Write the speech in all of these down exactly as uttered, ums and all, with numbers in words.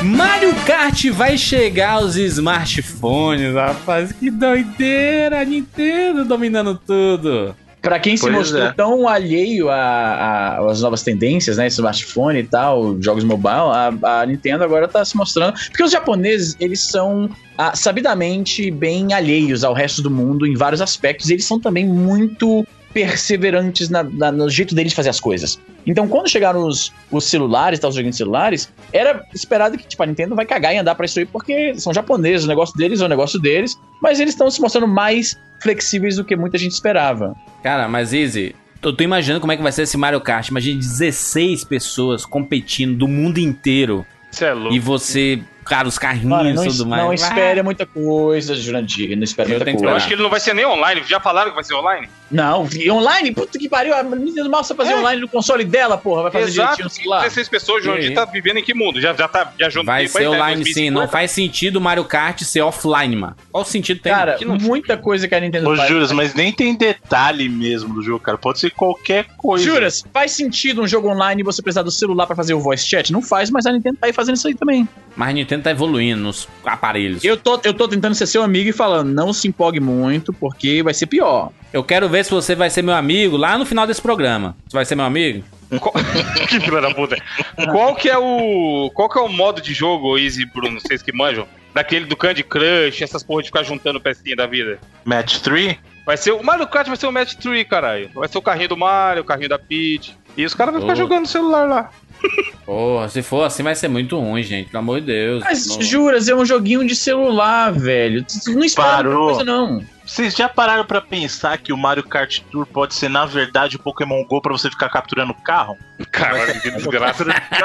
Mario Kart vai chegar aos smartphones, rapaz. Que doideira, Nintendo dominando tudo. Pra quem se Pois mostrou é. tão alheio a- a- às novas tendências, né, smartphone e tal, jogos mobile, a, a Nintendo agora tá se mostrando. Porque os japoneses, eles são ah, sabidamente bem alheios ao resto do mundo em vários aspectos. E eles são também muito perseverantes na- na- no jeito deles de fazer as coisas. Então, quando chegaram os, os celulares, tá, os joguinhos celulares, era esperado que tipo, a Nintendo vai cagar e andar pra isso aí, porque são japoneses, o negócio deles é o negócio deles, mas eles estão se mostrando mais flexíveis do que muita gente esperava. Cara, mas Izzy, eu tô imaginando como é que vai ser esse Mario Kart. Imagina dezesseis pessoas competindo do mundo inteiro. Você é louco. E você, cara, os carrinhos Mano, e não, tudo es- mais. não espere muita coisa, Jurandir. Não espere Eu muita tenho que Eu coisa. acho que ele não vai ser nem online. Já falaram que vai ser online? Não, vi- online? Puta que pariu. A Nintendo mal sabe fazer É. online no console dela, porra. Vai fazer Exato. direitinho no celular. dezesseis pessoas, João, E aí? tá vivendo em que mundo? Já, já tá já junto Vai com ser a ideia, online sim, não dois mil e cinquenta? faz sentido o Mario Kart ser offline, mano. Qual o sentido tem? Cara, que não- muita coisa que a Nintendo Ô, faz. Juras, mas nem tem detalhe mesmo do jogo, cara. Pode ser qualquer coisa. Juras, faz sentido um jogo online e você precisar do celular pra fazer o voice chat? Não faz, mas a Nintendo tá aí fazendo isso aí também. Mas a Nintendo tá evoluindo nos aparelhos. Eu tô, eu tô tentando ser seu amigo e falando, não se empolgue muito, porque vai ser pior. Eu quero ver se você vai ser meu amigo lá no final desse programa. Você vai ser meu amigo? Qual... que filha da puta. Qual que é o. Qual que é o modo de jogo, Easy, Bruno? Vocês que manjam? Daquele do Candy Crush, essas porra de ficar juntando pecinha da vida. Match três? Vai ser o Mario Kart, vai ser o Match três, caralho. Vai ser o carrinho do Mario, o carrinho da Peach. E os caras vão ficar Oh. jogando no celular lá. Porra, se for assim vai ser muito ruim, gente. Pelo amor de Deus. Mas, Não- Juras, é um joguinho de celular, velho. Tu não espera muita Parou. coisa, não. Vocês já pararam pra pensar que o Mario Kart Tour pode ser, na verdade, o Pokémon GO pra você ficar capturando carro? Caralho, que desgraça.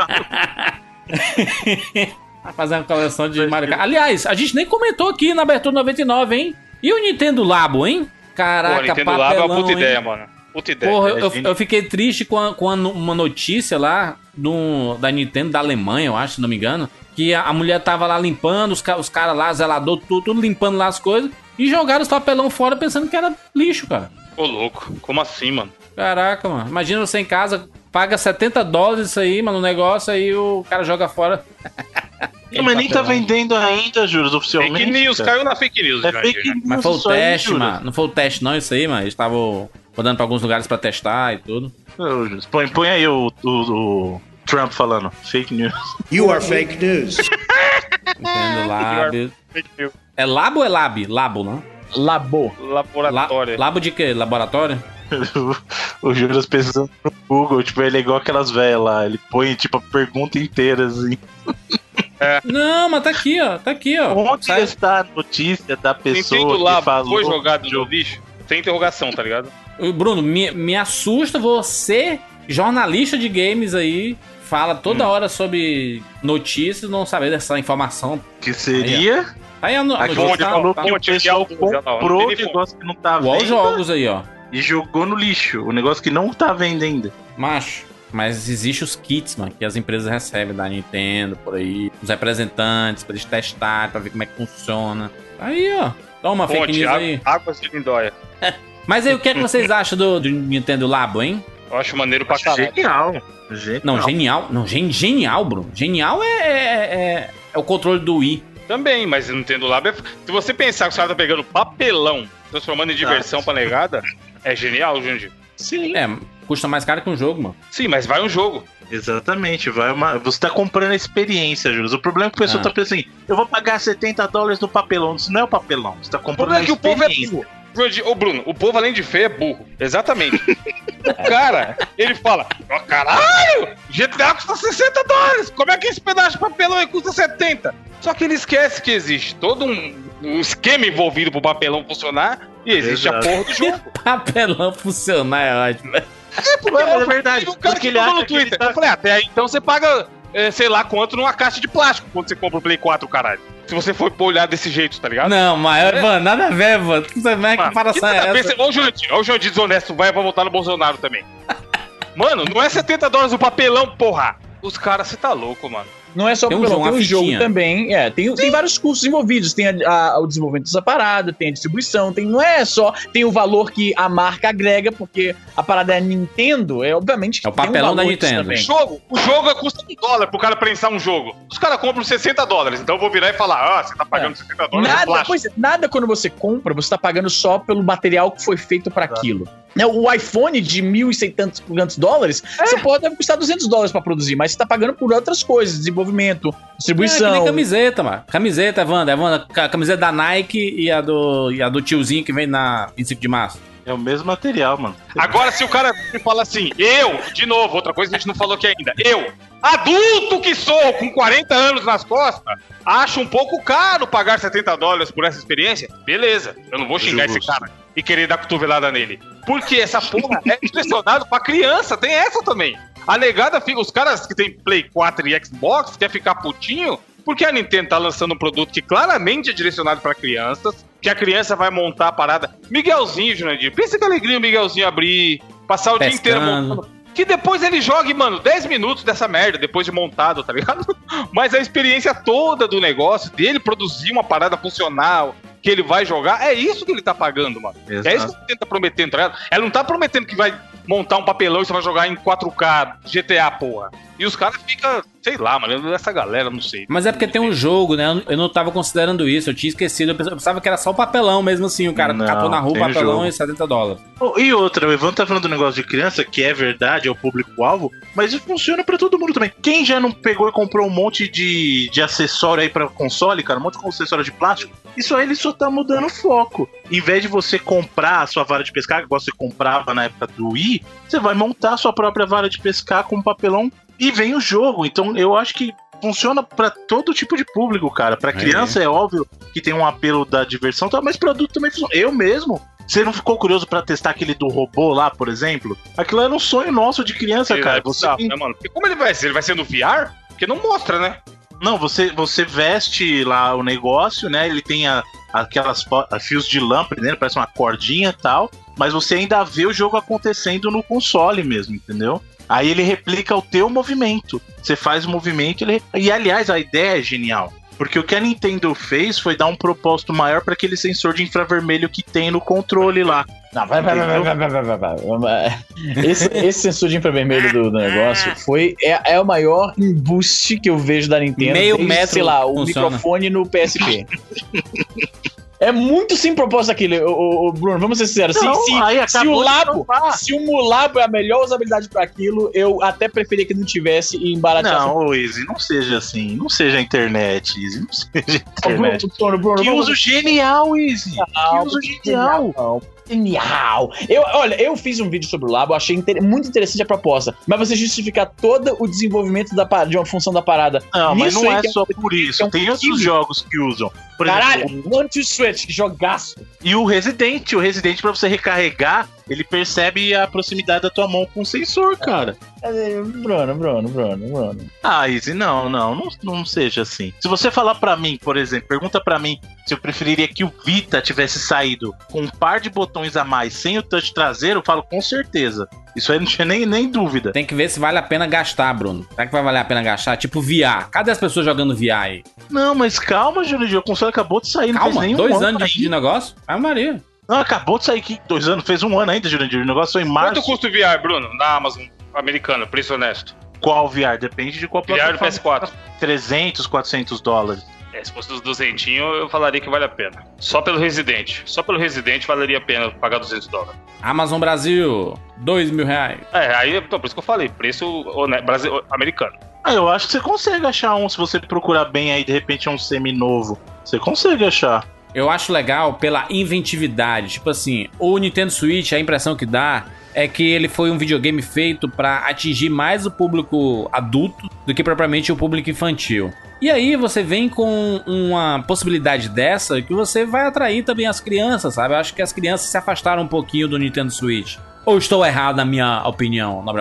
Vai fazer uma coleção de Mario Kart. Aliás, a gente nem comentou aqui na abertura noventa e nove, hein? E o Nintendo Labo, hein? Caraca, Pô, Nintendo papelão, Labo é uma puta hein? ideia, mano. Puta ideia. Porra, É eu, genial. eu fiquei triste com, a- com a no- uma notícia lá do, da Nintendo da Alemanha, eu acho, se não me engano. Que a, a mulher tava lá limpando, os, ca- os caras lá, zelador, tudo, tudo limpando lá as coisas. E jogaram os papelão fora pensando que era lixo, cara. Ô, louco. Como assim, mano? Caraca, mano. Imagina você em casa, paga setenta dólares isso aí, mano, no negócio, aí o cara joga fora. Não, mas nem tá vendendo ainda, Juras, oficialmente. Fake news, cara. caiu na fake news. É Jurandir, fake né? news. Mas foi o isso aí, teste, Juras. mano. Não foi o teste não, isso aí, mano. Eles estavam rodando pra alguns lugares pra testar e tudo. Ô, Juras, Põe, põe aí o, o- o Trump falando. Fake news. You are fake news. Entendo, Lab. Fake news. É Labo ou é Lab? Labo, não? Labo. La- Laboratório. Labo de quê? Laboratório? o Juras pesquisando no Google, tipo, ele é igual aquelas velhas lá. Ele põe, tipo, a pergunta inteira, assim. Não, mas tá aqui, ó. Tá aqui, ó. Onde Sai- está a notícia da pessoa Nintendo que Labo falou foi jogado do no jogo? lixo? Sem interrogação, tá ligado? Ô, Bruno, me, me assusta você, jornalista de games aí, fala toda hora sobre notícias, não saber dessa informação. Que seria... Aí a, no- a Aqui notícia onde tá, falou tá, que o Fonte pessoal oficial do jornal, não comprou tem o nem fonte. negócio que não tá igual os vendo jogos aí, ó. e jogou no lixo. O negócio que não tá vendo ainda. Macho. Mas existe os kits, mano, que as empresas recebem da Nintendo, por aí, os representantes, pra eles testarem, pra ver como é que funciona. Aí, ó. Toma, fake Fonte, news água- aí. Águas de Lindóia. Mas aí, o que é que vocês acham do, do Nintendo Labo, hein? Eu acho maneiro pra caralho. Genial. Genial. Não, genial. Não, gen- genial, Bruno. Genial é, é, é, é o controle do Wii. Também, mas o Nintendo Labo é... Se você pensar que os caras tá pegando papelão, transformando em diversão pra negada, é genial, Jundi. Sim. É, custa mais caro que um jogo, mano. Sim, mas vai um jogo. Exatamente, vai uma... você tá comprando a experiência, Júlio. O problema é que o pessoal Ah. tá pensando assim, eu vou pagar setenta dólares no papelão. Isso não é o papelão, você tá O comprando problema a é que o povo é experiência. burro. Jundi, ô Bruno, o povo além de feio é burro. Exatamente. O cara, ele fala, ó caralho, G T A custa sessenta dólares. Como é que esse pedaço de papelão aí custa setenta? Só que ele esquece que existe todo um, um esquema envolvido pro papelão funcionar e existe Exato. a porra do jogo. Papelão funcionar é ótimo. Ué, mas é verdade, Teve um cara porque que ele falou acha no que ele Twitter. tá- Eu falei, até aí então você paga, é, sei lá quanto numa caixa de plástico quando você compra o Play quatro, caralho. Se você for olhar desse jeito, tá ligado? Não, mas, mano, nada a ver, mano. Que Mano, comparação que é nada a ver, essa? você- Olha o Jandir, olha o Jandir desonesto, vai pra votar no Bolsonaro também. Mano, não é setenta dólares o papelão, porra. Os caras, você tá louco, mano. Não é só Tem o um papelão, jogo, tem o uma jogo fitinha. também. É, tem, tem vários custos envolvidos. Tem a, a, o desenvolvimento dessa parada, tem a distribuição, tem, não é só. Tem o valor que a marca agrega, porque a parada é Nintendo, é obviamente que É o papelão tem um da valor Nintendo. também. O jogo, o jogo custa um dólar pro cara prensar um jogo. Os caras compram sessenta dólares, então eu vou virar e falar, ah, você tá pagando É. sessenta dólares de Nada, plástico. pois é, nada quando você compra, você tá pagando só pelo material que foi feito pra aquilo. Né, o iPhone de mil e seiscentos dólares, você pode deve custar duzentos dólares pra produzir, mas você tá pagando por outras coisas, desenvolvimento, É, que distribuição. nem camiseta, mano. Camiseta, Wanda. É, Wanda, a camiseta da Nike e a do, e a do tiozinho que vem na vinte e cinco de março. É o mesmo material, mano. Agora, se o cara me fala assim, eu, de novo, outra coisa que a gente não falou aqui ainda, eu, adulto que sou, com quarenta anos nas costas, acho um pouco caro pagar setenta dólares por essa experiência, beleza, eu não vou xingar Justo. esse cara e querer dar cotovelada nele. Porque essa porra é direcionado pra criança, tem essa também. A negada fica, os caras que tem Play quatro e Xbox quer ficar putinho porque a Nintendo tá lançando um produto que claramente é direcionado pra crianças, que a criança vai montar a parada. Miguelzinho, Jurandir, pensa que alegria o Miguelzinho abrir, passar o dia inteiro Pescando. montando. Que depois ele jogue, mano, dez minutos dessa merda, depois de montado, tá ligado? Mas a experiência toda do negócio, dele produzir uma parada funcional, que ele vai jogar, é isso que ele tá pagando, mano. Exato. É isso que ele tá prometendo, tá ligado? Ela não tá prometendo que vai montar um papelão e você vai jogar em quatro K, G T A, porra. E os caras ficam, sei lá, mano, essa galera, não sei. Mas é porque tem um jogo, né? Eu não tava considerando isso, eu tinha esquecido. Eu pensava que era só o papelão mesmo assim. O cara Não, catou na rua o tem papelão jogo. e setenta dólares. Oh, e outra, o Ivan tá falando do negócio de criança, que é verdade, é o público-alvo, mas isso funciona pra todo mundo também. Quem já não pegou e comprou um monte de, de acessório aí pra console, cara, um monte de acessório de plástico, isso aí ele só tá mudando o foco. Em vez de você comprar a sua vara de pescar, que você comprava na época do Wii, você vai montar a sua própria vara de pescar com um papelão e vem o jogo. Então eu acho que funciona pra todo tipo de público, cara. Pra criança é óbvio que tem um apelo da diversão, tá? Mas produto também funciona. Eu mesmo, você não ficou curioso pra testar aquele do robô lá, por exemplo? Aquilo era um sonho nosso de criança, Sei cara. lá, é Você bizarro, tem- né, mano? Porque como ele vai ser? Ele vai ser no V R? Porque não mostra, né? Não, você, você veste lá o negócio, né? Ele tem a, aquelas fo- a fios de lâmpada, né? Parece uma cordinha e tal. Mas você ainda vê o jogo acontecendo no console mesmo, entendeu? Aí ele replica o teu movimento. Você faz o movimento ele... e, aliás, a ideia é genial. Porque o que a Nintendo fez foi dar um propósito maior para aquele sensor de infravermelho que tem no controle lá. Não, vai, vai, vai, vai, vai, vai, vai, vai, vai. Esse, esse sensor de infravermelho do, do negócio foi, é, é o maior embuste que eu vejo da Nintendo. Meio desde, metro sei lá, o funciona. microfone no P S P. É muito sem propósito aquilo, ô, ô, Bruno, vamos ser sinceros. Não, se, aí se, se acabou o de Labo, provar. se o Mulabo é a melhor usabilidade pra aquilo, eu até preferia que não tivesse e embarateasse. Não, ô Easy, não seja assim. Não seja a internet, Easy. Não seja a Ô, Bruno, internet. Bruno, Bruno, Que vamos- uso genial, Easy. Que uso genial. Não. Genial! Eu, olha, eu fiz um vídeo sobre o Labo, achei inter- muito interessante a proposta, mas você justificar todo o desenvolvimento da, pa- de uma função da parada. Não, mas nisso não aí é que só por isso. é um Tem outros pouquinho. jogos que usam. Por Caralho, exemplo, One to Switch, que jogaço! e o Resident. O Resident, pra você recarregar, ele percebe a proximidade da tua mão com o sensor, cara. É, Bruno, Bruno, Bruno, Bruno. Ah, Easy, não, não, não, não seja assim. Se você falar pra mim, por exemplo, pergunta pra mim se eu preferiria que o Vita tivesse saído com um par de botões a mais sem o touch traseiro, eu falo com certeza. Isso aí não tinha nem, nem dúvida. Tem que ver se vale a pena gastar, Bruno. Será que vai valer a pena gastar? Tipo V R. Cadê as pessoas jogando V R aí? Não, mas calma, Júlio, o console acabou de sair, não fez Calma, nem um dois ano anos de, ainda. de negócio? Ai, Maria. Não, acabou de sair aqui, dois anos, fez um ano ainda, Jurandir. O negócio foi em março. Quanto custa o V R, Bruno? Na Amazon americana, preço honesto. Qual V R? Depende de qual V R do P S quatro. trezentos, quatrocentos dólares. É, se fosse dos duzentinhos, eu falaria que vale a pena. Só pelo Resident. Só pelo Resident valeria a pena pagar duzentos dólares. Amazon Brasil, dois mil reais. É, aí, então, por isso que eu falei, preço hone- Brasil, americano. Ah, eu acho que você consegue achar um, se você procurar bem aí, de repente é um semi-novo. Você consegue achar. Eu acho legal pela inventividade. Tipo assim, o Nintendo Switch, a impressão que dá é que ele foi um videogame feito pra atingir mais o público adulto do que propriamente o público infantil. E aí você vem com uma possibilidade dessa que você vai atrair também as crianças, sabe? Eu acho que as crianças se afastaram um pouquinho do Nintendo Switch. Ou estou errado na minha opinião, nobre amigo?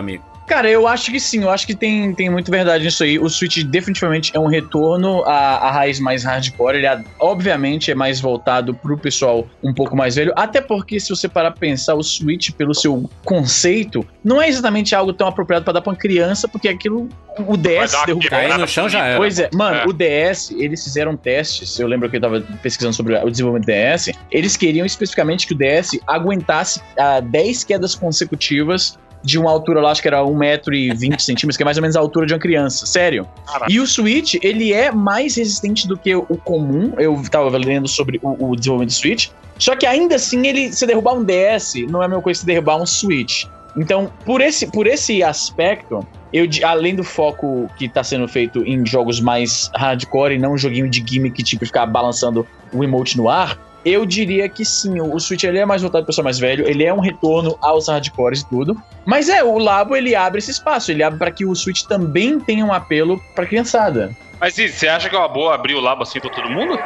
Cara, eu acho que sim, eu acho que tem, tem muito verdade nisso aí. O Switch definitivamente é um retorno à, à raiz mais hardcore. Ele, obviamente, é mais voltado pro pessoal um pouco mais velho. Até porque, se você parar pra pensar, o Switch, pelo seu conceito, não é exatamente algo tão apropriado pra dar pra uma criança, porque aquilo, o D S derrubou. Cair no chão já era. Pois é, mano, É. o D S, eles fizeram testes. Eu lembro que eu tava pesquisando sobre o desenvolvimento do D S. Eles queriam especificamente que o D S aguentasse uh, dez quedas consecutivas de uma altura lá, acho que era um metro e vinte centímetros, que é mais ou menos a altura de uma criança. Sério. Caraca. E o Switch, ele é mais resistente do que o comum. Eu tava lendo sobre o, o desenvolvimento do Switch. Só que ainda assim, ele, se derrubar um D S, não é a mesma coisa que se derrubar um Switch. Então, por esse, por esse aspecto, eu, além do foco que tá sendo feito em jogos mais hardcore e não um joguinho de gimmick, tipo ficar balançando o emote no ar, eu diria que sim, o Switch ele é mais voltado para o pessoal mais velho, ele é um retorno aos hardcores e tudo. Mas é, o Labo ele abre esse espaço, ele abre para que o Switch também tenha um apelo para criançada. Mas e, você acha que é uma boa abrir o Labo assim pra todo mundo?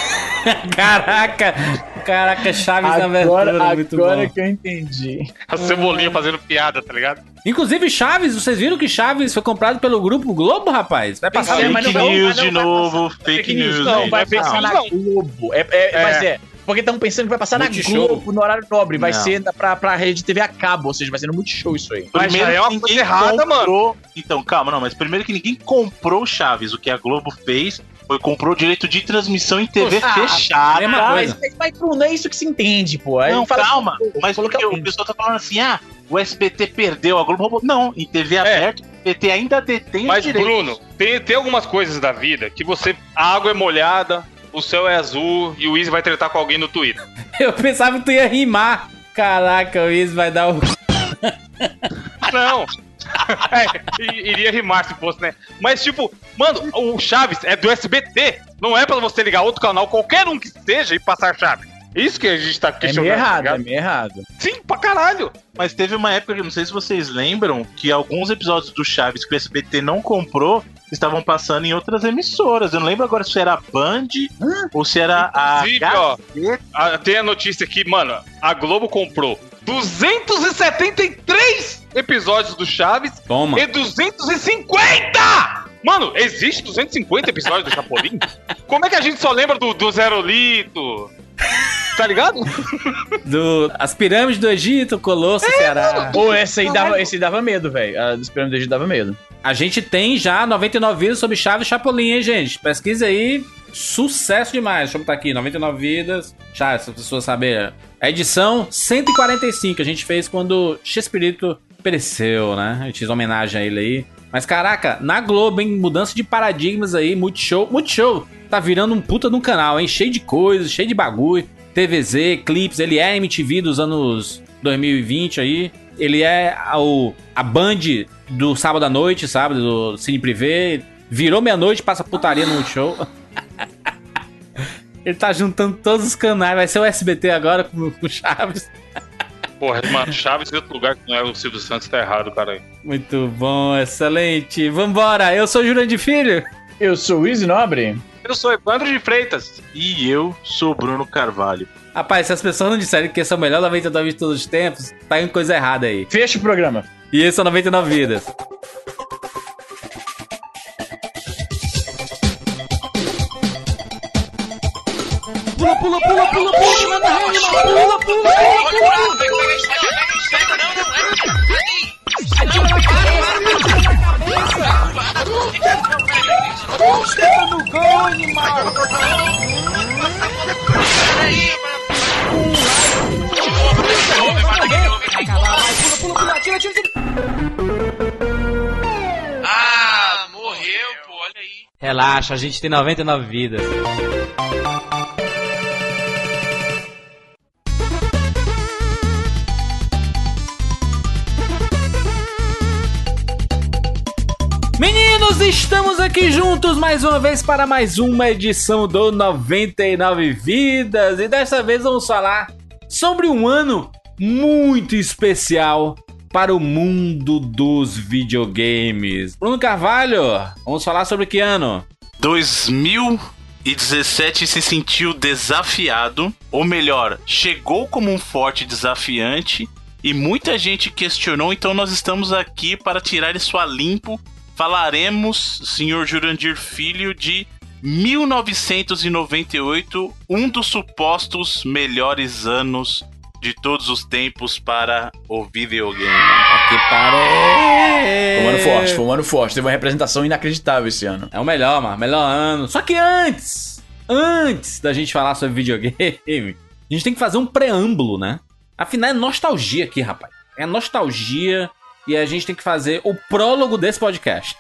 Caraca, caraca, Chaves na Agora, abertura, muito agora bom. que eu entendi. A Cebolinha fazendo piada, tá ligado? Inclusive, Chaves, vocês viram que Chaves foi comprado pelo Grupo Globo, rapaz? Vai passar É, no mas Fake não vai- news mas não de vai novo, passar- fake news. Não, Não, vai não é passar fake na news, Globo. É, é, É. Mas é, porque estão pensando que vai passar Multishow. na Globo, no horário nobre. Vai Não. ser na- pra, pra rede T V a cabo, ou seja, vai ser no Multishow isso aí. Mas já é uma que coisa ninguém errada, comprou... Então, calma, não, mas primeiro que ninguém comprou Chaves. O que a Globo fez foi comprou o direito de transmissão em T V Ah, fechada. mesma Ah, coisa. mas, mas, mas Bruno, é isso que se entende, pô. Aí Não, fala calma, assim, pô, mas falou que porque é o pessoal tá falando assim, ah, o S B T perdeu, a Globo roubou. Não, em T V aberta, o S B T ainda detém Mas, os direitos. Bruno, tem, tem algumas coisas da vida que você. A água é molhada, o céu é azul e o Easy vai tretar com alguém no Twitter. Eu pensava que tu ia rimar. Caraca, o Izzy vai dar o... Não! É, i- iria rimar se fosse, né? Mas, tipo, mano, o Chaves é do S B T. Não é pra você ligar outro canal, qualquer um que seja, e passar Chaves. Isso que a gente tá É meio questionando. tá errado, ligado? é meio errado. Sim, pra caralho. Mas teve uma época que, não sei se vocês lembram, que alguns episódios do Chaves que o S B T não comprou estavam passando em outras emissoras. Eu não lembro agora se era a Band ou se era a Inclusive, ó, Gazeta. a- tem a notícia aqui, mano, a Globo comprou duzentos e setenta e três episódios do Chaves Toma. e duzentos e cinquenta! Mano, existe duzentos e cinquenta episódios do Chapolin? Como é que a gente só lembra do, do Zerolito? Tá ligado? Do... As pirâmides do Egito, Colosso, Ceará. Pô, esse aí dava, esse aí dava medo, velho. A dos Pirâmides do Egito dava medo. A gente tem já noventa e nove vidas sobre Chaves e Chapolin, hein, gente? Pesquisa aí. Sucesso demais. Deixa eu botar aqui. noventa e nove vidas. Chaves, se a pessoa saber. A edição cento e quarenta e cinco. A gente fez quando Chespirito pereceu, né? A gente fez homenagem a ele aí. Mas caraca, na Globo, hein? Mudança de paradigmas aí. Multishow. Multishow tá virando um puta de um canal, hein? Cheio de coisas, cheio de bagulho. T V Z, clipes. Ele é a M T V dos anos dois mil e vinte aí. Ele é a, o, a Band do sábado à noite, sabe? Do Cine Privé. Virou meia-noite, passa putaria no Multishow. Ele tá juntando todos os canais. Vai ser o S B T agora com o Chaves. Porra, mano, Chaves em outro lugar que não é o Silvio Santos tá errado, cara. Muito bom, excelente. Vambora, eu sou Jurandir Filho. Eu sou o Easy Nobre. Eu sou Evandro de Freitas. E eu sou Bruno Carvalho. Rapaz, se as pessoas não disserem que esse é o melhor noventa e nove de todos os tempos, tá indo coisa errada aí. Fecha o programa. E esse é o noventa e nove vidas. Pula, pula, pula, pula, pula, manda rede, pula, pula, pula, pula. Esteta no gol, animal. Pula, pula, pula, tira, tira, tira. Ah, morreu, pô, olha aí. Relaxa, a gente tem noventa e nove vidas. Meninos, estamos aqui juntos mais uma vez para mais uma edição do noventa e nove Vidas. E dessa vez vamos falar sobre um ano muito especial para o mundo dos videogames. Bruno Carvalho, vamos falar sobre que ano? dois mil e dezessete se sentiu desafiado, ou melhor, chegou como um forte desafiante e muita gente questionou, então nós estamos aqui para tirar isso a limpo. Falaremos, senhor Jurandir Filho, de mil novecentos e noventa e oito, um dos supostos melhores anos de todos os tempos para o videogame. Que parece. Foi um ano forte, foi um ano forte. Teve uma representação inacreditável esse ano. É o melhor, mano. Melhor ano. Só que antes, antes da gente falar sobre videogame, a gente tem que fazer um preâmbulo, né? Afinal, é nostalgia aqui, rapaz. É nostalgia e a gente tem que fazer o prólogo desse podcast.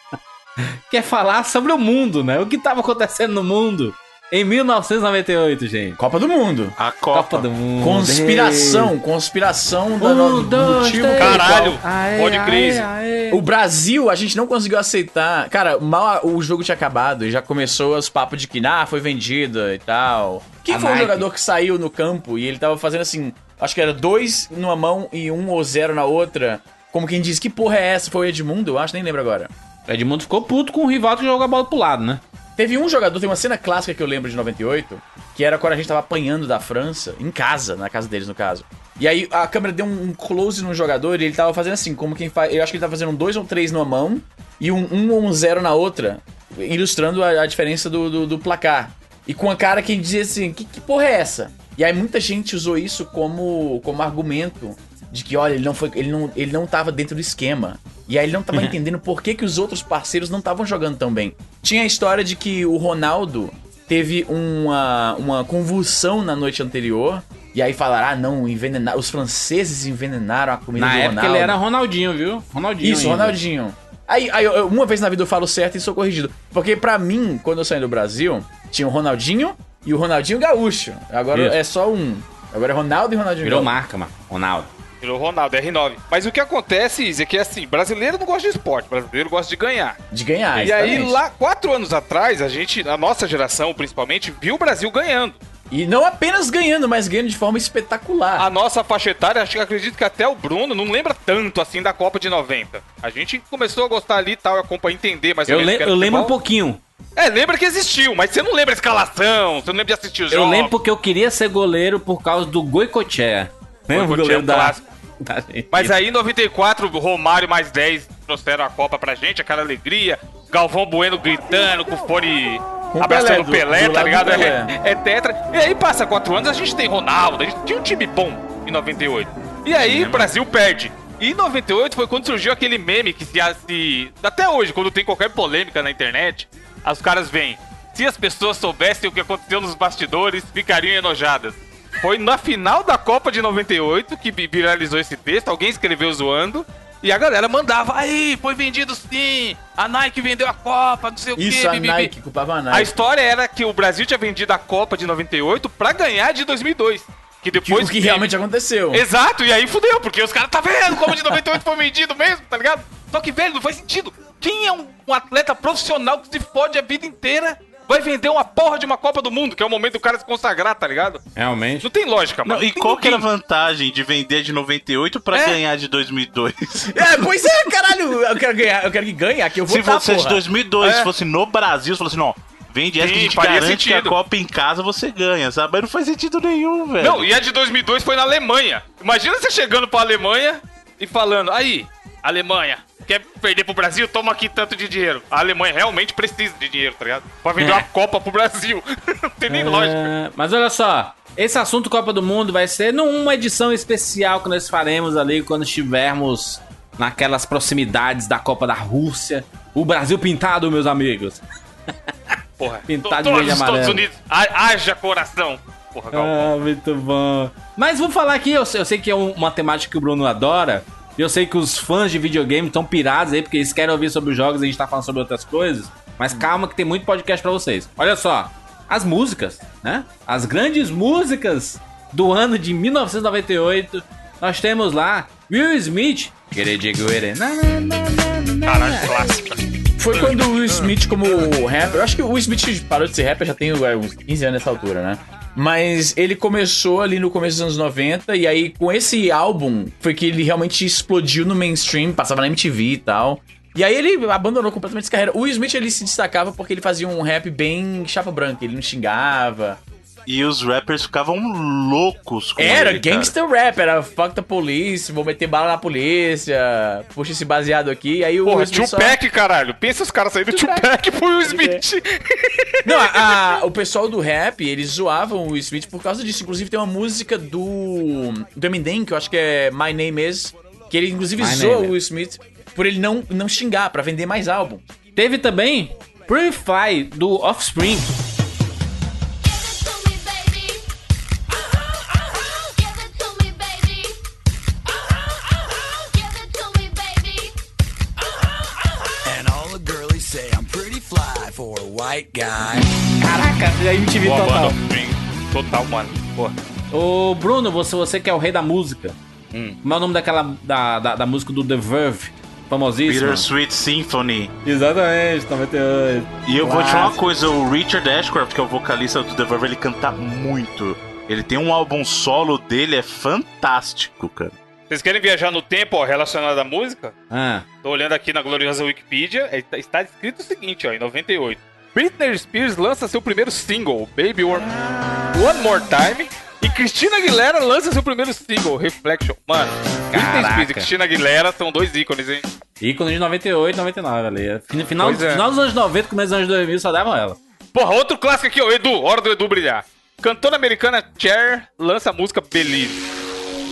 Que é falar sobre o mundo, né? O que tava acontecendo no mundo em mil novecentos e noventa e oito, gente. Copa do Mundo. A Copa, Copa do Mundo. Conspiração, conspiração da, Um, do dois, motivo três. Caralho, Aê, pode aê, crise. aê. O Brasil, a gente não conseguiu aceitar. Cara, mal o jogo tinha acabado e já começou os papos de que, ah, foi vendida e tal. Quem A foi o Nike. jogador que saiu no campo e ele tava fazendo assim, acho que era dois numa mão e um ou zero na outra. Como quem diz, que porra é essa? Foi o Edmundo? Eu acho, nem lembro agora. Edmundo ficou puto com o rival que jogou a bola pro lado, né? Teve um jogador, tem uma cena clássica que eu lembro de noventa e oito, que era quando a gente tava apanhando da França, em casa, na casa deles no caso. E aí a câmera deu um close no jogador e ele tava fazendo assim, como quem faz. Eu acho que ele tava fazendo um dois ou três numa mão e um um ou um zero na outra, ilustrando a, a diferença do, do, do placar. E com a cara que dizia assim, que, que porra é essa? E aí muita gente usou isso como, como argumento de que, olha, ele não, foi, ele, não, ele não tava dentro do esquema. E aí ele não tava entendendo por que, que os outros parceiros não estavam jogando tão bem. Tinha a história de que o Ronaldo teve uma, uma convulsão na noite anterior. E aí falaram, ah não, envenenar, os franceses envenenaram a comida Na do época Ronaldo. ele era Ronaldinho, viu? Ronaldinho. Isso, ainda. Ronaldinho. Aí, aí eu- uma vez na vida eu falo certo e sou corrigido. Porque pra mim, quando eu saí do Brasil, tinha o Ronaldinho e o Ronaldinho Gaúcho. Agora Isso. é só um. Agora é Ronaldo e Ronaldinho Virou Gaúcho. marca, mano. Ronaldo. Virou Ronaldo, R nove. Mas o que acontece, Izzy, é que assim, brasileiro não gosta de esporte, brasileiro gosta de ganhar. De ganhar, E aí, exatamente. lá, quatro anos atrás, a gente, a nossa geração principalmente, viu o Brasil ganhando. E não apenas ganhando, mas ganhando de forma espetacular. A nossa faixa etária, acho que acredito que até o Bruno não lembra tanto assim da Copa de noventa. A gente começou a gostar ali e tal, acompanhar, entender mais ou Eu, menos. le- o que era eu lembro um futebol. pouquinho. É, lembra que existiu, mas você não lembra a escalação, você não lembra de assistir os Eu jogos. lembro porque eu queria ser goleiro por causa do Goicoechea. Lembra o Goicoechea, goleiro da... clássico. da Argentina? Mas aí em noventa e quatro, o Romário mais dez trouxeram a Copa pra gente, aquela alegria. Galvão Bueno gritando com o fone, Com o abraçando o Pelé, do- Pelé, do tá lado ligado? do É, Pelé. é tetra. E aí passa quatro anos, a gente tem Ronaldo, a gente tinha um time bom em noventa e oito. E aí o Brasil perde. E em noventa e oito foi quando surgiu aquele meme que se, se... Até hoje, quando tem qualquer polêmica na internet, os caras vêm. Se as pessoas soubessem o que aconteceu nos bastidores, ficariam enojadas. Foi na final da Copa de noventa e oito que vi- viralizou esse texto, alguém escreveu zoando, e a galera mandava, aí, foi vendido sim, a Nike vendeu a Copa, não sei o Isso, quê, a bibibi." Nike, culpava a Nike. A história era que o Brasil tinha vendido a Copa de noventa e oito pra ganhar de dois mil e dois. Que Que- depois o que realmente aconteceu. Exato, e aí fudeu, porque os caras, tá vendo como de noventa e oito foi vendido mesmo, tá ligado? Só que, velho, não faz sentido. Quem é um, um atleta profissional que se fode a vida inteira vai vender uma porra de uma Copa do Mundo, que é o momento do cara se consagrar, tá ligado? Realmente. Não tem lógica, mano. Não, e Tem qual que era a ninguém. vantagem de vender de noventa e oito pra É. ganhar de dois mil e dois? É, pois é, caralho. Eu quero ganhar, eu quero que ganhe aqui, eu vou Se fosse de dois mil e dois, É. se fosse no Brasil, você falou assim, não, vende essa Sim, que a gente faria garante que a sentido. Copa em casa você ganha, sabe? Mas não faz sentido nenhum, velho. Não, e a de dois mil e dois foi na Alemanha. Imagina você chegando pra Alemanha e falando, aí, Alemanha, quer perder pro Brasil? Toma aqui tanto de dinheiro. A Alemanha realmente precisa de dinheiro, tá ligado? Pra vender É. uma Copa pro Brasil. Não tem nem lógica. É, mas olha só, esse assunto Copa do Mundo vai ser numa edição especial que nós faremos ali quando estivermos naquelas proximidades da Copa da Rússia. O Brasil pintado, meus amigos. Porra, Pintado to- de todos verde e os Estados amarelo. Unidos, ha- haja coração. Porra, Galvão. Ah, muito bom. Mas vamos falar aqui, eu, sei- eu sei que é um- uma temática que o Bruno adora. E eu sei que os fãs de videogame estão pirados aí, porque eles querem ouvir sobre os jogos e a gente tá falando sobre outras coisas. Mas calma que tem muito podcast pra vocês. Olha só, as músicas, né? As grandes músicas do ano de mil novecentos e noventa e oito. Nós temos lá Will Smith. Caralho, clássica. Foi quando o Will Smith, como rapper. Eu acho que o Will Smith parou de ser rapper já tem é, uns quinze anos nessa altura, né? Mas ele começou ali no começo dos anos noventa, e aí com esse álbum foi que ele realmente explodiu no mainstream, passava na M T V e tal. E aí ele abandonou completamente essa carreira. O Will Smith ele se destacava porque ele fazia um rap bem chapa branca, ele não xingava. E os rappers ficavam loucos com Era ele, gangster rap, era fuck the police, vou meter bala na polícia, puxa esse baseado aqui, aí o Porra, Will Smith só... Tupac, caralho. Pensa os caras saindo do Tupac pro Will Smith. Não, a- a- o pessoal do rap, eles zoavam o Will Smith por causa disso. Inclusive tem uma música do, do Eminem, que eu acho que é My Name Is, que ele inclusive My zoa Name o Will Smith por ele não, não xingar, pra vender mais álbum. Teve também Pretty Fly, do Offspring. Caraca, a M T V Boa, total. mano. Total, mano. Porra. Ô, Bruno, você, você que é o rei da música. Hum. Como é o nome daquela da, da, da música do The Verve? Famosíssima. Bittersweet Symphony. Exatamente, noventa e oito. E eu vou te falar uma Clássico. coisa, o Richard Ashcroft, que é o vocalista do The Verve, ele canta muito. Ele tem um álbum solo dele, é fantástico, cara. Vocês querem viajar no tempo, ó, relacionado à música? Ah, Tô olhando aqui na gloriosa Wikipedia, é, tá- está escrito o seguinte, ó, em noventa e oito. Britney Spears lança seu primeiro single, Baby One, One More Time, e Christina Aguilera lança seu primeiro single, Reflection. Mano, Britney Caraca. Spears e Christina Aguilera são dois ícones, hein? ícone de noventa e oito, noventa e nove ali. Fin- Final, Pois é. final dos anos noventa, começo dos anos dois mil, só davam ela. Porra, outro clássico aqui, ó, Edu, hora do Edu brilhar. Cantora americana Cher lança a música Believe.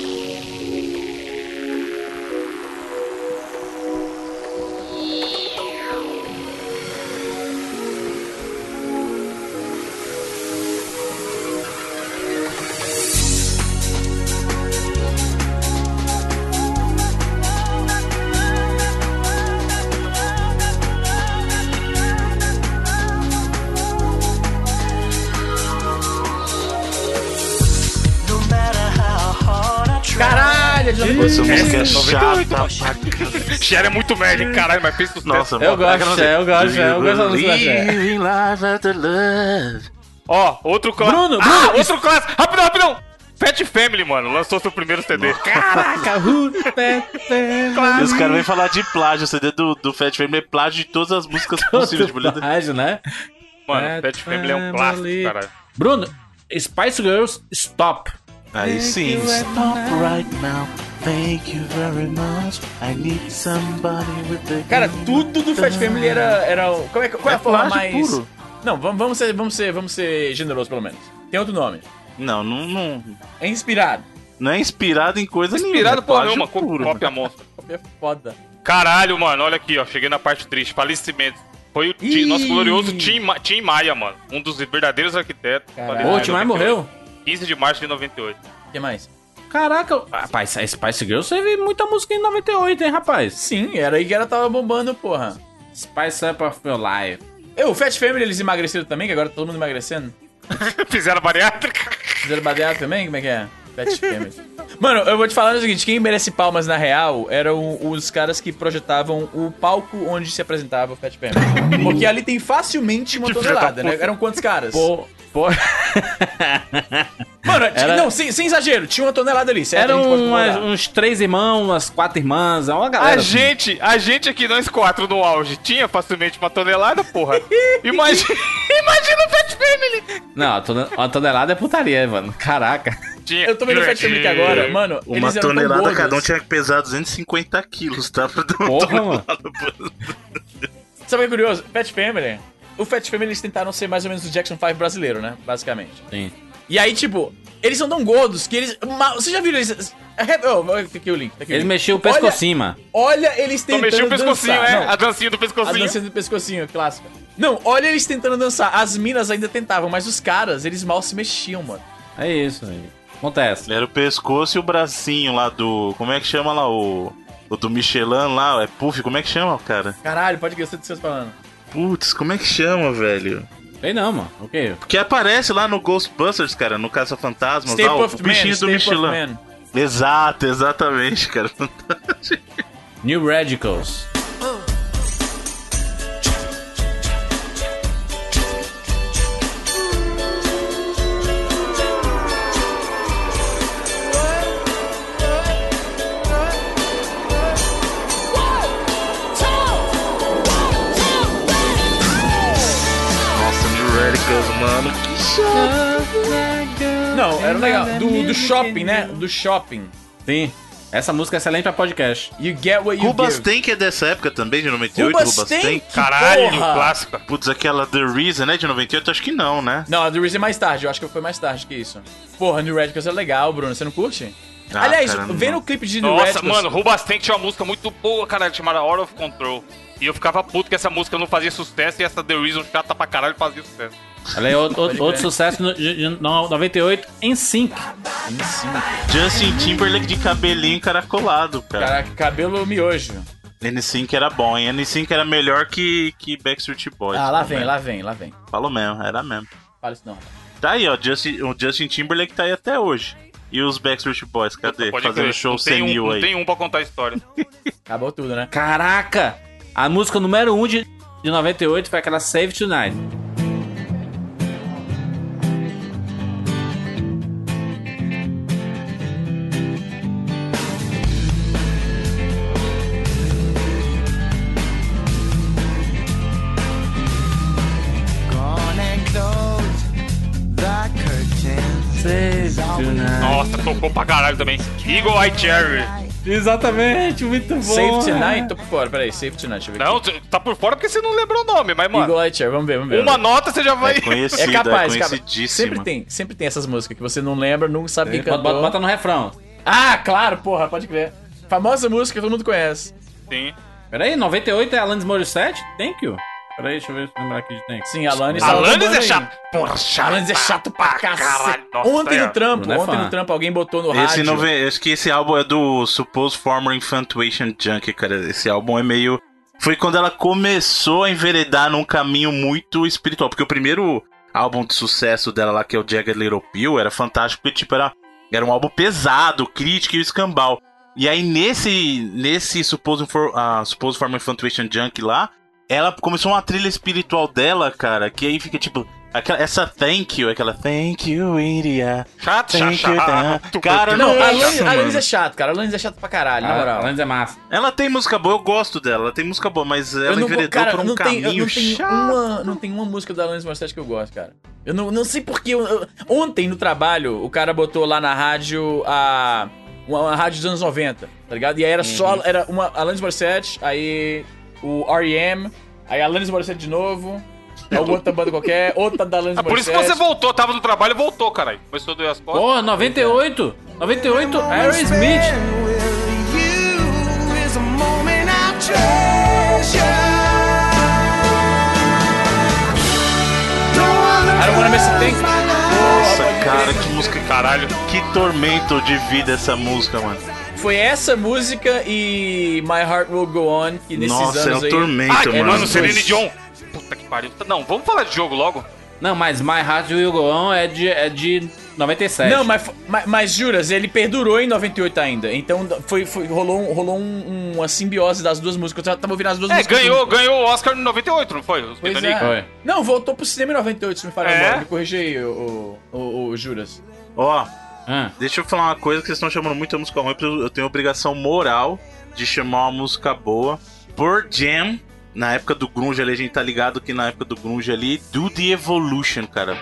Caralho, já Essa música é noventa e chata. oito. Cher é muito velho, caralho, mas fez sucesso. Nossa, Eu gosto, é, eu gosto, é, eu gosto da música da Cher. Living life after love. Ó, outro clássico. Bruno, ah, Bruno, outro clássico. Rapidão, rapidão. Fat Family, mano, lançou seu primeiro C D. Caraca, who the E os caras vêm falar de plágio. O C D do, do Fat Family é plágio de todas as músicas possíveis. Tipo, ele- plágio, né? Mano, Fat Fat Family é um clássico, Family. caralho. Bruno, Spice Girls, Stop. Aí sim. Stop right now. Thank you very much. I need somebody with the... Cara, tudo do Fat Family era... era o- qual é, qual é a É forma plágio mais... puro. Não, vamos, vamos, ser, vamos, ser, vamos ser generosos pelo menos. Tem outro nome. Não, não, não, É inspirado. não é inspirado em coisa Inspirado nenhuma. por é plágio nenhuma, puro. cópia monstro. É foda. Caralho, mano, olha aqui, ó. Cheguei na parte triste. Falecimento. Foi o Tim, Ih. nosso glorioso Tim, Ma- Tim Maia, mano. Um dos verdadeiros arquitetos. Caralho. Faleceu Ô, em o Tim Maia noventa e oito. morreu? quinze de março de noventa e oito. O que mais? Caraca, rapaz, a Spice Girls teve muita música em noventa e oito, hein, rapaz? Sim, era aí que ela tava bombando, porra. Spice Up of Your Life. E o Fat Family, eles emagreceram também, que agora tá todo mundo emagrecendo. Fizeram bariátrica. Fizeram badeado também? Como é que é? Fat Family. Mano, eu vou te falar o seguinte, quem merece palmas na real eram os caras que projetavam o palco onde se apresentava o Fat Family. Porque ali tem facilmente uma tonelada, né? Eram quantos caras? Pô, pô. Mano, tinha- Era- não, sem, sem exagero, tinha uma tonelada ali, certo? A Eram gente pode umas- concordar. uns três irmãos, umas quatro irmãs, é uma galera. A assim. gente, a gente aqui, nós quatro no auge, tinha facilmente uma tonelada, porra. Imagina, imagina o Fat Family. Não, a tone- a tonelada é putaria, mano. Caraca. Tinha, Eu tô vendo o Fat Family aqui agora, mano, Uma eles eram tão tonelada gordos. cada um tinha que pesar duzentos e cinquenta quilos, tá? Pra dar uma Porra, mano. Sabe o que é curioso? Fat Family, o Fat Family eles tentaram ser mais ou menos o Jackson five brasileiro, né? Basicamente. Sim. E aí, tipo, eles são tão gordos que eles... ma- Você já viram eles... Oh, tá aqui o link. Tá aqui o Ele link. mexeu o pescocinho. Olha eles Só tentando mexia o pescocinho, dançar. é? Não, A dancinha do a pescocinho. dança do pescocinho, clássica. Não, olha eles tentando dançar. As minas ainda tentavam, mas os caras, eles mal se mexiam, mano. É isso aí. Acontece. Era o pescoço e o bracinho lá do... Como é que chama lá o... O do Michelin lá, é Puff, como é que chama, cara? Caralho, pode que eu sei do que você tá falando. Putz, como é que chama, velho? Sei não, mano. O quê? Que aparece lá no Ghostbusters, cara, no Caça Fantasmas, Stay lá, o, o Puft Man, bichinho do Stay Puft Michelin. Man. Exato, exatamente, cara. Fantástico. New Radicals. Nossa, New Girls, mano. Que chato. Não, era legal. Do, do shopping, né? Do shopping. Sim. Essa música é excelente pra podcast. You get what you Rubastank é dessa época também, de noventa e oito? Rubastank? Caralho, Porra! clássica. Putz, aquela The Reason, né, de noventa e oito? Acho que não, né? Não, a The Reason é mais tarde. Eu acho que foi mais tarde que isso. Porra, New Radicals é legal, Bruno. Você não curte? Ah, Aliás, cara, não. vendo o clipe de New Nossa, Radicals... mano, Rubastank tinha uma música muito boa, caralho, chamada Out of Control. E eu ficava puto que essa música não fazia sucesso e essa The Reason chata pra caralho fazia sucesso. Ela é outro, outro, outro sucesso no, de, de noventa e oito, N Sync. Justin Timberlake de cabelinho encaracolado, cara. Caraca, cabelo miojo. N Sync era bom, hein? N Sync era melhor que, que Backstreet Boys. Ah, lá Falo vem, mesmo. lá vem, lá vem. Falo mesmo, era mesmo. Fala isso não. Tá aí, ó, Justin, o Justin Timberlake tá aí até hoje. E os Backstreet Boys, cadê? Pode Fazendo crer, show não tem, um, senil não aí. tem um pra contar a história. Acabou tudo, né? Caraca! A música número um de, de noventa e oito foi aquela Save Tonight. Save Tonight. Nossa, tocou pra caralho também. Eagle Eye Cherry. Exatamente, muito bom. Save Tonight? Tô por fora, peraí. Save Tonight, deixa eu ver Não, aqui. cê tá por fora porque você não lembrou o nome, mas, mano, Eagle Eye Chair, vamos ver, vamos ver. uma vamos ver. nota você já vai... É conhecida, É capaz, é cara. conhecidíssima. Sempre tem, sempre tem essas músicas que você não lembra, nunca sabe quem Bota, cantou. bota, bota no refrão. Ah, claro, porra, pode crer. Famosa música que todo mundo conhece. Sim. Peraí, noventa e oito é Alanis Morissette? Thank you. Peraí, deixa eu ver se eu lembrar aqui de Thank you. Sim, Alanis. Alanis tava é bombando chato. aí. Porra, chato. Alanis é chato pra cacete. Nossa, Ontem é. no trampo, Não é ontem fã. no trampo, alguém botou no Esse rádio. não vem, acho que esse álbum é do Supposed Former Infatuation Junkie, cara. Esse álbum é meio... Foi quando ela começou a enveredar num caminho muito espiritual. Porque o primeiro álbum de sucesso dela lá, que é o Jagged Little Pill, era fantástico. Porque, tipo, era, era um álbum pesado, crítico e escambau. E aí, nesse, nesse Supposed, For, uh, Supposed Former Infatuation Junkie lá, ela começou uma trilha espiritual dela, cara, que aí fica, tipo... Aquela, essa thank you, aquela thank you, Iria. Chato, chato, Thank you, chato. cara, Não, nossa, a Alanis, a Alanis mano. é chato, cara. A Alanis é chato pra caralho, na A moral. Alanis é massa. Ela tem música boa, eu gosto dela. Ela tem música boa, mas ela não, enveredou cara, por um não tem, eu caminho não tem chato. uma, não tem uma música da Alanis Morissette que eu gosto, cara. Eu não, não sei porque. Eu, eu- ontem no trabalho, o cara botou lá na rádio a. Uma, uma rádio dos anos noventa, tá ligado? E aí era só. Era uma Alanis Morissette, aí o R E M, aí a Alanis Morissette de novo, alguma outra banda qualquer, outra da Alanis Ah, por isso Morissette. que você voltou, tava no trabalho e voltou, caralho. Começou a doer as costas. Pô, noventa e oito. noventa e oito, Aerosmith. I don't wanna miss a thing. Nossa, cara, que música. Caralho. Que tormento de vida essa música, mano. Foi essa música e My Heart Will Go On, que nesses Nossa, é anos um aí... tormento, Ah, mano. mano, Celine Dion. Puta que pariu. Não, vamos falar de jogo logo. Não, mas My Heart Will Go On é de, é de noventa e sete. Não, mas, mas, mas juras, ele perdurou em noventa e oito ainda. Então foi, foi, rolou, um- rolou um- uma simbiose das duas músicas. Eu tava ouvindo as duas É, músicas. ganhou, juntas. ganhou o Oscar em noventa e oito, não foi? Os Pois Titanic. é. Foi. Não, voltou pro cinema em noventa e oito, se me falar É? agora. Me corrigi aí, o, o, o, o Juras. Ó, Ah, deixa eu falar uma coisa que vocês estão chamando muito a música ruim, porque eu eu tenho a obrigação moral de chamar uma música boa. Pearl Jam, na época do grunge ali, a gente tá ligado que na época do grunge ali, Do The Evolution, cara.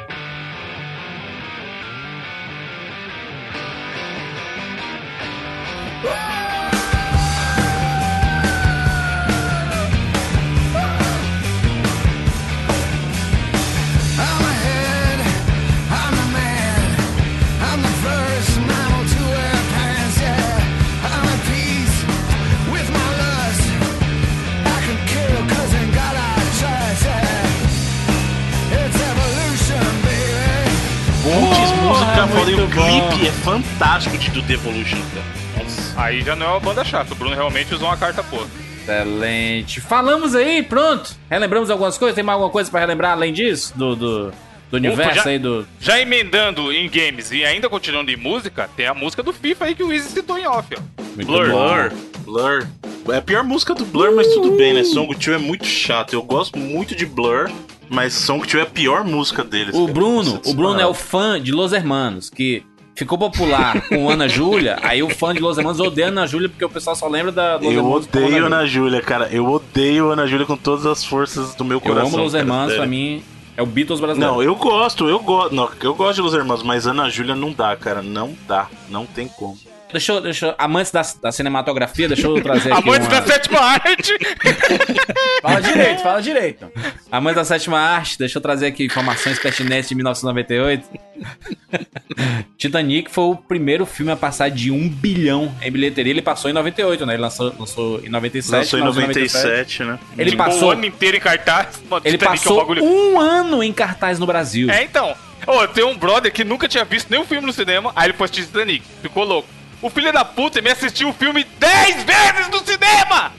Montes música foda e o muito bom. clipe é fantástico de Do The Evolution, cara. Nossa. Aí já não é uma banda chata. O Bruno realmente usou uma carta boa. excelente. Falamos aí, pronto. Relembramos algumas coisas? Tem mais alguma coisa pra relembrar além disso? Do, do, do universo já- aí do... Já emendando em games e ainda continuando em música, tem a música do FIFA aí que o Easy citou em off, ó. Muito Blur. bom. Blur, Blur. É a pior música do Blur, mas tudo bem, né? Song two é muito chato. Eu gosto muito de Blur, mas Song two é a pior música deles. O cara. Bruno, Nossa, o Bruno é o disparado. fã de Los Hermanos, que ficou popular com Ana Júlia, aí o fã de Los Hermanos odeia Ana Júlia porque o pessoal só lembra da Los Eu Hermanos com odeio Ana Júlia, cara. Eu odeio Ana Júlia com todas as forças do meu Eu coração. amo Los cara, Hermanos, sério. pra mim, É o Beatles brasileiro. Não, eu gosto, eu gosto. Não, eu gosto de Los Hermanos, mas Ana Júlia não dá, cara. Não dá. Não tem como. Deixa eu, deixa eu, amantes da, da cinematografia, deixa eu trazer aqui Amantes uma... da sétima arte! Fala direito, fala direito. Amantes da sétima arte, deixa eu trazer aqui informações pertinentes de mil novecentos e noventa e oito. Titanic foi o primeiro filme a passar de um bilhão em bilheteria. Ele passou em noventa e oito, né? Ele lançou, lançou em noventa e sete. Lançou em noventa e sete, né? Ele Ficou passou, o ano inteiro em cartaz. Mano, ele Titanic passou é um bagulho... um ano em cartaz no Brasil. É, então. Ô, tem um brother que nunca tinha visto nenhum filme no cinema, aí ele foi assistir Titanic. Ficou louco. O filho da puta me assistiu o filme dez vezes no cinema!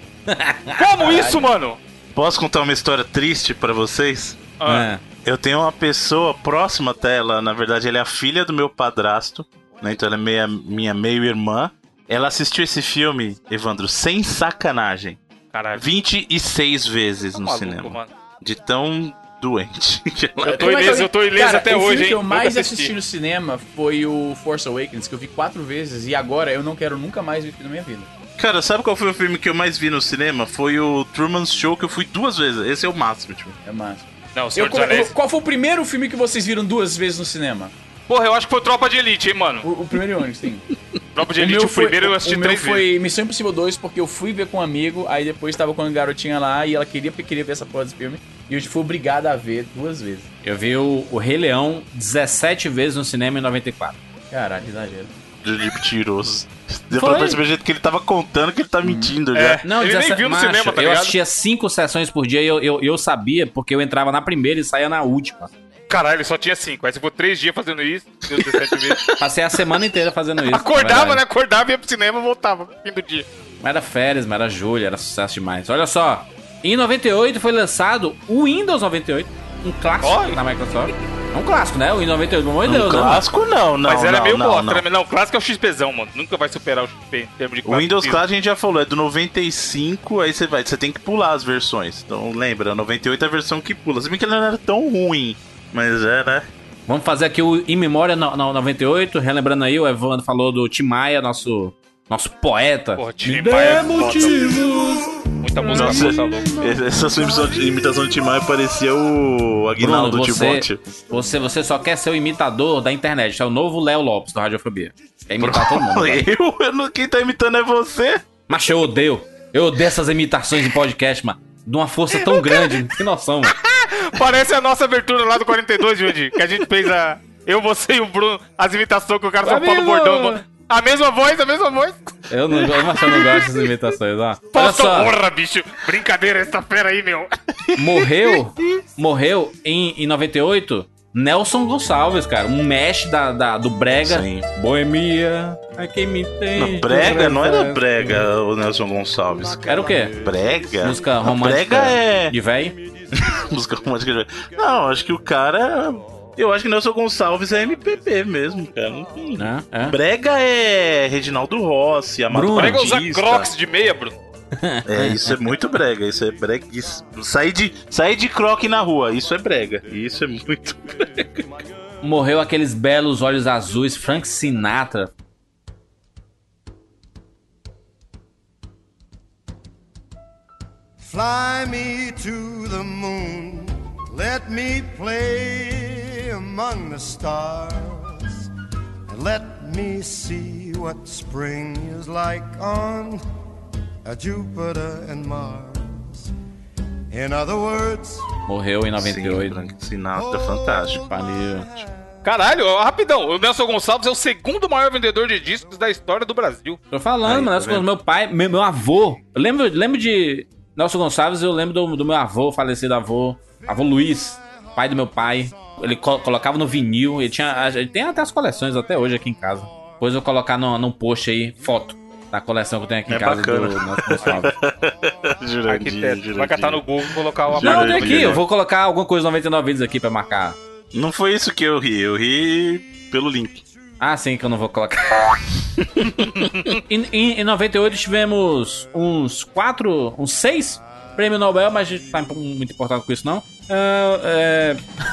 Como isso, mano? Posso contar uma história triste pra vocês? Ah. Eu tenho uma pessoa próxima até ela, na verdade, ela é a filha do meu padrasto, né? Então ela é meia, minha meio-irmã. Ela assistiu esse filme, Evandro, sem sacanagem, Caralho. vinte e seis vezes Tá no maluco, cinema. mano. De tão doente que ela Eu tô Como é que ileso, eu tô ileso Cara, até o hoje, filme hein? que eu Nunca mais assisti. assisti no cinema foi o Force Awakens, que eu vi quatro vezes e agora eu não quero nunca mais ver na minha vida. Cara, sabe qual foi o filme que eu mais vi no cinema? Foi o Truman's Show, que eu fui duas vezes. Esse é o máximo, tipo. É massa. Não, o Senhor Eu, dos Anéis. eu- qual foi o primeiro filme que vocês viram duas vezes no cinema? Porra, eu acho que foi Tropa de Elite, hein, mano? O, o primeiro e único, sim. Tropa de Elite, o, primeiro eu assisti o meu três foi vezes. Missão Impossível dois, porque eu fui ver com um amigo, aí depois tava com a garotinha lá e ela queria porque queria ver essa porra desse filme. E eu fui obrigado a ver duas vezes. Eu vi o, o Rei Leão dezessete vezes no cinema em noventa e quatro. Caralho, exagero. De mentiroso. Deu Foi. pra perceber o jeito que ele tava contando que ele tá mentindo É. já. Não, Ele nem dezessete viu no macho, cinema, tá eu ligado? assistia cinco sessões por dia e eu, eu, eu sabia porque eu entrava na primeira e saía na última. Caralho, ele só tinha cinco. Aí você ficou três dias fazendo isso, deu dezessete vezes. Passei a semana inteira fazendo isso. Acordava, na né? verdade. Acordava, ia pro cinema, voltava. Fim do dia. Mas era férias, mas era julho, era sucesso demais. Olha só, em noventa e oito foi lançado o Windows noventa e oito, um clássico Olha. da Microsoft. É um clássico, né? O Windows noventa e oito, pelo amor de Um Deus, né? clássico não, não. Mas era não, meio não, bosta, não. né? Não, o clássico é o XPzão, mano. Nunca vai superar o X P em termos de O Windows clássico. Classic a gente já falou, é do noventa e cinco, aí você vai, você tem que pular as versões. Então lembra, noventa e oito é a versão que pula. Se bem que ele não era tão ruim, mas é, né? Vamos fazer aqui o In Memória no, no noventa e oito, relembrando aí, o Evandro falou do Tim Maia, nosso, nosso poeta. Porra, Tim Maia é foda. Muita música Nossa, boa, tá louco. essa sua imitação de, imitação de Tim Maia parecia o Aguinaldo Bruno, você, Timóteo. você, você só quer ser o imitador da internet, é o novo Léo Lopes do Radiofobia. Quer imitar todo mundo. Né? Eu, eu não- quem tá imitando é você. Mas eu odeio. Eu odeio essas imitações em podcast, mano. De uma força tão grande. Que noção, mano. Parece a nossa abertura lá do quarenta e dois, Jundi, que a gente fez a... Eu, você e o Bruno, as imitações que o cara só fala o Amigo! bordão. A mesma voz, a mesma voz. Eu não, eu, mas eu não gosto dessas imitações, ó. Olha Posta só, porra, bicho. Brincadeira essa fera aí, meu. morreu, morreu em, em noventa e oito, Nelson Gonçalves, cara. Um mesh da, da, do Brega. Sim. Boemia, é quem me tem. Não, brega, não era brega o Nelson Gonçalves. Era o quê? Brega? Música Não, romântica Brega é. de véi? Música romântica de. Não, acho que o cara. Eu acho que Nelson Gonçalves é M P B mesmo, cara. Não tem. Né? É. Brega é Reginaldo Rossi, Amado Bruno. Brega usar Batista. crocs de meia, Bruno. É, isso é muito brega. Isso é brega. Isso... Sair de, sair de croque na rua, isso é brega. Isso é muito brega. Morreu aqueles belos olhos azuis, Frank Sinatra. Fly me to the moon, let me play among the stars, and let me see what spring is like on a Jupiter and Mars. In other words, Morreu em noventa e oito. Sim, Frank Sinatra, fantástico. Valeu. Caralho, ó, rapidão. O Nelson Gonçalves é o segundo maior vendedor de discos da história do Brasil. Tô falando, Aí, mano. tá As coisas, vendo? meu pai, meu, meu avô. Eu lembro, lembro de Nelson Gonçalves, eu lembro do, do meu avô, falecido avô. Avô Luiz, pai do meu pai. Ele co- colocava no vinil. Ele tinha. Ele tem até as coleções até hoje aqui em casa. Depois eu vou colocar no, num post aí, foto da coleção que eu tenho aqui em É casa bacana. do Nelson Gonçalves. Jurandir, Arquiteto. Jurandir. Vai catar no Google e colocar o Não, eu Jurandir. tenho aqui. Eu vou colocar alguma coisa noventa e nove vídeos aqui pra marcar. Não foi isso que eu ri, eu ri pelo link. Ah, sim, que eu não vou colocar. em, em, em noventa e oito tivemos uns quatro, uns seis prêmios Nobel, mas a gente não tá muito importado com isso, não. Ah, é...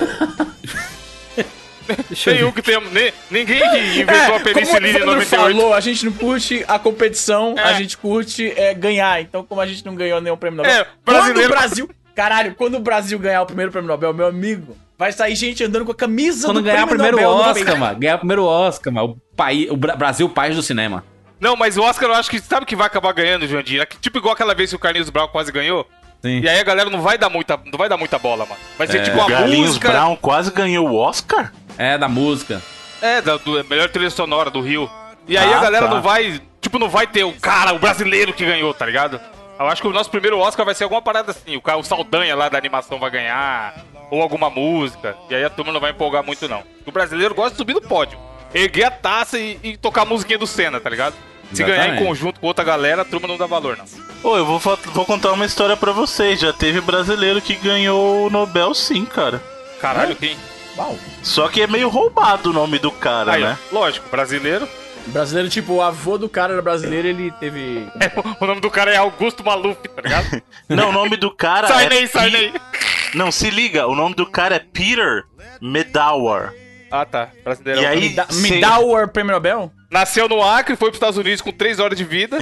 Deixa eu Nenhum ver. que tenha. ne- Ninguém que inventou a penicilina em como o Evandro noventa e oito. falou, a gente não curte a competição, É. a gente curte é, ganhar. Então, como a gente não ganhou nenhum prêmio Nobel... É, brasileiro- Quando o Brasil... Caralho, quando o Brasil ganhar o primeiro prêmio Nobel, meu amigo, Vai sair gente andando com a camisa Quando do ganhar o Prêmio primeiro Nobel no Oscar, peito. mano. Ganhar o primeiro Oscar, mano. O país, o Bra- Brasil, país do cinema. Não, mas o Oscar eu acho que sabe que vai acabar ganhando, Jandir? É que, tipo igual aquela vez que o Carlinhos Brown quase ganhou. Sim. E aí a galera não vai dar muita, não vai dar muita bola, mano. Vai ser É. tipo a Carlinhos música. Brown quase ganhou o Oscar? É, da música. É, da do, melhor trilha sonora do Rio. E aí Ah, a galera tá. não vai, tipo, não vai ter o cara, o brasileiro que ganhou, tá ligado? Eu acho que o nosso primeiro Oscar vai ser alguma parada assim, o cara, o Saldanha lá da animação vai ganhar, ou alguma música, e aí a turma não vai empolgar muito não. O brasileiro gosta de subir no pódio, erguer a taça e, e tocar a musiquinha do Senna, tá ligado? Se Exatamente. ganhar em conjunto com outra galera, a turma não dá valor, não. Ô, eu vou, fa- vou contar uma história pra vocês. Já teve brasileiro que ganhou o Nobel sim, cara. Caralho, quem? Uau. Só que é meio roubado o nome do cara, Aí, ó, né? lógico, brasileiro. Brasileiro, tipo, o avô do cara era brasileiro, ele teve... O nome do cara é Augusto Maluf, tá ligado? Não, o nome do cara Sarney, é... Sarney. Pi- Não, se liga, o nome do cara é Peter Medawar. Ah, tá, brasileiro. E aí- Me dá, me Sim. dá o Prêmio Nobel? Nasceu no Acre, foi pros Estados Unidos com três horas de vida.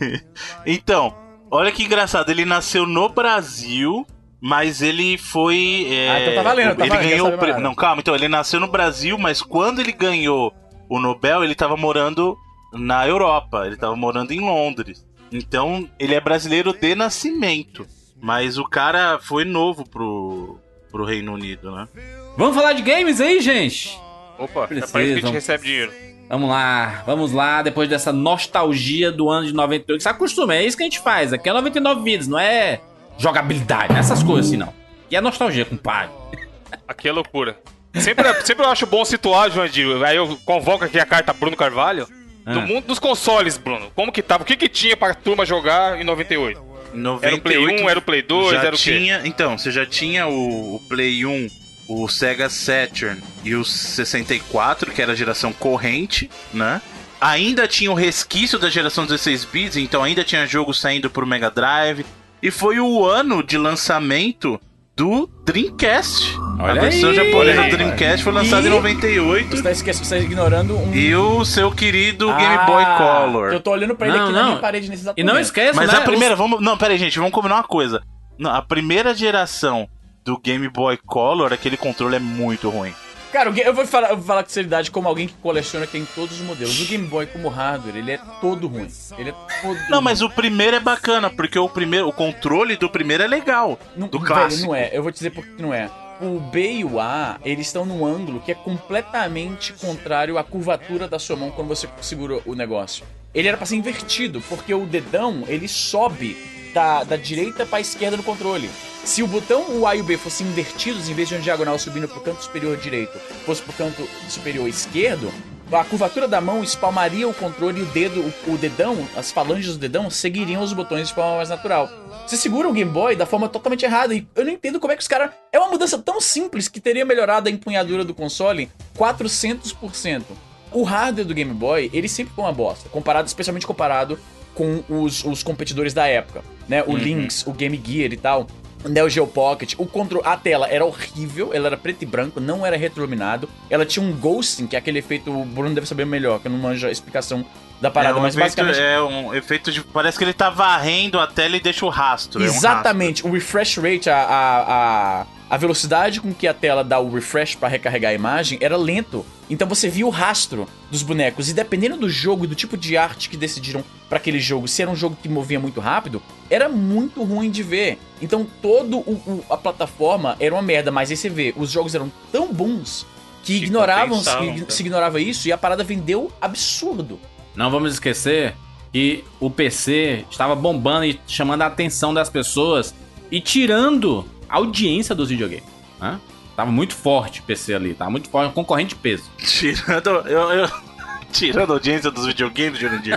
Então, olha que engraçado, ele nasceu no Brasil, mas ele foi... é, Ah, então tá valendo, tá ele valendo, ganhou já o pre- sabe Não, calma, então, ele nasceu no Brasil, mas quando ele ganhou o Nobel, ele tava morando na Europa, ele tava morando em Londres. Então, ele é brasileiro de nascimento, mas o cara foi novo pro, pro Reino Unido, né? Vamos falar de games aí, gente? Opa, é pra isso que a Precisam. gente recebe dinheiro. Vamos lá, vamos lá, depois dessa nostalgia do ano de noventa e oito. Se acostume, é isso que a gente faz. Aqui é noventa e nove vidas, não é jogabilidade, não é essas coisas assim, não. E é nostalgia, compadre. Aqui é loucura. Sempre, sempre eu acho bom situar, Joandir. Aí eu convoco aqui a carta Bruno Carvalho. Ah. Do mundo dos consoles, Bruno. Como que tava? O que que tinha pra turma jogar em noventa e oito? Era o Play um, era o Play dois, já era o quê? tinha, então, você já tinha o, o Play um, o Sega Saturn e o sessenta e quatro, que era a geração corrente, né? Ainda tinha o resquício da geração dezesseis bits, então ainda tinha jogo saindo pro Mega Drive. E foi o ano de lançamento do Dreamcast. Olha a versão aí, japonesa olha do aí. Dreamcast foi lançada E- em noventa e oito. Você tá, esquecendo, você tá ignorando um... E o seu querido Ah, Game Boy Color. Eu tô olhando pra ele Não, aqui na não. minha parede nesse exato E não momento. esqueça, Mas né? a primeira, os- vamos. Não, pera aí, gente, vamos combinar uma coisa. Não, a primeira geração do Game Boy Color, aquele controle é muito ruim. Cara, o ga- eu vou falar, eu vou falar com seriedade como alguém que coleciona, que tem todos os modelos. O Game Boy como hardware, ele é todo ruim. Ele é todo Não, ruim. mas o primeiro é bacana, porque o primeiro, o controle do primeiro é legal. Não, do velho, clássico. não é. Eu vou te dizer por que não é. O B e o A, eles estão num ângulo que é completamente contrário à curvatura da sua mão quando você segura o negócio. Ele era pra ser invertido, porque o dedão, ele sobe da, da direita pra esquerda no controle. Se o botão, o A e o B fossem invertidos, em vez de uma diagonal subindo pro canto superior direito, fosse pro canto superior esquerdo, a curvatura da mão espalmaria o controle e o dedo, o, o dedão, as falanges do dedão, seguiriam os botões de forma mais natural. Você segura o Game Boy da forma totalmente errada e eu não entendo como é que os caras... É uma mudança tão simples que teria melhorado a empunhadura do console quatrocentos por cento. O hardware do Game Boy, ele sempre foi uma bosta, comparado, especialmente comparado com os, os competidores da época, né? O Lynx, o Game Gear e tal. O Neo Geo Pocket, o controle, a tela era horrível, ela era preto e branco, não era retroiluminado, ela tinha um ghosting, que é aquele efeito, o Bruno deve saber melhor, que eu não manjo a explicação da parada, é um mas efeito, basicamente... é um efeito de. Parece que ele tá varrendo a tela e deixa o rastro. Exatamente, o refresh rate, a, a, a, a velocidade com que a tela dá o refresh pra recarregar a imagem era lento. Então você via o rastro dos bonecos. E dependendo do jogo e do tipo de arte que decidiram pra aquele jogo, se era um jogo que movia muito rápido, era muito ruim de ver. Então todo o, o- a plataforma era uma merda, mas aí você vê, os jogos eram tão bons que Que ignoravam, compensavam, se, tá? se ignorava isso e a parada vendeu absurdo. Não vamos esquecer que o P C estava bombando e chamando a atenção das pessoas e tirando a audiência dos videogames, né? Tava muito forte o P C ali, tava muito forte, um concorrente de peso. Tirando. Eu, eu- tirando a audiência dos videogames, Jurandir.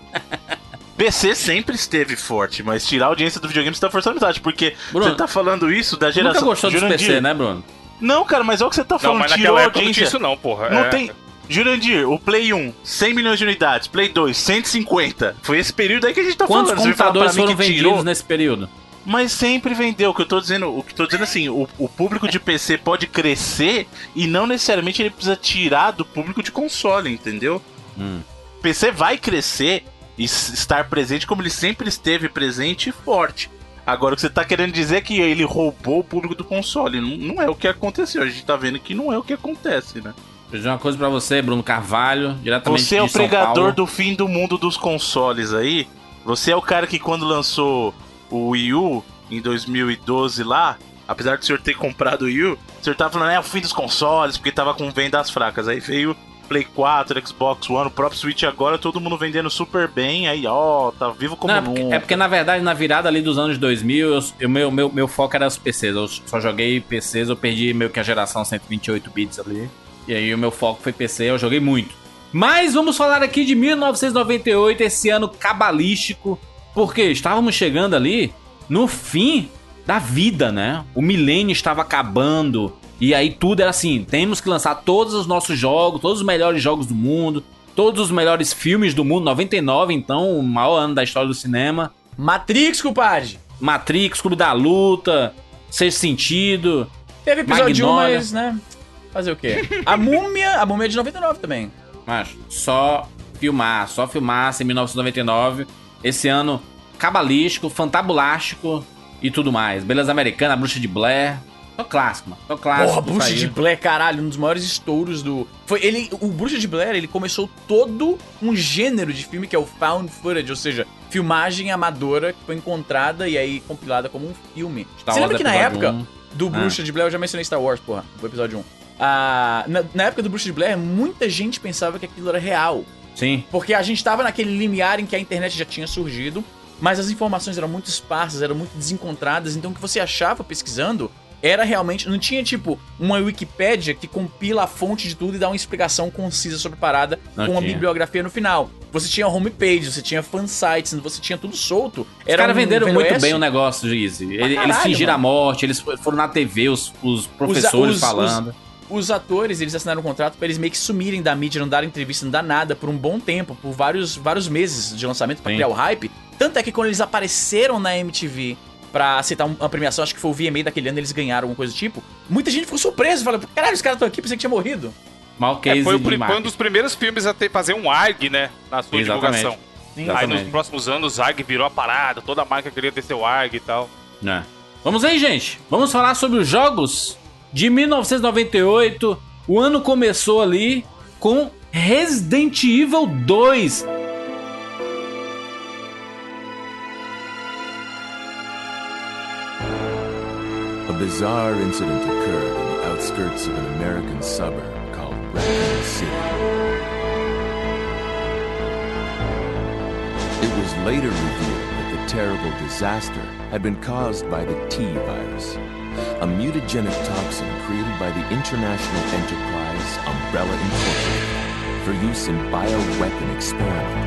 P C sempre esteve forte, mas tirar a audiência do videogame você tá forçando a amizade, porque Bruno, você tá falando isso da Você geração. nunca gostou dos Jurandir, P C, né, Bruno? Não, cara, mas olha o que você tá Não, falando, mas tirou naquela a época não tinha audiência. isso não, porra. Não É. tem. Jurandir, o Play um, cem milhões de unidades, Play dois, cento e cinquenta. Foi esse período aí que a gente tá Quantos falando. Você vai falar computadores pra mim foram que vendidos tirou? nesse período? Mas sempre vendeu. O que eu tô dizendo, o que eu tô dizendo assim, o, o público de P C pode crescer e não necessariamente ele precisa tirar do público de console, entendeu? Hum. O P C vai crescer e s- estar presente como ele sempre esteve presente e forte. Agora, o que você tá querendo dizer é que ele roubou o público do console. Não, não é o que aconteceu. A gente tá vendo que não é o que acontece, né? Vou dizer uma coisa pra você, Bruno Carvalho, diretamente Você é o de São pregador Paulo. do fim do mundo dos consoles aí. Você é o cara que quando lançou o Wii U em dois mil e doze lá, apesar do senhor ter comprado o Wii U, o senhor tava falando, é o fim dos consoles, porque tava com vendas fracas. Aí veio Play quatro, Xbox One, o próprio Switch agora, todo mundo vendendo super bem. Aí, ó, tá vivo como Não, é nunca. porque, é porque, na verdade, na virada ali dos anos dois mil, eu, eu- meu, meu, meu foco era os P Cs. Eu só joguei P Cs, eu perdi meio que a geração cento e vinte e oito bits ali. E aí o meu foco foi P C, eu joguei muito. Mas vamos falar aqui de mil novecentos e noventa e oito, esse ano cabalístico, porque estávamos chegando ali no fim da vida, né? O milênio estava acabando, e aí tudo era assim, temos que lançar todos os nossos jogos, todos os melhores jogos do mundo, todos os melhores filmes do mundo, noventa e nove, então, o maior ano da história do cinema. Matrix, compadre. Matrix, Clube da Luta, Sexto Sentido. Teve episódio um, Magnólia. mas, né? Fazer o quê? A Múmia, a Múmia é de noventa e nove também. Mas só filmar, só filmar em mil novecentos e noventa e nove. Esse ano cabalístico, fantabulástico e tudo mais. Beleza Americana, Bruxa de Blair. Só clássico, mano. Só clássico. Porra, Bruxa isso aí. de Blair, caralho, um dos maiores estouros do... Foi ele, o Bruxa de Blair, ele começou todo um gênero de filme que é o found footage, ou seja, filmagem amadora que foi encontrada e aí compilada como um filme. Star Você Wars lembra que na episódio época um. do Bruxa de Blair, eu já mencionei Star Wars, porra, no episódio um. Ah, na, na época do Bruxa de Blair, muita gente pensava que aquilo era real. Sim. Porque a gente tava naquele limiar em que a internet já tinha surgido, mas as informações eram muito esparsas, eram muito desencontradas, então o que você achava pesquisando era realmente... Não tinha, tipo, uma Wikipédia que compila a fonte de tudo e dá uma explicação concisa sobre a parada Não com uma tinha. bibliografia no final. Você tinha homepage, você tinha fansites, você tinha tudo solto. Os caras um venderam Velho muito Oeste. bem o negócio, Easy. Eles, eles caralho, fingiram mano. a morte, eles foram na T V, os, os professores os- falando. Os atores, eles assinaram um contrato pra eles meio que sumirem da mídia, não darem entrevista, não dar nada por um bom tempo, por vários, vários meses de lançamento pra Sim. criar o hype. Tanto é que quando eles apareceram na M T V pra aceitar um- uma premiação, acho que foi o V M A daquele ano, eles ganharam alguma coisa do tipo, muita gente ficou surpresa, falando, caralho, os caras estão aqui, pensei que tinha morrido. Mal case É, foi, o, de pri- foi um marketing. dos primeiros filmes a ter, fazer um A R G, né? Na sua Exatamente. divulgação. Aí Exatamente. nos próximos anos o A R G virou a parada, toda marca queria ter seu A R G e tal. É. Vamos aí, gente. Vamos falar sobre os jogos de mil novecentos e noventa e oito. O ano começou ali com Resident Evil dois. A bizarre incident occurred in the outskirts of an American suburb called Raccoon City. It was later revealed that the terrible disaster had been caused by the T virus, a mutagenic toxin created by the international enterprise Umbrella Incorporated for use in bioweapon experiment.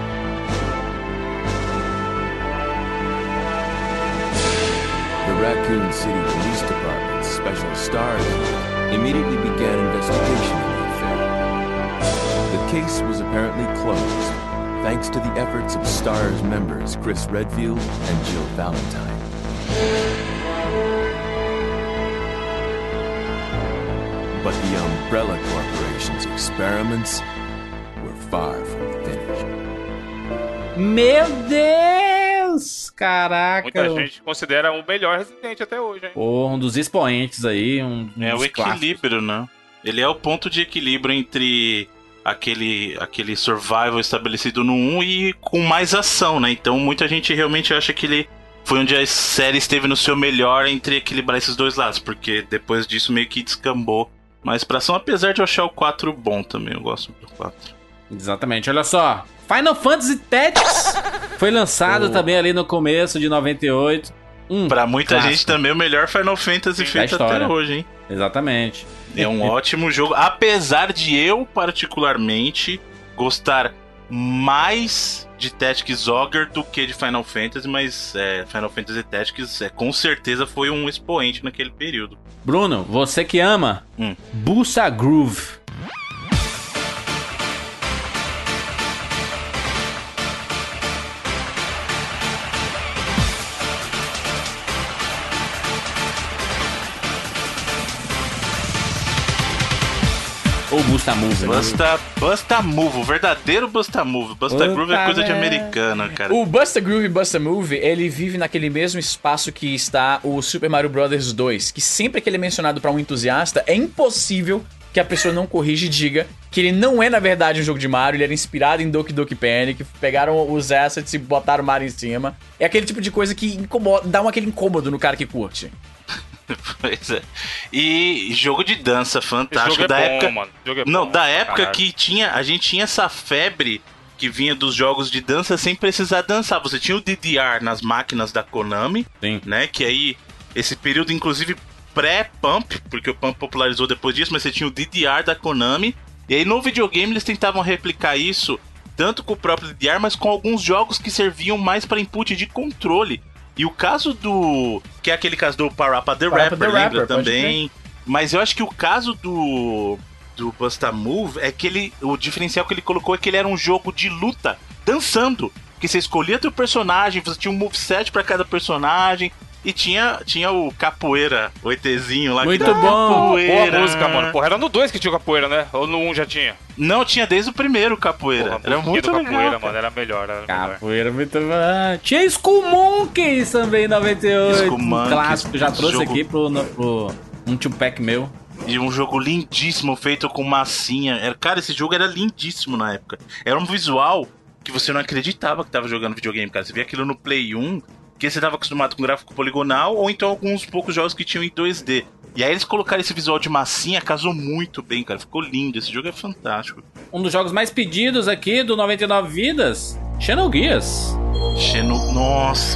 The Raccoon City Police Department's Special Stars Unit immediately began investigation in the affair. The case was apparently closed, thanks to the efforts of STARS members Chris Redfield and Jill Valentine. But the Umbrella Corporation's experiments were far from finished. Meu Deus! Caraca! Muita gente considera o melhor Resident até hoje, hein? Pô, um dos expoentes aí, um, um É o dos clássicos. equilíbrio, né? Ele é o ponto de equilíbrio entre aquele, aquele survival estabelecido no um e com mais ação, né? Então muita gente realmente acha que ele foi onde a série esteve no seu melhor entre equilibrar esses dois lados, porque depois disso meio que descambou mais pra ação, apesar de eu achar o quatro bom também, eu gosto do quatro. Exatamente, olha só. Final Fantasy Tactics foi lançado Oh. também ali no começo de noventa e oito. Um Pra muita clássico. gente também o melhor Final Fantasy Da feito até história. hoje, hein? Exatamente. É um ótimo jogo, apesar de eu, particularmente, gostar mais de Tactics Ogre do que de Final Fantasy, mas é, Final Fantasy Tactics é, com certeza foi um expoente naquele período. Bruno, você que ama Hum. Bussa Groove. Ou Busta Move? Busta, Busta Move, o verdadeiro Busta Move. Busta Puta Groove é coisa de merda. americana, cara. O Busta Groove e Busta Move, ele vive naquele mesmo espaço que está o Super Mario Bros. dois, que sempre que ele é mencionado pra um entusiasta, é impossível que a pessoa não corrija e diga que ele não é, na verdade, um jogo de Mario, ele era inspirado em Doki Doki Panic, pegaram os assets e botaram o Mario em cima. É aquele tipo de coisa que incomoda, dá um aquele incômodo no cara que curte. Pois é. E jogo de dança fantástico. Esse jogo da é bom, época... mano. Esse jogo é Não, bom, da época caralho. que tinha, a gente tinha essa febre que vinha dos jogos de dança sem precisar dançar. Você tinha o D D R nas máquinas da Konami, Sim. né? Que aí, esse período, inclusive, pré-Pump, porque o Pump popularizou depois disso, mas você tinha o D D R da Konami. E aí no videogame eles tentavam replicar isso, tanto com o próprio D D R, mas com alguns jogos que serviam mais para input de controle. E o caso do... que é aquele caso do Parappa the Parappa Rapper, the lembra Rapper, pode também. Mas eu acho que o caso do... do Busta Move é que ele... o diferencial que ele colocou é que ele era um jogo de luta dançando. Que você escolhia teu personagem, você tinha um moveset pra cada personagem. E tinha, tinha o capoeira, o ETzinho lá. Muito que bom. capoeira. Boa música, mano. Porra, era no dois que tinha capoeira, né? Ou no um já tinha? Não, tinha desde o primeiro capoeira. Porra, era a musiquinha muito do legal, capoeira, cara. mano. Era melhor, era melhor. Capoeira, muito bom. Tinha Skull Monkeys também em noventa e oito. Skull Um Monkeys, clássico, já trouxe jogo- aqui pro, no- pro um two-pack meu. E um jogo lindíssimo, feito com massinha. Era, cara, esse jogo era lindíssimo na época. Era um visual que você não acreditava que tava jogando videogame, cara. Você via aquilo no Play um, que você tava acostumado com gráfico poligonal, ou então alguns poucos jogos que tinham em dois D. E aí eles colocaram esse visual de massinha, casou muito bem, cara. Ficou lindo, esse jogo é fantástico. Um dos jogos mais pedidos aqui do noventa e nove Vidas, Xenogears. Xeno... Nossa,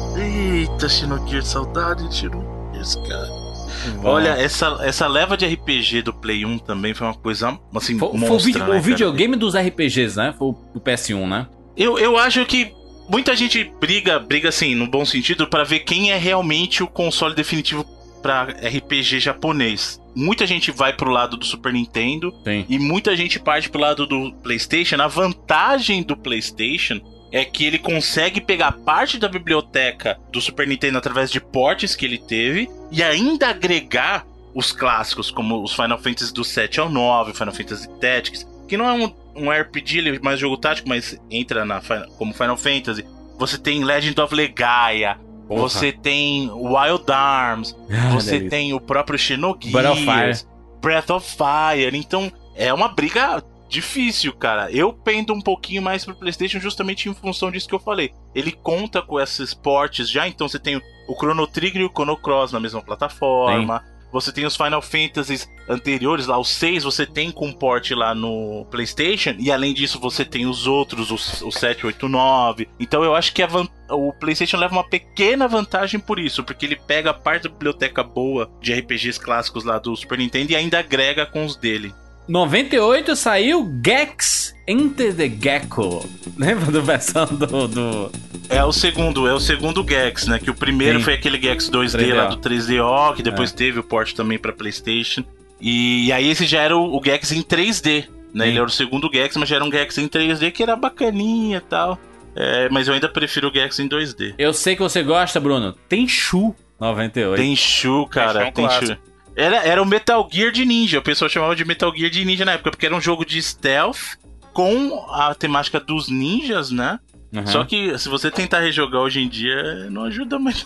eita, Xenogears, saudade de Xenogears, cara. Olha, essa, essa leva de R P G do Play um também foi uma coisa, assim, Foi, foi monstra, o, vídeo- né, o cara? videogame dos R P Gs, né? Foi o o P S um, né? Eu, eu acho que muita gente briga, briga assim, no bom sentido, pra ver quem é realmente o console definitivo pra R P G japonês. Muita gente vai pro lado do Super Nintendo Sim. e muita gente parte pro lado do PlayStation. A vantagem do PlayStation é que ele consegue pegar parte da biblioteca do Super Nintendo através de portes que ele teve e ainda agregar os clássicos, como os Final Fantasy do sete ao nove, Final Fantasy Tactics, que não é um, um R P G, ele é mais jogo tático, mas entra na, como Final Fantasy. Você tem Legend of Legaia, Porra. você tem Wild Arms, Ah, você delícia. tem o próprio Xenogears, Breath of Fire. Breath of Fire. Então é uma briga difícil, cara. Eu pendo um pouquinho mais pro PlayStation justamente em função disso que eu falei. Ele conta com esses portes já, então você tem o Chrono Trigger e o Chrono Cross na mesma plataforma. Você tem os Final Fantasies anteriores lá, os seis você tem com port lá no PlayStation. E além disso você tem os outros, os, os sete, oito, nove. Então eu acho que a van- o PlayStation leva uma pequena vantagem por isso, porque ele pega a parte da biblioteca boa de R P Gs clássicos lá do Super Nintendo e ainda agrega com os dele. noventa e oito saiu Gex Enter the Gecko. Lembra da versão do, do... É o segundo, é o segundo Gex, né? Que o primeiro Sim. foi aquele Gex dois D três D O. lá do três D O, que depois É. teve o port também pra PlayStation. E, e aí esse já era o, o Gex em três D, né? Sim. Ele era o segundo Gex, mas já era um Gex em três D que era bacaninha e tal. É, mas eu ainda prefiro o Gex em dois D. Eu sei que você gosta, Bruno. Tenchu noventa e oito. Tenchu, cara, Tenchu é um Tenchu. clássico. Era, era o Metal Gear de ninja, o pessoal chamava de Metal Gear de ninja na época, porque era um jogo de stealth com a temática dos ninjas, né? Uhum. Só que se você tentar rejogar hoje em dia, não ajuda muito.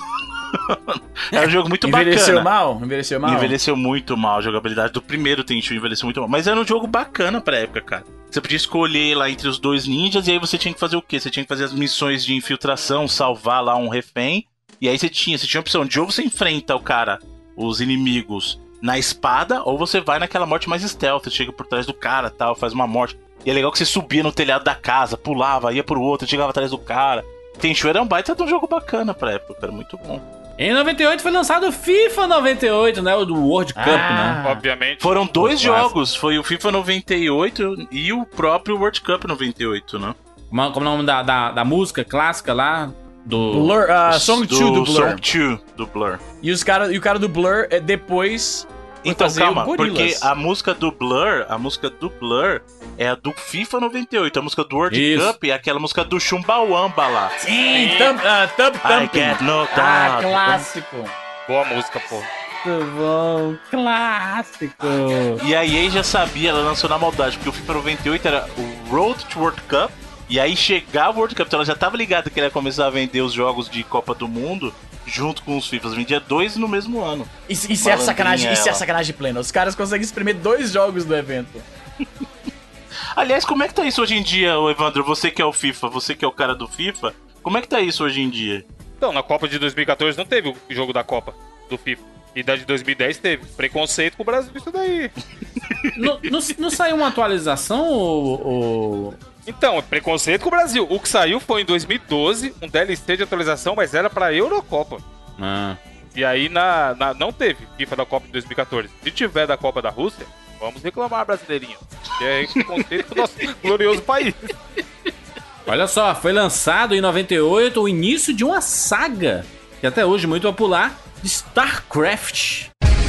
Era um jogo muito Envelheceu bacana. mal? Envelheceu mal? Envelheceu muito mal, a jogabilidade do primeiro Tenchu envelheceu muito mal. Mas era um jogo bacana pra época, cara. Você podia escolher lá entre os dois ninjas, e aí você tinha que fazer o quê? Você tinha que fazer as missões de infiltração, salvar lá um refém. E aí você tinha, você tinha a opção de ou você enfrenta o cara, os inimigos, na espada, ou você vai naquela morte mais stealth, chega por trás do cara, tal, faz uma morte. E é legal que você subia no telhado da casa, pulava, ia pro outro, chegava atrás do cara. Tenchu era um baita de um jogo bacana pra época, era muito bom. Em noventa e oito foi lançado o FIFA noventa e oito, né? O do World Cup, Ah. né? Obviamente. Foram dois Pô, clássico. jogos, foi o FIFA noventa e oito e o próprio World Cup noventa e oito, né? Como, como é o nome da, da, da música clássica lá? Do... Blur, ah, Song dois do Blur. Song dois do Blur. E, os cara, e o cara do Blur é depois foi Então, fazer calma, o porque Gorillaz. a música do Blur, a música do Blur é a do FIFA noventa e oito, a música do World Isso. Cup é aquela música do Chumbawamba lá. Sim, thump, ah, thump I thumping. get knocked Ah, out. clássico. Boa música, pô. bom, clássico. E a E A já sabia, ela lançou na maldade, porque o FIFA noventa e oito era o Road to World Cup, e aí chegava o World Cup, então ela já tava ligada que ela ia começar a vender os jogos de Copa do Mundo junto com os FIFAs, vendia dois no mesmo ano. Isso, isso é sacanagem, isso é sacanagem plena. Os caras conseguem espremer dois jogos do evento. Aliás, como é que tá isso hoje em dia, ô Evandro? Você que é o FIFA, você que é o cara do FIFA, como é que tá isso hoje em dia? Então, na Copa de dois mil e catorze não teve o jogo da Copa do FIFA. E da de dois mil e dez teve. Preconceito com o Brasil, isso daí. Não, não, não saiu uma atualização, ou... ou... Então, preconceito com o Brasil. O que saiu foi em dois mil e doze, um D L C de atualização, mas era pra Eurocopa. Ah. E aí na, na, não teve FIFA da Copa de dois mil e catorze. Se tiver da Copa da Rússia, vamos reclamar, brasileirinho. Que é preconceito com o nosso glorioso país. Olha só, foi lançado em noventa e oito o início de uma saga, que até hoje é muito popular, de StarCraft.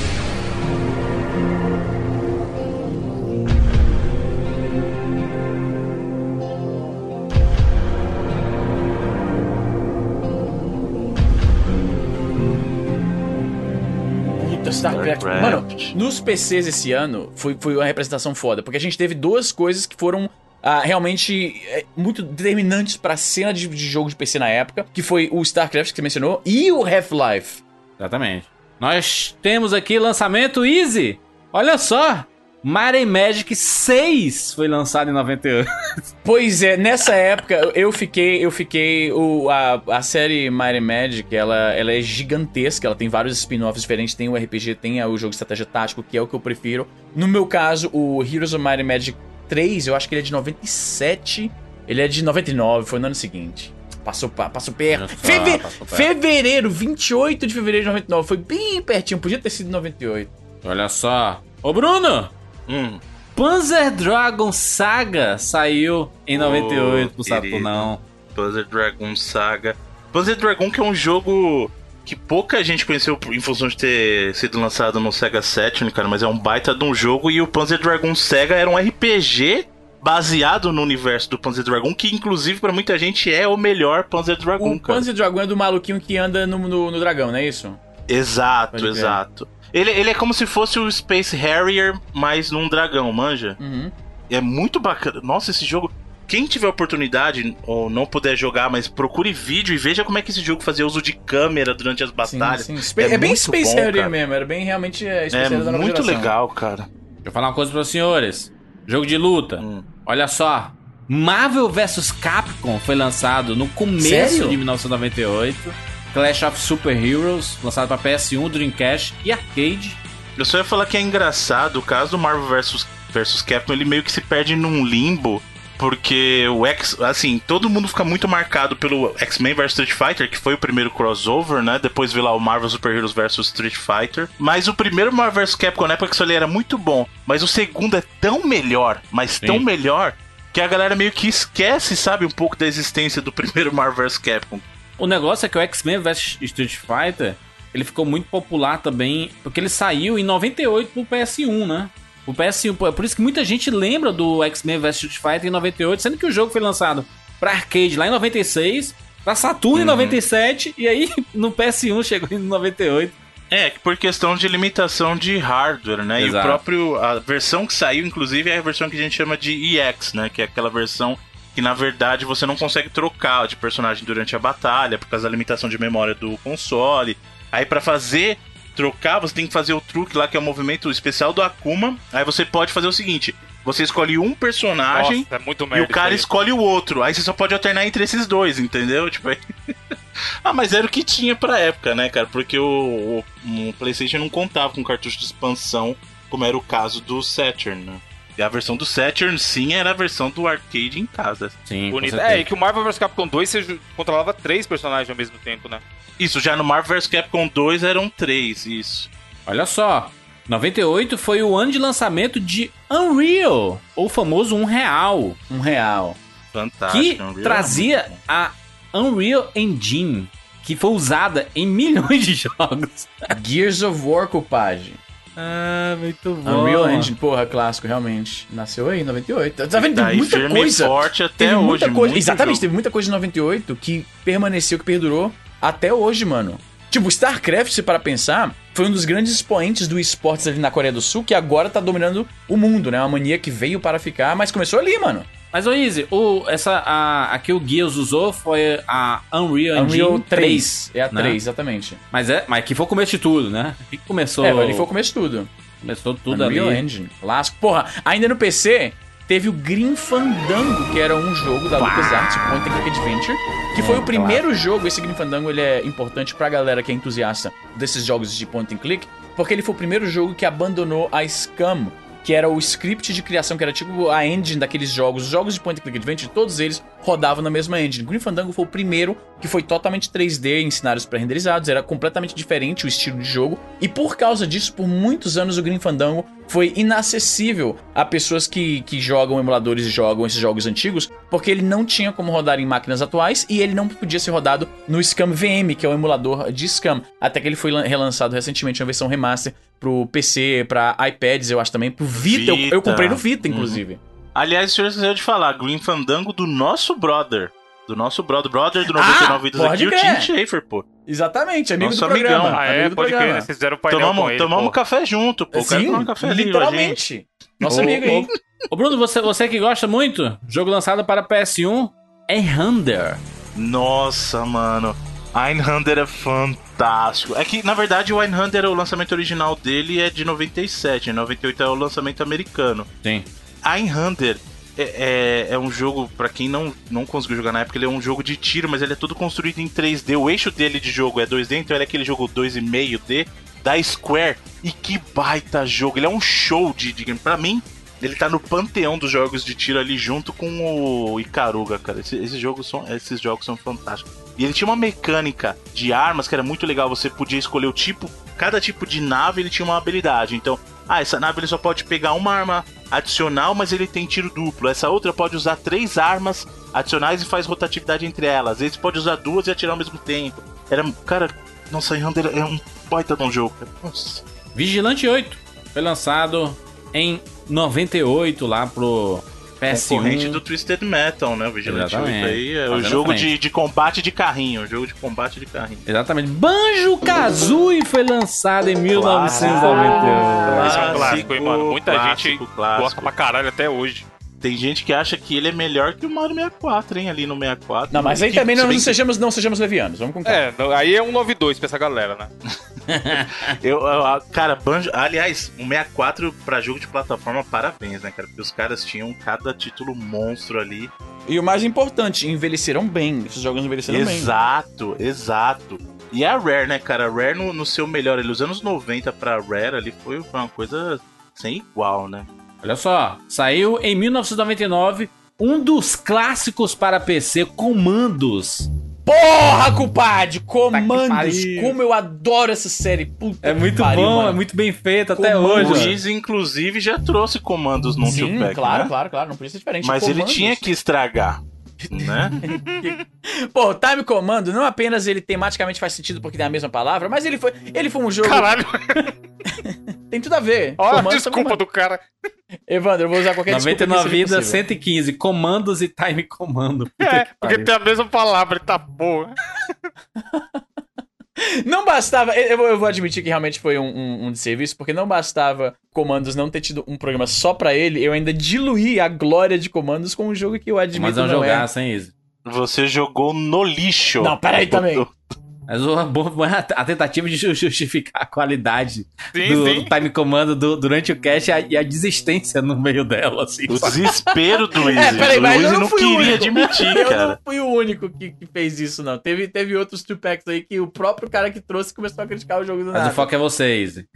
StarCraft. Mano, nos P Cs esse ano foi, foi uma representação foda, porque a gente teve duas coisas que foram ah, realmente é, muito determinantes pra cena de, de jogo de P C na época, que foi o StarCraft que você mencionou e o Half-Life. Exatamente. Nós temos aqui lançamento Easy. Olha só, Might and Magic seis foi lançado em noventa e oito. Pois é, nessa época eu fiquei, eu fiquei, o, a, a série Might and Magic, ela, ela é gigantesca, ela tem vários spin-offs diferentes, tem o R P G, tem o jogo de estratégia tático, que é o que eu prefiro. No meu caso, o Heroes of Might and Magic três, eu acho que ele é de noventa e sete, ele é de noventa e nove, foi no ano seguinte. Passou, passou perto. Só, Feve... passou perto. Fevereiro, vinte e oito de fevereiro de noventa e nove, foi bem pertinho, podia ter sido noventa e oito. Olha só. Ô Bruno! Hum. Panzer Dragon Saga saiu em noventa e oito pro querido. Saturnão. Panzer Dragon Saga. Panzer Dragon, que é um jogo que pouca gente conheceu em função de ter sido lançado no Sega Saturn, cara, mas é um baita de um jogo. E o Panzer Dragon Saga era um R P G baseado no universo do Panzer Dragon, que inclusive pra muita gente é o melhor Panzer Dragon, O cara. Panzer Dragon é do maluquinho que anda no, no, no dragão, não é isso? Exato, Pode crer. exato. Ele, ele é como se fosse o Space Harrier, mas num dragão, manja? Uhum. É muito bacana. Nossa, esse jogo... Quem tiver oportunidade, ou não puder jogar, mas procure vídeo e veja como é que esse jogo fazia uso de câmera durante as batalhas. Sim, sim. É, é bem muito Space bom, Harrier cara. mesmo, era bem realmente é, É especialidade da nova muito geração. legal, cara. Deixa eu falar uma coisa para os senhores. Jogo de luta. Hum. Olha só. Marvel versus. Capcom foi lançado no começo Sério? de mil novecentos e noventa e oito. Clash of Super Heroes, lançado para P S um, Dreamcast e Arcade. Eu só ia falar que é engraçado, o caso do Marvel versus. versus Capcom, ele meio que se perde num limbo, porque o X, assim, todo mundo fica muito marcado pelo X-Men versus Street Fighter, que foi o primeiro crossover, né? Depois veio lá o Marvel Super Heroes versus Street Fighter. Mas o primeiro Marvel versus Capcom na época que eu falei era muito bom, mas o segundo é tão melhor, mas Sim. tão melhor, que a galera meio que esquece, sabe, um pouco da existência do primeiro Marvel versus Capcom. O negócio é que o X-Men versus. Street Fighter, ele ficou muito popular também, porque ele saiu em noventa e oito pro P S um, né? O P S um, é por isso que muita gente lembra do X-Men versus. Street Fighter em noventa e oito, sendo que o jogo foi lançado pra arcade lá em noventa e seis, pra Saturn em Uhum. noventa e sete, e aí no P S um chegou em noventa e oito. É, por questão de limitação de hardware, né? E o Exato. próprio... A versão que saiu, inclusive, é a versão que a gente chama de E X, né? Que é aquela versão que, na verdade, você não consegue trocar de personagem durante a batalha, por causa da limitação de memória do console. Aí, pra fazer... Trocar, você tem que fazer o truque lá, que é o movimento especial do Akuma. Aí você pode fazer o seguinte: você escolhe um personagem... Nossa, é muito E merda o cara isso aí. escolhe o outro. Aí você só pode alternar entre esses dois, entendeu? Tipo, aí... Ah, mas era o que tinha pra época, né, cara? Porque o, o, o PlayStation não contava com cartucho de expansão, como era o caso do Saturn, né? E a versão do Saturn, sim, era a versão do arcade em casa. Sim, com Bonito. certeza. É, e que o Marvel versus. Capcom dois você ju- controlava três personagens ao mesmo tempo, né? Isso, já no Marvel versus. Capcom dois eram três, isso. Olha só, noventa e oito foi o ano de lançamento de Unreal, ou famoso Um Real, Um real. Fantástico. que Unreal trazia é muito bom. a Unreal Engine, que foi usada em milhões de jogos. Gears of War, compadre. Ah, muito Unreal Engine, porra, clássico, realmente. Nasceu aí em noventa e oito. Tá vendo? Tá Teve aí muita firme e coisa. forte até Teve muita hoje, coisa. muito Exatamente, jogo. teve muita coisa de noventa e oito que permaneceu, que perdurou até hoje, mano. Tipo, StarCraft, se para pensar, foi um dos grandes expoentes do esportes ali na Coreia do Sul, que agora tá dominando o mundo, né? Uma mania que veio para ficar, mas começou ali, mano. Mas, ô Easy, o, essa, a, a que o Gears usou foi a Unreal Engine Unreal três. É a né? três, exatamente. Mas, é, mas que foi o começo de tudo, né? Que começou... É, ali foi o começo de tudo. Começou tudo Unreal ali. Engine, clássico. Porra, ainda no P C... Teve o Grim Fandango, que era um jogo da LucasArts, Point and Click Adventure, que foi É, o primeiro jogo. Esse Grim Fandango ele é importante pra galera que é entusiasta desses jogos de Point and Click, porque ele foi o primeiro jogo que abandonou a Scum, que era o script de criação, que era tipo a engine daqueles jogos. Os jogos de Point and Click Adventure, todos eles rodavam na mesma engine. Grim Fandango foi o primeiro que foi totalmente três D em cenários pré-renderizados, era completamente diferente o estilo de jogo, e por causa disso, por muitos anos o Grim Fandango foi inacessível a pessoas que, que jogam emuladores e jogam esses jogos antigos, porque ele não tinha como rodar em máquinas atuais e ele não podia ser rodado no Scum V M, que é o emulador de Scum. Até que ele foi relançado recentemente, uma versão remaster pro P C, pra iPads, eu acho também, pro Vita. Eu, eu comprei no Vita, inclusive. Uhum. Aliás, o senhor esqueceu de falar, Grim Fandango do nosso brother. Do nosso brother, brother do noventa e nove Vidas Ah, aqui, pode o crer. Tim Schafer, pô. Exatamente, amigo Nosso do programa. amigão. Ah, é, amigo do pode programa. crer, vocês fizeram o painel com Tomamos, ele. tomamos pô. café junto, pô. O cara Sim, tomou um café ali com a gente. literalmente. Nosso Ô, amigo aí. Ô, Bruno, você, você que gosta muito, jogo lançado para P S um, Einhander. Nossa, mano. Einhander é fantástico. É que, na verdade, o Einhander, o lançamento original dele é de noventa e sete. Em noventa e oito é o lançamento americano. Sim. Einhander é, é, é um jogo, pra quem não, não conseguiu jogar na época, ele é um jogo de tiro, mas ele é todo construído em três D. O eixo dele de jogo é dois D, então ele é aquele jogo dois vírgula cinco D da Square. E que baita jogo. Ele é um show de, de game. Pra mim, ele tá no panteão dos jogos de tiro ali junto com o Ikaruga, cara. Esse, esses, jogos são, esses jogos são fantásticos. E ele tinha uma mecânica de armas que era muito legal. Você podia escolher o tipo... Cada tipo de nave ele tinha uma habilidade. Então, ah, essa nave ele só pode pegar uma arma adicional, mas ele tem tiro duplo. Essa outra pode usar três armas adicionais e faz rotatividade entre elas. Esse pode usar duas e atirar ao mesmo tempo. Era... Cara, nossa, Einhander é um baita de um jogo, cara. Nossa. Vigilante oito foi lançado em noventa e oito lá pro P S um. Concorrente do Twisted Metal, né? O Vigilante Exatamente. oito aí é o Fazendo jogo frente. de, de combate de carrinho. O jogo de combate de carrinho. Exatamente. Banjo-Kazooie foi lançado em mil novecentos e noventa e oito. Esse é um clássico, hein, mano? Muita clássico, gente clássico. gosta pra caralho até hoje. Tem gente que acha que ele é melhor que o Mario sessenta e quatro, hein? Ali no sessenta e quatro. Não, mas aí Que- também se não, bem não, que sejamos, não sejamos levianos, vamos com calma. É, não- aí é um nove dois pra essa galera, né? Eu, eu- cara, Banjo... Aliás, o sessenta e quatro pra jogo de plataforma, parabéns, né, cara? Porque os caras tinham cada título monstro ali. E o mais importante, envelheceram bem. Esses jogos envelheceram bem. Exato, exato. E a Rare, né, cara? A Rare no, no seu melhor, ali, os anos noventa pra Rare ali foi, foi uma coisa sem igual, né? Olha só, saiu em mil novecentos e noventa e nove um dos clássicos para P C, Comandos. Porra, compadre! Comandos! pariu. Como eu adoro essa série. Puta É que muito pariu, bom, mano. é muito bem feito até Comandos. O hoje. ó. Luiz, inclusive, já trouxe comandos no Sim, Tupac, claro, né? claro, claro. Não podia ser diferente. Mas ele Comandos. tinha que estragar, né? Pô, o Time Commando, não apenas ele tematicamente faz sentido porque tem a mesma palavra, mas ele foi, ele foi um jogo... Caralho, Tem tudo a ver. olha a Comandos são desculpa comandos. do cara. Evandro, eu vou usar qualquer noventa e desculpa nove que seja vidas, possível. cento e quinze. Comandos e Time Comando. Puta É, que porque pariu. tem a mesma palavra, tá boa. Não bastava, eu vou, eu vou admitir que realmente foi um, um, um desserviço, porque não bastava Comandos não ter tido um programa só pra ele, eu ainda diluí a glória de Comandos com um jogo que eu admito Mas é um não é. jogaço, hein, Izzy? Você jogou no lixo. Não, peraí também. Mas uma boa- a tentativa de ju- justificar a qualidade Sim, do, sim. do Time Comando do- durante o cast e a, e a desistência no meio dela, assim. O sabe? desespero do Luiz. É, peraí, o mas Luiz eu não, não fui o queria único. admitir, Eu cara. não fui o único que, que fez isso, não. Teve, teve outros two-packs aí que o próprio cara que trouxe começou a criticar o jogo do Mas nada. o foco é vocês.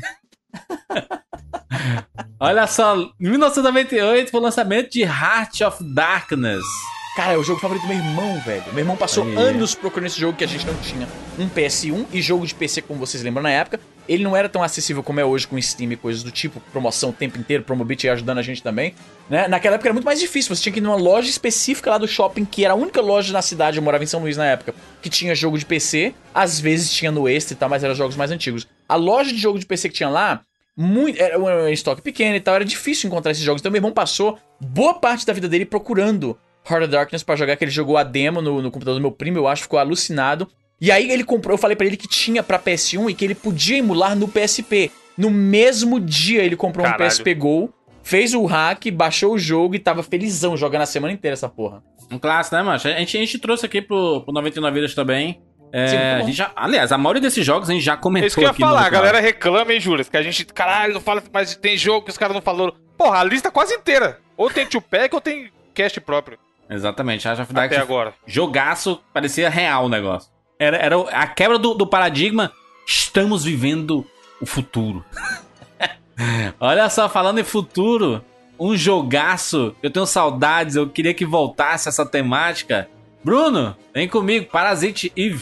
Olha só, em mil novecentos e noventa e oito foi o lançamento de Heart of Darkness. Cara, é o jogo favorito do meu irmão, velho. Meu irmão passou Aí. anos procurando esse jogo que a gente não tinha um P S um e jogo de P C, como vocês lembram na época. Ele não era tão acessível como é hoje com Steam e coisas do tipo, promoção o tempo inteiro, Promobit ajudando a gente também. Né? Naquela época era muito mais difícil, você tinha que ir numa loja específica lá do shopping, que era a única loja na cidade, eu morava em São Luís na época, que tinha jogo de P C, às vezes tinha no Extra e tal, mas eram jogos mais antigos. A loja de jogo de P C que tinha lá, muito, era um estoque pequeno e tal, era difícil encontrar esses jogos. Então meu irmão passou boa parte da vida dele procurando Heart of Darkness pra jogar, que ele jogou a demo no, no computador do meu primo, eu acho, ficou alucinado. E aí ele comprou, eu falei pra ele que tinha pra P S um e que ele podia emular no P S P. No mesmo dia ele comprou Caralho. um P S P Go, fez o hack, baixou o jogo e tava felizão jogando a semana inteira essa porra. Um clássico, né, mancha? A gente, a gente trouxe aqui pro, pro noventa e nove Vidas também. É, Sim, muito bom. a gente já, aliás, a maioria desses jogos a gente já comentou Isso que eu ia aqui no falar, a noventa e nove. galera reclama, hein, Juras? Que a gente, caralho, não fala, mas tem jogo que os caras não falaram. Porra, a lista quase inteira. Ou tem two-pack ou tem cast próprio. Exatamente, Age of Até Darkness. agora. Jogaço, parecia real o negócio. Era, era a quebra do, do paradigma. Estamos vivendo o futuro. Olha só, falando em futuro, um jogaço. Eu tenho saudades, eu queria que voltasse essa temática. Bruno, vem comigo, Parasite Eve.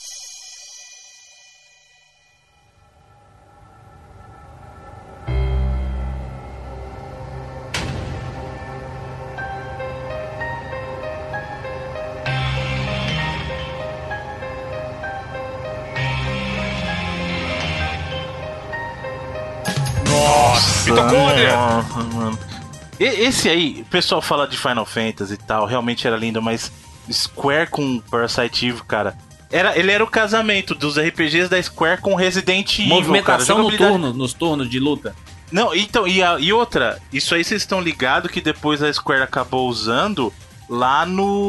Mitocôndria! Nossa, mano. E- Esse aí, o pessoal fala de Final Fantasy e tal, realmente era lindo, mas Square com Parasite Eve, cara. Era, ele era o casamento dos R P Gs da Square com Resident Evil. Movimentação cara. no Jogabilidade- turno, nos turnos de luta. Não, então, e, a- e outra, isso aí vocês estão ligados que depois a Square acabou usando lá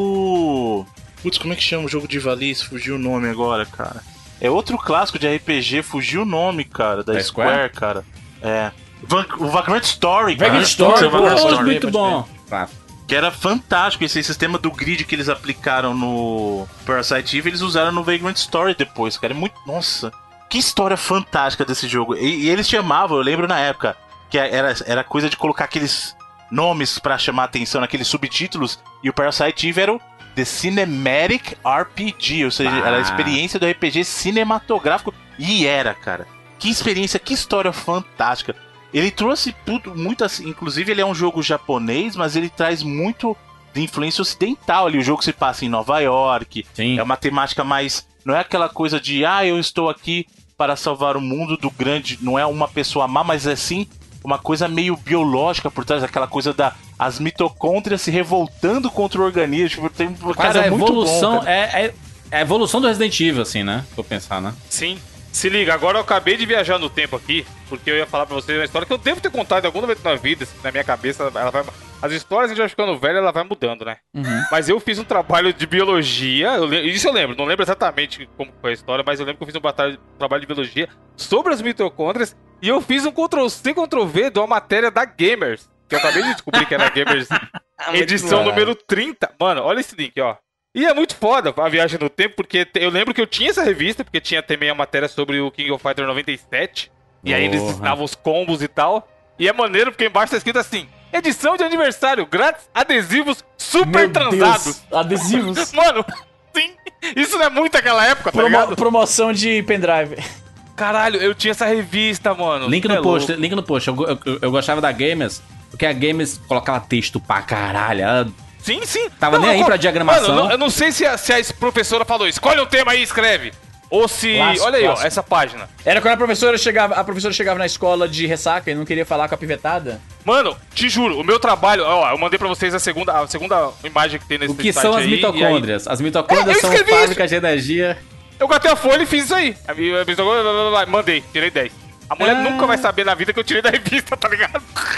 no. Putz, como é que chama o jogo de Ivalice? Fugiu o nome agora, cara. É outro clássico de R P G, fugiu o nome, cara, da Da Square, Square? cara. É. Van- O Vagrant Story, cara. Vagrant Story, Putz, é o Vagrant pô, Story. muito bom. Tá. Que era fantástico, esse sistema do grid que eles aplicaram no Parasite Eve, eles usaram no Vagrant Story depois, cara. É muito. Nossa, que história fantástica desse jogo. E, e eles chamavam, eu lembro na época, que era, era coisa de colocar aqueles nomes pra chamar atenção naqueles subtítulos, e o Parasite Eve era o The Cinematic R P G, ou seja, Ah. era a experiência do R P G cinematográfico. E era, cara. Que experiência, que história fantástica. Ele trouxe tudo, muito assim, inclusive ele é um jogo japonês, mas ele traz muito de influência ocidental ali. O jogo se passa em Nova York, Sim. é uma temática mais... Não é aquela coisa de, ah, eu estou aqui para salvar o mundo do grande... Não é uma pessoa má, mas é sim uma coisa meio biológica por trás, aquela coisa da... As mitocôndrias se revoltando contra o organismo. Tipo, tem, Mas cara, a é muito bom, evolução cara. é, é, é a evolução do Resident Evil, assim, né? Vou pensar, né? Sim. Se liga, agora eu acabei de viajar no tempo aqui, porque eu ia falar pra vocês uma história que eu devo ter contado em algum momento na vida, assim, na minha cabeça, ela vai... As histórias, a gente vai ficando velho, ela vai mudando, né? Uhum. Mas eu fiz um trabalho de biologia, eu le- isso eu lembro, não lembro exatamente como foi a história, mas eu lembro que eu fiz um batalha- trabalho de biologia sobre as mitocôndrias, e eu fiz um control C, control V de uma matéria da Gamers, que eu acabei de descobrir que era Gamers, edição bom. número trinta. Mano, olha esse link, ó. E é muito foda a viagem no tempo, porque te- eu lembro que eu tinha essa revista, porque tinha também a matéria sobre o King of Fighters noventa e sete. E aí eles Porra. davam os combos e tal. E é maneiro porque embaixo tá escrito assim: edição de aniversário, grátis, adesivos super Meu transados. Deus, adesivos. Mano, sim, isso não é muito aquela época, tá Promo- ligado? promoção de pendrive. Caralho, eu tinha essa revista, mano. Link É no post, louco. link no post. Eu, eu, eu gostava da Gamers, porque a Gamers colocava texto pra caralho. Ela Sim, sim. Tava nem aí eu- pra diagramação. Mano, eu não, eu não sei se a, se a professora falou, escolhe um tema aí e escreve. Ou se... Clássico, olha aí, clássico. ó, essa página. Era quando a professora chegava, a professora chegava na escola de ressaca e não queria falar com a pivetada. Mano, te juro, o meu trabalho... Ó, eu mandei pra vocês a segunda, a segunda imagem que tem nesse O que site são as aí, mitocôndrias? As mitocôndrias É, eu são escrevi fábricas de energia. E aí, eu catei a folha e fiz isso aí. A minha- a minha- Mandei, tirei dez. A mulher Ah. nunca vai saber na vida que eu tirei da revista, tá ligado?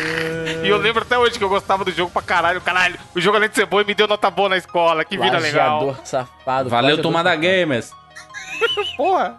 E eu lembro até hoje que eu gostava do jogo pra caralho. Caralho, o jogo além de ser bom, ele me deu nota boa na escola. Que vida legal. Plagiador safado. Valeu, plagiador turma da safado. Gamers. Porra.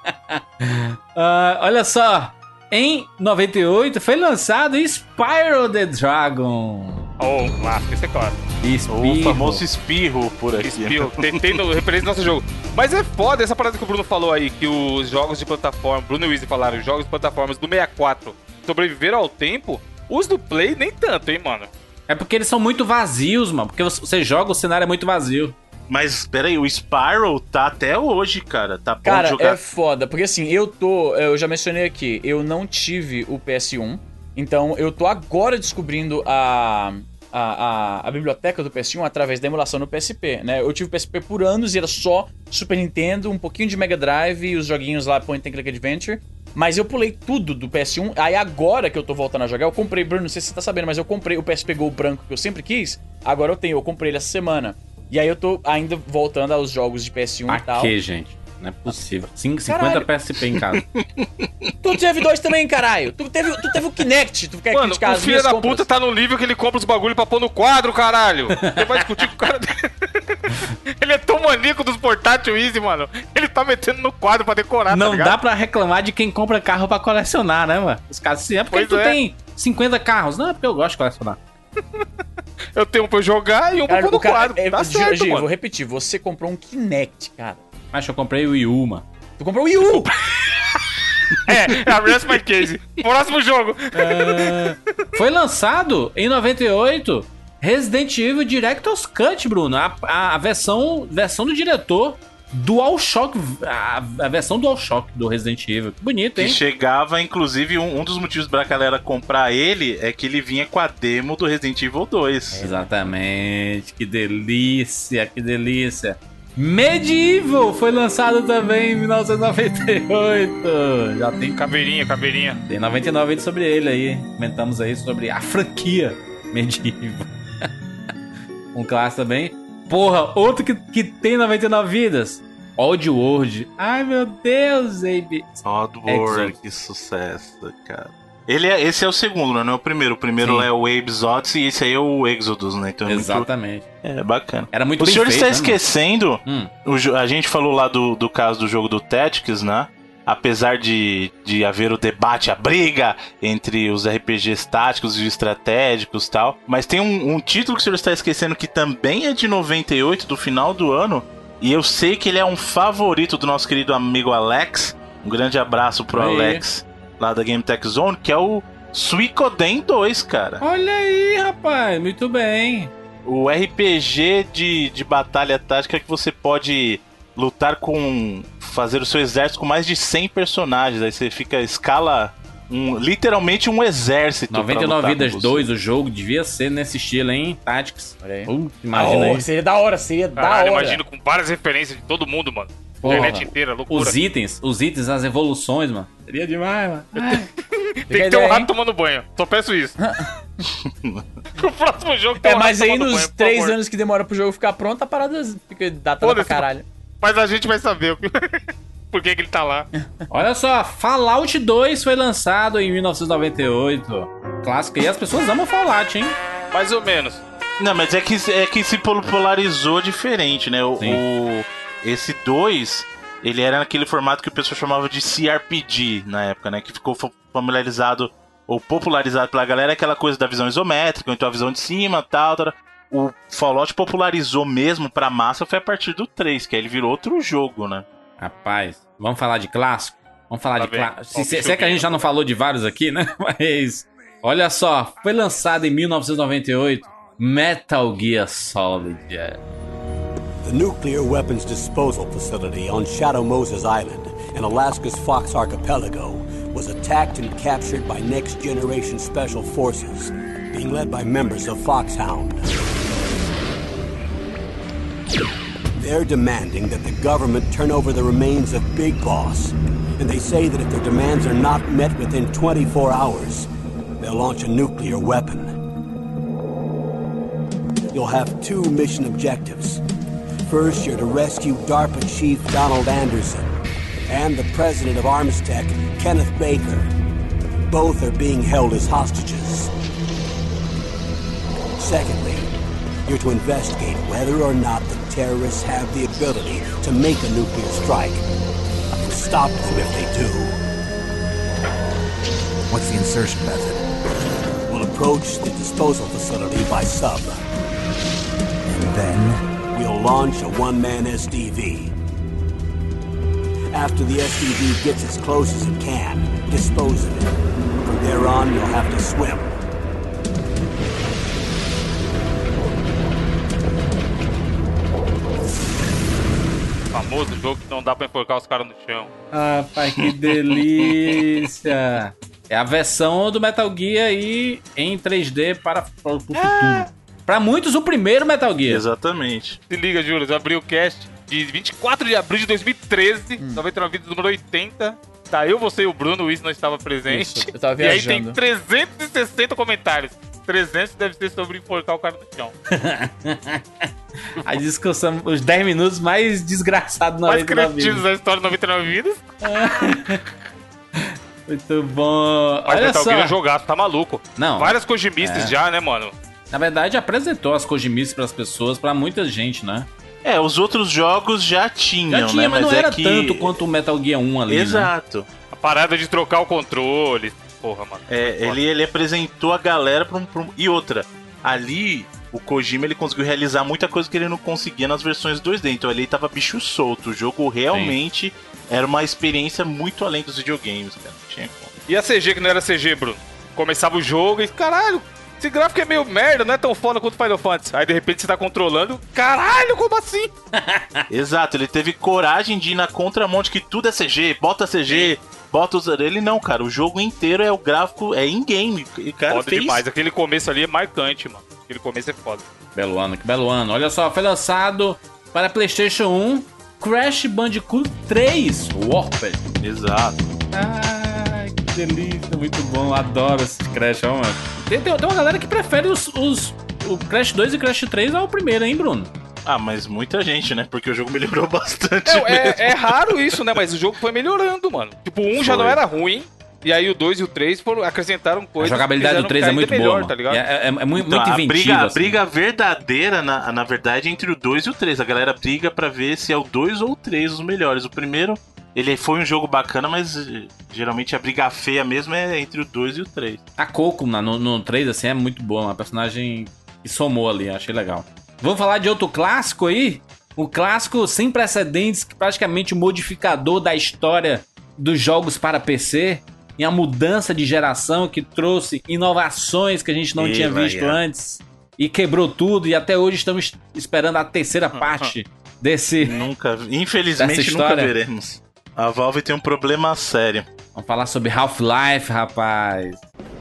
Ah, olha só. Em noventa e oito foi lançado Spyro the Dragon. Oh, um clássico, esse é clássico. O Espirro. famoso espirro por aqui. Espio, tentei no referência do nosso jogo. Mas é foda essa parada que o Bruno falou aí, que os jogos de plataforma, Bruno e Weezy falaram, os jogos de plataformas do sessenta e quatro sobreviveram ao tempo, os do Play nem tanto, hein, mano? É porque eles são muito vazios, mano. Porque você joga, o cenário é muito vazio. Mas, peraí, o Spyro tá até hoje, cara. Tá bom Cara, de jogar. é foda, porque assim, eu tô, eu já mencionei aqui, eu não tive o P S um, então eu tô agora descobrindo a, a, a, a biblioteca do P S um através da emulação no P S P, né? Eu tive o P S P por anos e era só Super Nintendo, um pouquinho de Mega Drive e os joguinhos lá, Point and Click Adventure, mas eu pulei tudo do P S um, aí agora que eu tô voltando a jogar, eu comprei, Bruno, não sei se você tá sabendo, mas eu comprei o P S P Go branco que eu sempre quis, agora eu tenho, eu comprei ele essa semana. E aí eu tô ainda voltando aos jogos de P S um Pra e tal. quê, gente? Não é possível. Cinco- cinquenta P S P em casa. Tu teve dois também, caralho. Tu teve, tu teve o Kinect. Tu quer Mano, criticar o as filho minhas da compras? puta tá no nível que ele compra os bagulho pra pôr no quadro, caralho. Você vai discutir com o cara dele. Ele é tão maníaco dos portátil Easy, mano. Ele tá metendo no quadro pra decorar, Não tá ligado? dá pra reclamar de quem compra carro pra colecionar, né, mano? Os caras assim, é porque Pois tu é. tem cinquenta carros. Não, é porque eu gosto de colecionar. Eu tenho um pra eu jogar e um pra Cara, pôr no o cara, quadro. é, Tá Gi- certo, Gi, mano. vou repetir. Você comprou um Kinect, cara. Mas eu comprei o Wii U, mano. Tu comprou o Wii U. É, a rest my case. Próximo jogo. É, foi lançado em noventa e oito Resident Evil Director's Cut, Bruno. A, a, a versão, versão do diretor DualShock. A, a versão DualShock do Resident Evil. Que bonito, Que hein? chegava, inclusive, um, um dos motivos pra galera comprar ele é que ele vinha com a demo do Resident Evil dois. Exatamente. Que delícia, que delícia. Medieval foi lançado também em mil novecentos e noventa e oito. Já tem, Caveirinha, caveirinha. tem noventa e nove vídeos sobre ele aí. Comentamos aí sobre a franquia Medieval. Um clássico também. Porra, outro que, que tem noventa e nove vidas. Oddworld. Ai, meu Deus, Abe. Oddworld, Exodus. que sucesso, cara. Ele é, esse é o segundo, né? Não é o primeiro. O primeiro Sim. é o Abe's Odyssey e esse aí é o Exodus, né? Então é Exatamente. muito... É bacana. Era muito O bem senhor feito, está né, mano? esquecendo... Hum. o jo- a gente falou lá do, do caso do jogo do Tactics, né? Apesar de, de haver o debate, a briga entre os R P Gs táticos e os estratégicos e tal. Mas tem um, um título que o senhor está esquecendo que também é de noventa e oito, do final do ano. E eu sei que ele é um favorito do nosso querido amigo Alex. Um grande abraço pro Aí. Alex, lá da Game Tech Zone, que é o Suikoden dois, cara. Olha aí, rapaz. Muito bem. O R P G de, de batalha tática que você pode lutar com... fazer o seu exército com mais de cem personagens. Aí você fica... escala... Um, literalmente um exército. noventa e pra nove lutar com vidas você. dois, o jogo devia ser nesse estilo, hein? Tactics. Olha aí. Putz, imagina Oh, aí. seria da hora, seria da Caralho, hora. imagino com várias referências de todo mundo, mano. Porra. Internet inteira, loucura. Os itens, os itens, as evoluções, mano. Seria demais, mano. Ai. Tem que ter um rato tomando banho. Só peço isso. O próximo jogo tem É, um mas rato aí tomando nos banho, por três favor. anos que demora pro jogo ficar pronto, a parada fica datada pra Foda-se, caralho. Mas a gente vai saber o que... por que que ele tá lá. Olha só, Fallout dois foi lançado em mil novecentos e noventa e oito. Clássico. E as pessoas amam Fallout, hein? Mais ou menos. Não, mas é que, é que se pol- polarizou diferente, né? O, Sim. o- esse dois, ele era naquele formato que o pessoal chamava de C R P G na época, né? Que ficou fa- familiarizado ou popularizado pela galera, aquela coisa da visão isométrica, ou então a visão de cima, tal, tal. O Fallout popularizou mesmo pra massa foi a partir do três, que aí ele virou outro jogo, né? Rapaz, vamos falar de clássico? Vamos falar Tá de bem. clássico. Se, Ó, se, bicho se é que a gente bem. já não falou de vários aqui, né? Mas, olha só, foi lançado em mil novecentos e noventa e oito Metal Gear Solid. é. The nuclear weapons disposal facility on Shadow Moses Island in Alaska's Fox Archipelago was attacked and captured by Next Generation Special Forces, being led by members of Foxhound. They're demanding that the government turn over the remains of Big Boss, and they say that if their demands are not met within twenty-four hours, they'll launch a nuclear weapon. You'll have two mission objectives. First, you're to rescue DARPA Chief Donald Anderson and the president of Armstech, Kenneth Baker. Both are being held as hostages. Secondly, you're to investigate whether or not the terrorists have the ability to make a nuclear strike and stop them if they do. What's the insertion method? We'll approach the disposal facility by sub. And then? We'll launch a one-man S D V. After the S D V gets as close as it can, dispose of it. From there on, you'll have to swim. Famoso jogo que não dá pra enforcar os caras no chão. Ah, pai, que delícia! É a versão do Metal Gear aí em três D para, para o futuro. Pra muitos, o primeiro Metal Gear. Exatamente. Se liga, Júlio, eu abri o cast de vinte e quatro de abril de dois mil e treze, noventa e nove vídeos, número oitenta. Tá, eu, você e o Bruno, o Wiz não estava presente. Isso, eu tava E aí tem viajando. trezentos e sessenta comentários. trezentos deve ser sobre enforcar o cara no chão. A discussão, os dez minutos mais desgraçados Mais noventa e nove cretinos vidas. da história de noventa e nove vidas. Muito bom. Mas Olha Metal só. Gear é jogaço, tá maluco. Não. Várias Kojimices É. já, né, mano? Na verdade, apresentou as Kojimices pras pessoas, pra muita gente, né? É, os outros jogos já tinham, Já tinha, né? mas não é era que... tanto quanto o Metal Gear um ali, né? Exato. A parada de trocar o controle. Porra, mano. É, ele, ele apresentou a galera pra um, pra um... E outra, ali o Kojima ele conseguiu realizar muita coisa que ele não conseguia nas versões dois D. Então ali tava bicho solto. O jogo realmente era uma experiência muito além dos videogames, cara. Não tinha como. E a C G que não era C G, Bruno? Começava o jogo e, caralho, esse gráfico é meio merda, não é tão foda quanto Final Fantasy. Aí de repente você tá controlando, caralho, como assim? Exato, ele teve coragem de ir na contramão de que tudo é C G, bota C G, bota os... Ele não, cara, o jogo inteiro é o gráfico, é in-game. E cara Foda fez... demais, aquele começo ali é marcante, mano. Aquele começo é foda. Belo ano, que belo ano. Olha só, foi lançado para PlayStation um Crash Bandicoot três Warped. Exato. Ai, que delícia, muito bom. Adoro esse Crash, ó, mano. Tem, tem, tem uma galera que prefere os, os o Crash dois e Crash três ao primeiro, hein, Bruno? Ah, mas muita gente, né? Porque o jogo melhorou bastante. É, mesmo. é, é raro isso, né? Mas o jogo foi melhorando, mano. Tipo, o um já Foi. não era ruim. E aí o dois e o três foram, acrescentaram A coisas. jogabilidade que do três é fizeram muito ficar ainda boa, melhor, mano. tá ligado? É, é, é muito, Então, muito a inventiva, briga, a assim. briga verdadeira, na, na verdade, é entre o dois e o três. A galera briga pra ver se é o dois ou o três os melhores. O primeiro, ele foi um jogo bacana, mas eh, geralmente a briga feia mesmo é entre o dois e o três. A Coco na- no, no três, assim, é muito boa. Uma personagem que somou ali, achei legal. Vamos falar de outro clássico aí? Um clássico sem precedentes, que praticamente o modificador da história dos jogos para P C. E a mudança de geração que trouxe inovações que a gente não E tinha vai, visto é. antes. E quebrou tudo. E até hoje estamos esperando a terceira parte desse... Nunca, infelizmente, Dessa nunca história. veremos. A Valve tem um problema sério. Vamos falar sobre Half-Life, rapaz.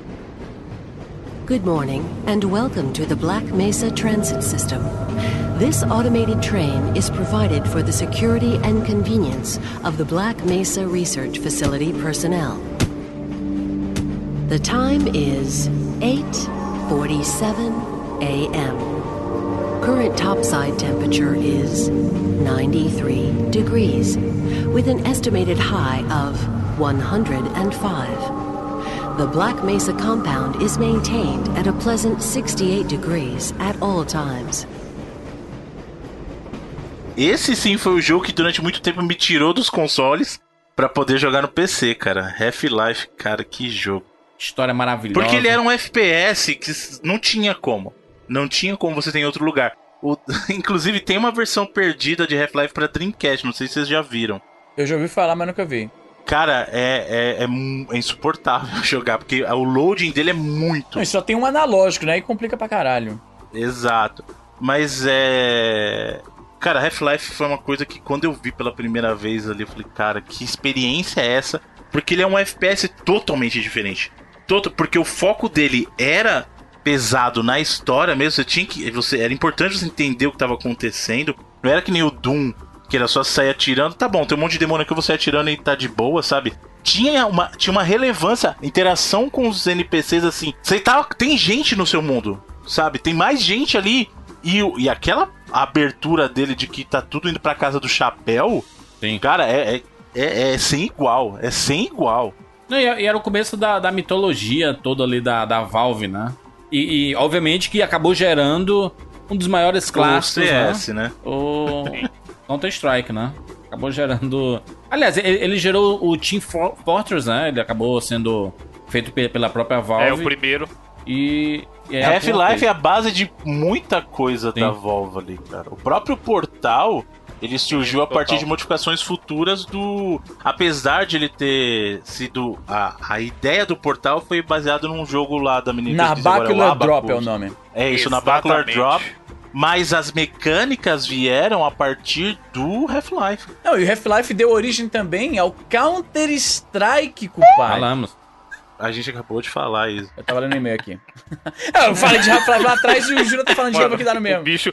Good morning, and welcome to the Black Mesa Transit System. This automated train is provided for the security and convenience of the Black Mesa Research Facility personnel. The time is eight forty-seven a m Current topside temperature is ninety-three degrees, with an estimated high of one hundred five. The Black Mesa compound is maintained at a pleasant sixty-eight degrees at all times. Esse sim foi o jogo que durante muito tempo me tirou dos consoles pra poder jogar no P C, cara. Half-Life, cara, que jogo. História maravilhosa. Porque ele era um F P S que não tinha como. Não tinha como você ter em outro lugar. O... Inclusive tem uma versão perdida de Half-Life pra Dreamcast, não sei se vocês já viram. Eu já ouvi falar, mas nunca vi. Cara, é, é, é, mu- é insuportável jogar, porque o loading dele é muito. Não, só tem um analógico, né? E complica pra caralho. Exato. Mas é... Cara, Half-Life foi uma coisa que quando eu vi pela primeira vez ali, eu falei, cara, que experiência é essa? Porque ele é um F P S totalmente diferente. Todo... Porque o foco dele era pesado na história mesmo, você tinha que... Você... Era importante você entender o que estava acontecendo. Não era que nem o Doom, que era só sair atirando. Tá bom, tem um monte de demônio que você atirando e tá de boa, sabe? Tinha uma, tinha uma relevância, interação com os N P Cs assim. Você tá, tem gente no seu mundo, sabe? Tem mais gente ali. E, o- e aquela abertura dele de que tá tudo indo pra casa do chapéu, Sim. cara, é, é, é, é sem igual. É sem igual. Não, e e era o começo da, da mitologia toda ali da, da Valve, né? E, e, obviamente que acabou gerando um dos maiores clássicos, O C S, né? O Counter-Strike, né? Acabou gerando... Aliás, ele, ele gerou o Team For- Fortress, né? Ele acabou sendo feito pe- pela própria Valve. É o primeiro. E... e aí a Half-Life é porra a base de muita coisa Sim. da Valve ali, cara. O próprio Portal, ele surgiu a Total. partir de modificações futuras do... Apesar de ele ter sido... A, a ideia do Portal foi baseada num jogo lá da menina... que eu esqueci agora, Nabacular o Abacus. Drop é o nome. É isso, na Bacular Exatamente. Drop. Mas as mecânicas vieram a partir do Half-Life. Não, e o Half-Life deu origem também ao Counter-Strike, compadre. Falamos. A gente acabou de falar isso. Eu tava lendo e-mail aqui. Eu falei de Half-Life lá atrás e o Júlio tá falando de Halo aqui dá no mesmo. O bicho...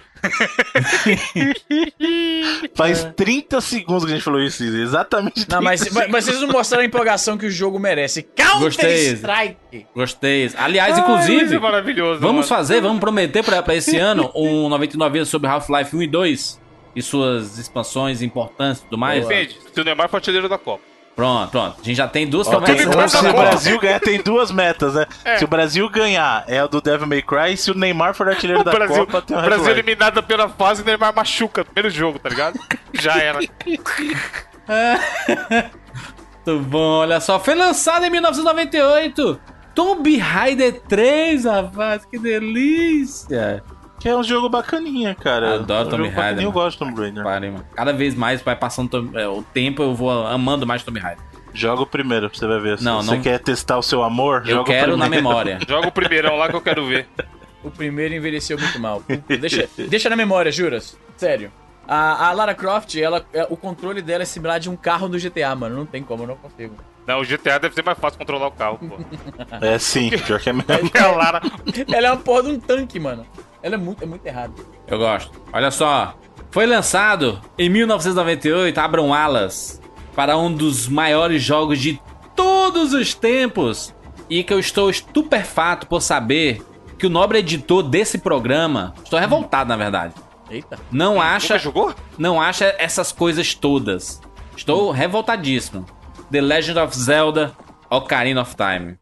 Faz trinta segundos que a gente falou isso, exatamente. Não, mas, mas, mas vocês não mostraram a empolgação que o jogo merece. Counter-Strike! Gostei. Aliás, inclusive, Ai, maravilhoso, vamos mano. fazer, vamos prometer pra, pra esse ano um noventa e nove vidas sobre Half-Life um e dois e suas expansões importantes e tudo mais. Depende, se o Neymar for artilheiro da Copa. Pronto, pronto. A gente já tem duas Ó, tem- promessas. se o Brasil ganhar, tem duas metas, né? É. Se o Brasil ganhar, é o do Devil May Cry. E se o Neymar for artilheiro O da Brasil, Copa, tem o o Brasil Half-Life. eliminado da primeira fase e o Neymar machuca no primeiro jogo, tá ligado? Já era. Muito bom, olha só. Foi lançado em mil novecentos e noventa e oito. Tomb Raider três, rapaz. Que delícia. Que é um jogo bacaninha, cara. Adoro é um Tomb jogo Raider, bacaninha, Eu mano. gosto de Tomb Raider. Pare, mano. Cada vez mais vai passando Tomb- é, o tempo, eu vou amando mais Tomb Raider. Joga o primeiro pra você vai ver. Não, Se você não- quer testar o seu amor, Eu joga o quero primeiro. na memória. Joga o primeirão lá que eu quero ver. O primeiro envelheceu muito mal. Deixa, deixa na memória, juras. Sério. A, a Lara Croft, ela, é- o controle dela é similar de um carro do G T A, mano. Não tem como, eu não consigo. Não, o G T A deve ser mais fácil controlar o carro, pô. É sim, pior que é mesmo. É a Lara. Ela é uma porra de um tanque, mano. Ela é muito, é muito errada. Eu gosto. Olha só. Foi lançado em mil novecentos e noventa e oito, abram alas, para um dos maiores jogos de todos os tempos. E que eu estou estupefato por saber que o nobre editor desse programa, estou revoltado na verdade, Eita. não acha, Nunca jogou? não acha essas coisas todas. Estou revoltadíssimo. The Legend of Zelda Ocarina of Time.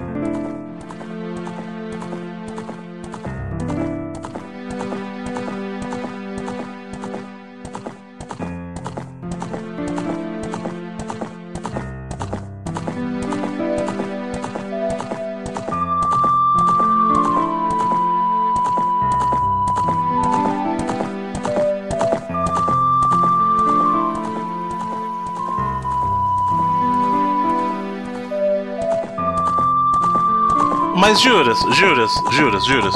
Mas juras, juras, juras, juras.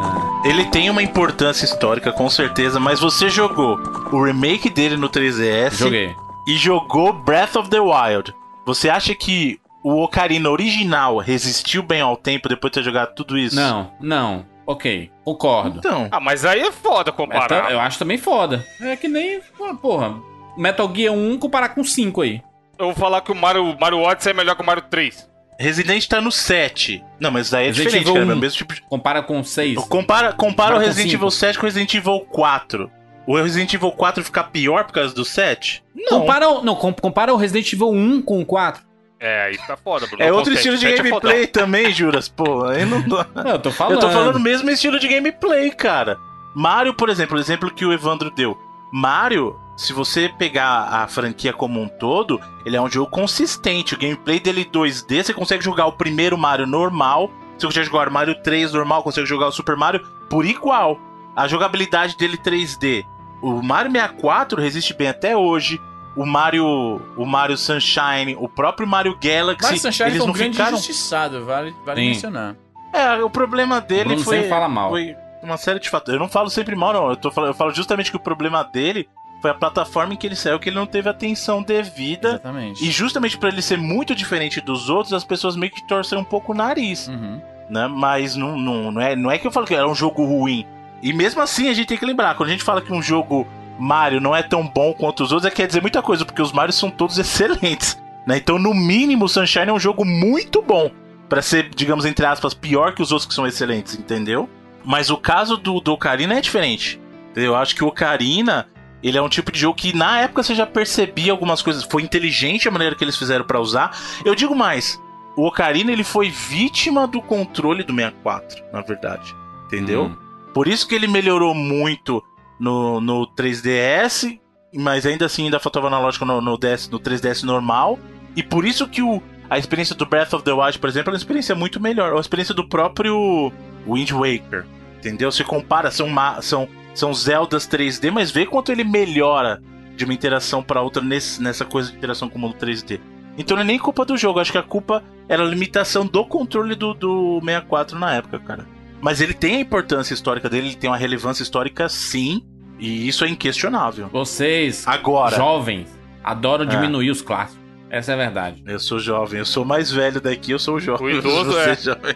Ele tem uma importância histórica, com certeza, mas você jogou o remake dele no três D S Joguei. e jogou Breath of the Wild. Você acha que o Ocarina original resistiu bem ao tempo depois de ter jogado tudo isso? Não, não. Ok, concordo. Então, Ah, mas aí é foda É, comparar. tá- eu acho também foda. É que nem, pô, porra, Metal Gear um comparar com cinco aí. Eu vou falar que o Mario, Mario Odyssey é melhor que o Mario três. Resident tá no sete. Não, mas daí é Resident diferente, Evil cara. É um. o mesmo tipo de... Compara com seis. Compara, compara Compara o com Resident cinco. Evil sete com o Resident Evil quatro. O Resident Evil quatro fica pior por causa do sete? Não. Compara, o- não, com- compara o Resident Evil um com o quatro. É, aí tá foda, Bruno. É Não outro consegue. estilo de sete é gameplay também, juras, pô. Aí não dá. Não, eu tô falando. Eu tô falando o mesmo estilo de gameplay, cara. Mario, por exemplo, o exemplo que o Evandro deu. Mario, se você pegar a franquia como um todo, ele é um jogo consistente. O gameplay dele dois D, você consegue jogar o primeiro Mario normal, você consegue jogar o Mario três normal, consegue jogar o Super Mario por igual. A jogabilidade dele três D. O Mario sessenta e quatro resiste bem até hoje. O Mario, o Mario Sunshine, o próprio Mario Galaxy, Mario Sunshine eles foi um não grande ficaram... injustiçado, vale, vale Sim. mencionar. É, o problema dele Bruno foi, sempre fala mal. foi uma série de fatores. Eu não falo sempre mal, não. Eu, tô falando, eu falo justamente que o problema dele foi a plataforma em que ele saiu, que ele não teve atenção devida. Exatamente. E justamente por ele ser muito diferente dos outros, as pessoas meio que torcem um pouco o nariz. Uhum. Né? Mas não, não, não, é, não é que eu falo que era um jogo ruim. E mesmo assim, a gente tem que lembrar, quando a gente fala que um jogo Mario não é tão bom quanto os outros, é quer dizer muita coisa, porque os Marios são todos excelentes. Né? Então, no mínimo, o Sunshine é um jogo muito bom. Pra ser, digamos, entre aspas, pior que os outros que são excelentes, entendeu? Mas o caso do, do Ocarina é diferente. Eu acho que o Ocarina, ele é um tipo de jogo que na época você já percebia algumas coisas. Foi inteligente a maneira que eles fizeram pra usar. Eu digo mais, o Ocarina ele foi vítima do controle do sessenta e quatro, na verdade. Entendeu? Hum. Por isso que ele melhorou muito no, no três D S, mas ainda assim ainda faltava analógico no, no, D S, no três D S normal. E por isso que o, a experiência do Breath of the Wild, por exemplo, é uma experiência muito melhor. A experiência do próprio Wind Waker, entendeu? Você compara, são, ma- são, são Zeldas três D, mas vê quanto ele melhora de uma interação para outra nesse, nessa coisa de interação com o mundo três D. Então não é nem culpa do jogo, acho que a culpa era a limitação do controle do, do sessenta e quatro na época, cara. Mas ele tem a importância histórica dele, ele tem uma relevância histórica sim, e isso é inquestionável. Vocês, Agora, jovens, adoram É. diminuir os clássicos. Essa é a verdade. Eu sou jovem, eu sou mais velho daqui, eu sou jovem. O idoso é. Jovem.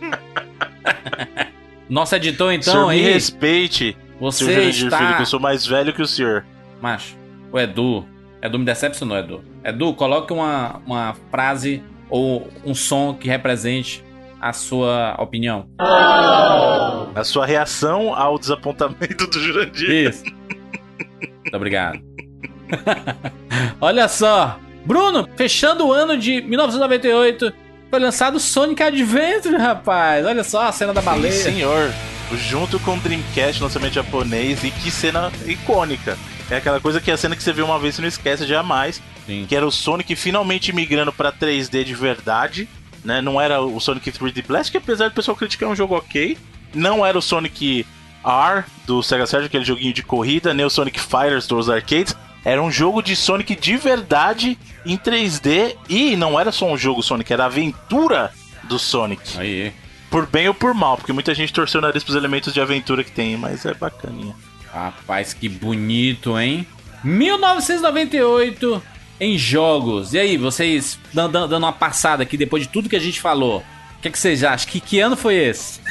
Nosso editor, então, senhor, aí... me respeite, você senhor Jurandir está... Filho, que eu sou mais velho que o senhor. Macho, o Edu... Edu me decepcionou, Edu. Edu, coloque uma, uma frase ou um som que represente a sua opinião. A sua reação ao desapontamento do Jurandir. Isso. Muito obrigado. Olha só. Bruno, fechando o ano de mil novecentos e noventa e oito, foi lançado Sonic Adventure, rapaz. Olha só a cena da baleia. Sim, senhor. Junto com o Dreamcast, lançamento japonês, e que cena icônica. É aquela coisa que é a cena que você vê uma vez e não esquece jamais. Sim. Que era o Sonic finalmente migrando pra três D de verdade, né? Não era o Sonic três D Blast, que apesar do pessoal criticar, é um jogo ok. Não era o Sonic R do Sega Saturn, aquele joguinho de corrida, nem o Sonic Fighters dos arcades. Era um jogo de Sonic de verdade em três D. E não era só um jogo Sonic, era a aventura do Sonic. Aí. Por bem ou por mal, porque muita gente torceu o nariz pros elementos de aventura que tem, mas é bacaninha. Rapaz, que bonito, hein? mil novecentos e noventa e oito em jogos. E aí, vocês dando, dando uma passada aqui depois de tudo que a gente falou. O que, que vocês acham? Que, que ano foi esse?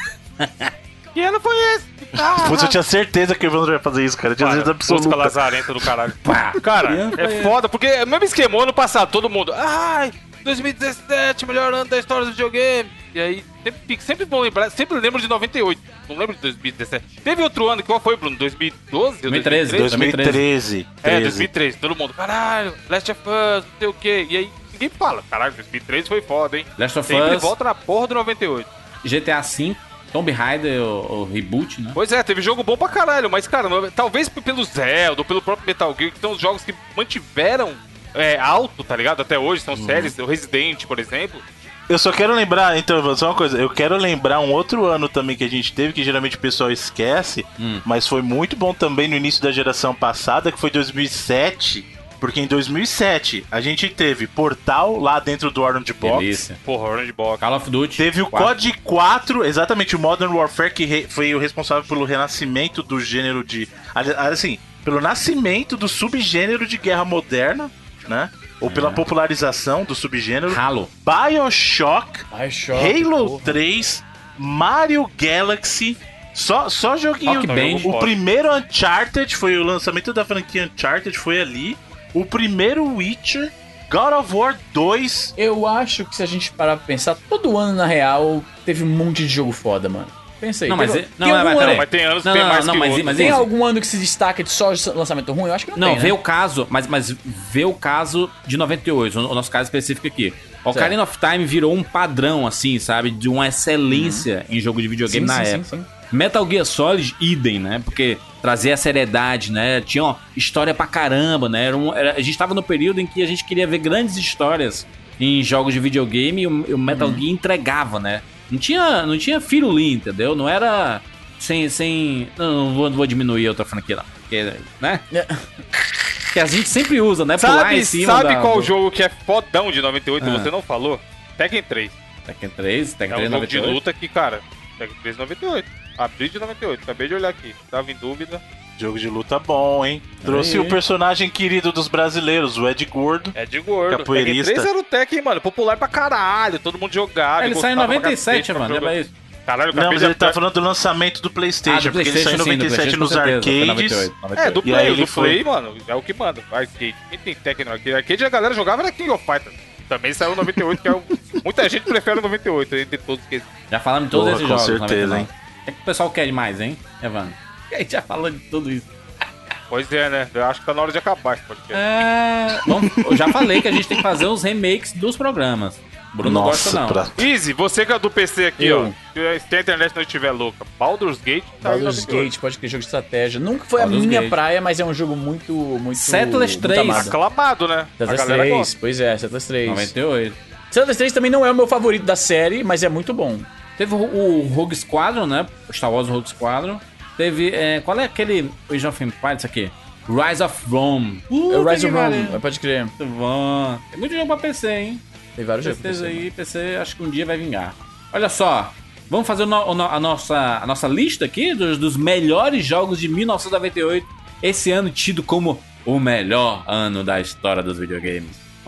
Que ano foi esse? Ah, Putz, eu tinha certeza que o Evandro ia fazer isso, cara. Eu tinha certeza absoluta. Música lazarenta do caralho. Cara, é foda, porque é o mesmo esquema, ano passado, todo mundo... Ai, dois mil e dezessete, melhor ano da história do videogame. E aí, sempre, sempre bom lembrar, sempre lembro de noventa e oito. Não lembro de dois mil e dezessete. Teve outro ano, qual foi, Bruno? dois mil e doze? dois mil e treze. dois mil e treze. É, dois mil e treze. Todo mundo, caralho, Last of Us, não sei o quê. E aí, ninguém fala, caralho, dois mil e treze foi foda, hein? Last of sempre Us. Volta na porra do noventa e oito. G T A cinco, Tomb Raider, o, o reboot, né? Pois é, teve jogo bom pra caralho, mas, cara, talvez pelo Zelda ou pelo próprio Metal Gear, que são os jogos que mantiveram é, alto, tá ligado? Até hoje, são hum. séries, o Resident, por exemplo. Eu só quero lembrar, então, só uma coisa, eu quero lembrar um outro ano também que a gente teve, que geralmente o pessoal esquece, hum. mas foi muito bom também no início da geração passada, que foi dois mil e sete, porque em dois mil e sete a gente teve Portal lá dentro do Orange Box. Delícia. Porra, Orange Box. Call of Duty. Teve o C O D quatro, exatamente, o Modern Warfare, que re, foi o responsável pelo renascimento do gênero de... Assim, pelo nascimento do subgênero de guerra moderna, né? Ou pela é. popularização do subgênero. Halo. BioShock, Bioshock Halo porra. três, Mario Galaxy. Só, só joguinho. O, o primeiro Uncharted, foi o lançamento da franquia Uncharted, foi ali. O primeiro Witcher, God of War dois. Eu acho que se a gente parar pra pensar, todo ano, na real, teve um monte de jogo foda, mano. Pensa aí. Não, mas, tem, não, tem mas, algum mas, ano, mas tem anos que não, tem não, mais não, que mas, outros. mas Tem isso. algum ano que se destaca de só lançamento ruim? Eu acho que não, não tem, Não, vê né? o caso, mas, mas vê o caso de noventa e oito, o nosso caso específico aqui. O Ocarina of Time virou um padrão, assim, sabe? De uma excelência uhum. em jogo de videogame sim, na sim, época. Sim, sim. Metal Gear Solid, idem, né? Porque trazia a seriedade, né? Tinha ó, história pra caramba, né? Era um, era, a gente tava no período em que a gente queria ver grandes histórias em jogos de videogame e o, o Metal uhum. Gear entregava, né? Não tinha, não tinha firulim, entendeu? Não era sem... sem não, não, vou, não vou diminuir a outra franquia, não. Porque, né? Que a gente sempre usa, né? Sabe, Pular em cima sabe da, qual do... jogo que é fodão de noventa e oito e ah. você não falou? Tekken três. Tekken três? Tekken é três um jogo de noventa e oito? luta que, cara... Tekken três noventa e oito. Abril de noventa e oito. Acabei de olhar aqui. Tava em dúvida. Jogo de luta bom, hein? Trouxe aí. o personagem querido dos brasileiros, o Ed Gordo. Ed Gordo. Capoeirista. Tekken três era o Tekken, mano. Popular pra caralho. Todo mundo jogava. É, ele saiu em noventa e sete, mano. Lembra isso? Caralho, não, mas ele tá falando do lançamento do PlayStation, ah, do porque PlayStation, ele saiu em noventa e sete sim, nos arcades. noventa e oito, noventa e oito. É, do Play, do ele Play, foi... mano, é o que manda. Arcade. Quem tem Tekken no arcade? Arcade a galera jogava era King of Fighters. Também saiu em noventa e oito, que é o... muita gente prefere o noventa e oito, entre todos que... Já falamos de todos Porra, esses com jogos. Com certeza, hein? O que, é que o pessoal quer demais, hein, Evandro? A gente já falou de tudo isso. Pois é, né? Eu acho que tá na hora de acabar esse podcast. É... Bom, eu já falei que a gente tem que fazer os remakes dos programas. Bruno não gosta, não. Pra... Easy, você que é do P C aqui, eu. ó. Se a internet não estiver louca. Baldur's Gate tá Baldur's Gate, pode crer, jogo de estratégia. Nunca foi Baldur's a minha Gate. praia, mas é um jogo muito... muito Settlers três. Aclamado, né? Settlers três, pois é, Settlers três. noventa e oito. Settlers três também não é o meu favorito da série, mas é muito bom. Teve o, o Rogue Squadron, né? Star Wars Rogue Squadron. Teve... É, qual é aquele Age of Empires aqui? Rise of Rome. Uh, é Rise of Rome, pode crer. Muito bom. Tem muito jogo pra P C, hein? Tem vários jogos. P C aí, P C acho que um dia vai vingar. Olha só, vamos fazer o no, o no, a, nossa, a nossa lista aqui dos, dos melhores jogos de mil novecentos e noventa e oito. Esse ano tido como o melhor ano da história dos videogames.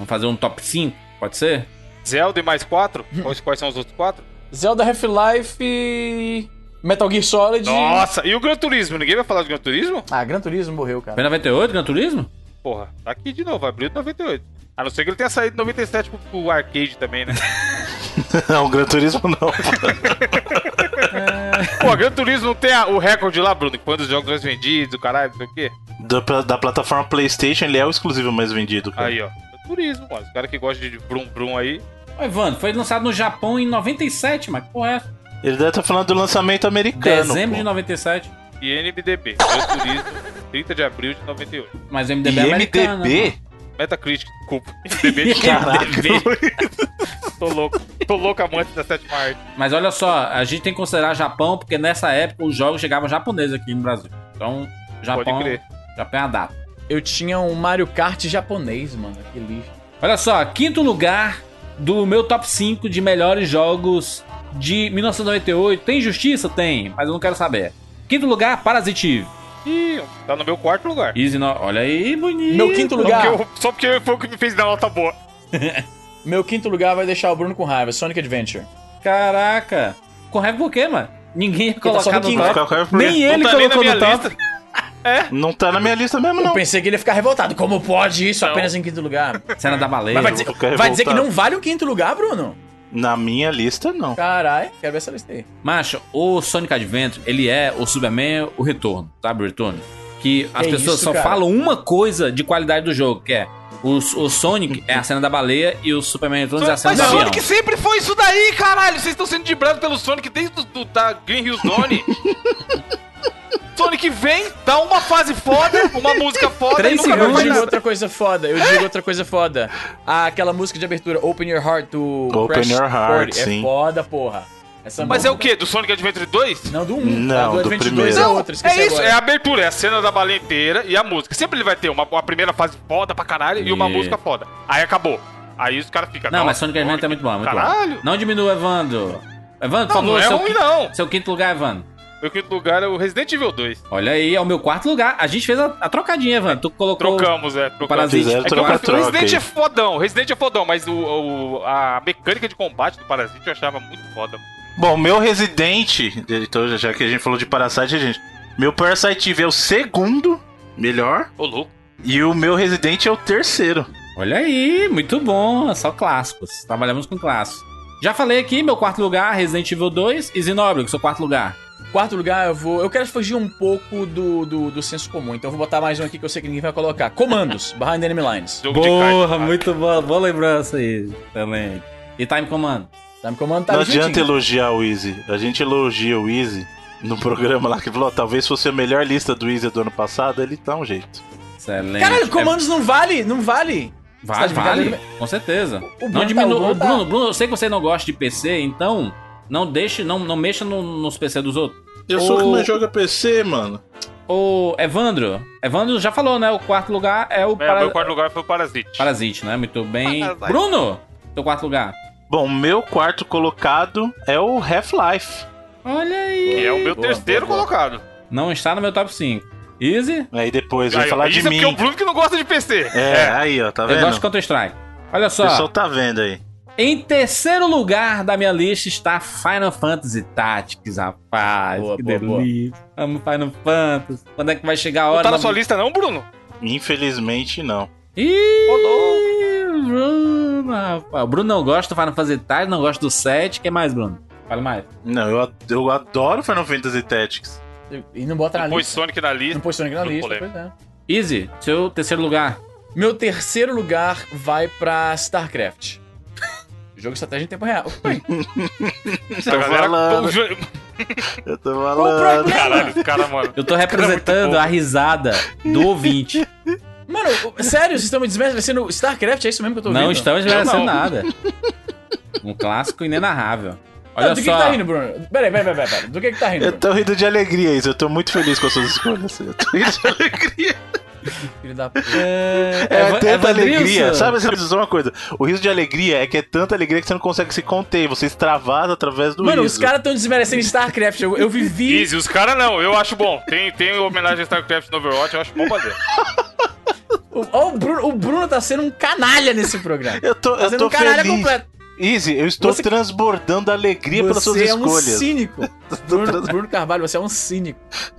Vamos fazer um top cinco, pode ser? Zelda e mais quatro? Quais, quais são os outros quatro? Zelda, Half-Life, Metal Gear Solid... Nossa, e o Gran Turismo? Ninguém vai falar de Gran Turismo? Ah, Gran Turismo morreu, cara. Foi noventa e oito, Gran Turismo? Porra, tá aqui de novo, abril de noventa e oito. A não ser que ele tenha saído em noventa e sete pro, pro arcade também, né? Não, Gran Turismo não. Pô, Gran Turismo não tem a, o recorde lá, Bruno? Quantos jogos mais vendidos, caralho, não sei o quê? Da, da plataforma PlayStation, ele é o exclusivo mais vendido, cara. Aí, ó. Gran Turismo, mano. Os caras que gostam de brum brum aí. Ô, Evandro, foi lançado no Japão em noventa e sete, mas que porra é essa? Ele deve estar falando do lançamento americano. Dezembro pô. de noventa e sete. E N M D B. Gran Turismo, trinta de abril de noventa e oito. Mas o M D B é americano. M D B? Né? Metacritic, desculpa. M D B de Caraca. Tô louco. Tô louco amante da sétima arte. Mas olha só, a gente tem que considerar Japão, porque nessa época os jogos chegavam japoneses aqui no Brasil. Então, Japão, Pode crer. Japão é a data. Eu tinha um Mario Kart japonês, mano. Que lixo. Olha só, quinto lugar do meu top cinco de melhores jogos de mil novecentos e noventa e oito. Tem justiça? Tem, mas eu não quero saber. Quinto lugar, Parasite Eve. Ih, tá no meu quarto lugar. Easy no... Olha aí, bonito. Meu quinto lugar. Só porque, eu, só porque foi o que me fez dar nota boa. Meu quinto lugar vai deixar o Bruno com raiva. Sonic Adventure. Caraca. Com raiva por quê, mano? Ninguém ia tá colocar só no no quinto. top. Não Nem ele tá nem na colocou minha no top. lista. É? Não tá na minha lista mesmo, Eu não. pensei que ele ia ficar revoltado. Como pode isso Não. apenas em quinto lugar? Cena da baleia. Mas vai dizer, vou ficar vai dizer que revoltado. não vale o quinto lugar, Bruno? Na minha lista, não. Caralho, quero ver essa lista aí. Macho, o Sonic Adventure, ele é o Superman, o retorno, sabe? O retorno. Que as Que pessoas isso, só cara? falam uma coisa de qualidade do jogo, que é o, o Sonic é a cena da baleia e o Superman Returns é a cena Mas do avião. Sonic sempre foi isso daí, caralho. Vocês estão sendo dibrados pelo Sonic desde o do, da Green Hill Zone. Sonic vem, dá uma fase foda, uma música foda Três e nunca mais Eu segundos. faz digo nada. outra coisa foda, eu digo outra coisa foda. Ah, aquela música de abertura, Open Your Heart, do Open Crash Your Heart, Bandicoot, sim. É foda, porra. Essa Mas é música- o quê? Do Sonic Adventure dois? Não, do um. Não, do do Adventure primeiro. dois é Não, outra, esqueci É isso, agora. é a abertura, é a cena da baleia inteira e a música. Sempre ele vai ter uma, uma primeira fase foda pra caralho e uma E- música foda. Aí acabou. Aí os caras ficam... Não, "Nossa, mas Sonic Adventure é muito bom, é muito Caralho. bom. Não diminua, Evandro. Evandro, por Não, favor, não é seu, ruim, qui- não. seu quinto lugar, Evandro. Meu quinto lugar é o Resident Evil dois. Olha aí, é o meu quarto lugar. A gente fez a, a trocadinha, Evandro. Tu colocou... Trocamos, é. Trocamos. Parasite. Fizeram É que troca, eu- O troca Resident aí. é fodão, Resident é fodão, mas o, o- a mecânica de combate do Parasite eu achava muito foda. Bom, meu Resident, então, já que a gente falou de Parasite, gente, meu Parasite Eve é o segundo melhor Ô, louco. e o meu Resident é o terceiro. Olha aí, muito bom. Só clássicos. Trabalhamos com clássicos. Já falei aqui, meu quarto lugar, Resident Evil dois. E Zinóbrio, seu quarto lugar. Quarto lugar, eu vou. Eu quero fugir um pouco do, do, do senso comum, então eu vou botar mais um aqui que eu sei que ninguém vai colocar. Comandos, Behind Enemy Lines. Jogo de Porra, carta. muito boa. Boa lembrança aí. Excelente. E Time Command? Time Command tá Não ali adianta juntinho. elogiar o Easy. A gente elogia o Easy no programa lá que falou, ó, talvez fosse a melhor lista do Easy do ano passado, ele tá um jeito. Excelente. Caralho, Comandos não vale? Não vale? Vale, Você tá de vale. brincadeira? Com certeza. O Bruno Não tá- diminua. o Bruno tá- Bruno, Bruno, eu sei que você não gosta de P C, então não deixe, não, não mexa no- nos P C dos outros. Eu Ô, sou que mais joga P C, mano. Ô, Evandro. Evandro já falou, né? O quarto lugar é o É, para... meu quarto lugar foi o Parasite. Parasite, né? Muito bem. Parasite. Bruno, seu quarto lugar. Bom, meu quarto colocado é o Half-Life. Olha aí. Que é o meu Boa, terceiro boa, boa. colocado. Não está no meu top cinco. Easy? Aí depois vai Aí, ó, falar de isso é mim. porque é o Bruno que não gosta de P C. É, aí ó, tá Eu vendo? gosto de Counter-Strike. Olha O só. pessoal tá vendo aí. Em terceiro lugar da minha lista está Final Fantasy Tactics, rapaz. Boa, que boa, boa. delícia. Amo Final Fantasy. Quando é que vai chegar a hora? Não tá na da- sua lista não, Bruno? Infelizmente, não. Ih, Bruno, rapaz. O Bruno não gosta do Final Fantasy Tactics, não gosta do sete. O que mais, Bruno? Fale mais. Não, eu, ad- eu adoro Final Fantasy Tactics. E não bota na Pôs lista. Sonic na lista. Não pôs Sonic na Muito lista, polêmico. pois é. Easy, seu terceiro lugar. Meu terceiro lugar vai pra StarCraft. Jogo de estratégia em tempo real. Oi. Tô falando. Eu tô falando. Caralho, esse cara, mano. Eu tô representando a risada do ouvinte. Mano, sério, vocês estão me desmerecendo StarCraft? É isso mesmo que eu tô ouvindo? Não estamos Eu merecendo não. nada. Um clássico inenarrável. Olha Olha do que, só. que tá rindo, Bruno? Peraí, peraí, peraí, peraí. Do que que tá rindo, Eu Bruno? tô rindo de alegria, isso. Eu tô muito feliz com as suas escolhas. Eu tô rindo de alegria. Filho da puta. É, É, Eva- tanta Evandrilson. alegria. Sabe, você precisa uma coisa? O riso de alegria é que é tanta alegria que você não consegue se conter. Você extravasa através do Mano, riso. os caras tão desmerecendo StarCraft. Eu, eu vivi... Easy, os caras não, eu acho bom. Tem, tem homenagem a StarCraft no Overwatch, eu acho bom fazer. O, ó, o, Bruno, o Bruno tá sendo um canalha nesse programa. Eu tô, tá eu sendo tô um canalha feliz. completo. Easy, eu estou Você- transbordando alegria pelas suas Você é um escolhas. cínico. Bruno, Bruno Carvalho, você é um cínico.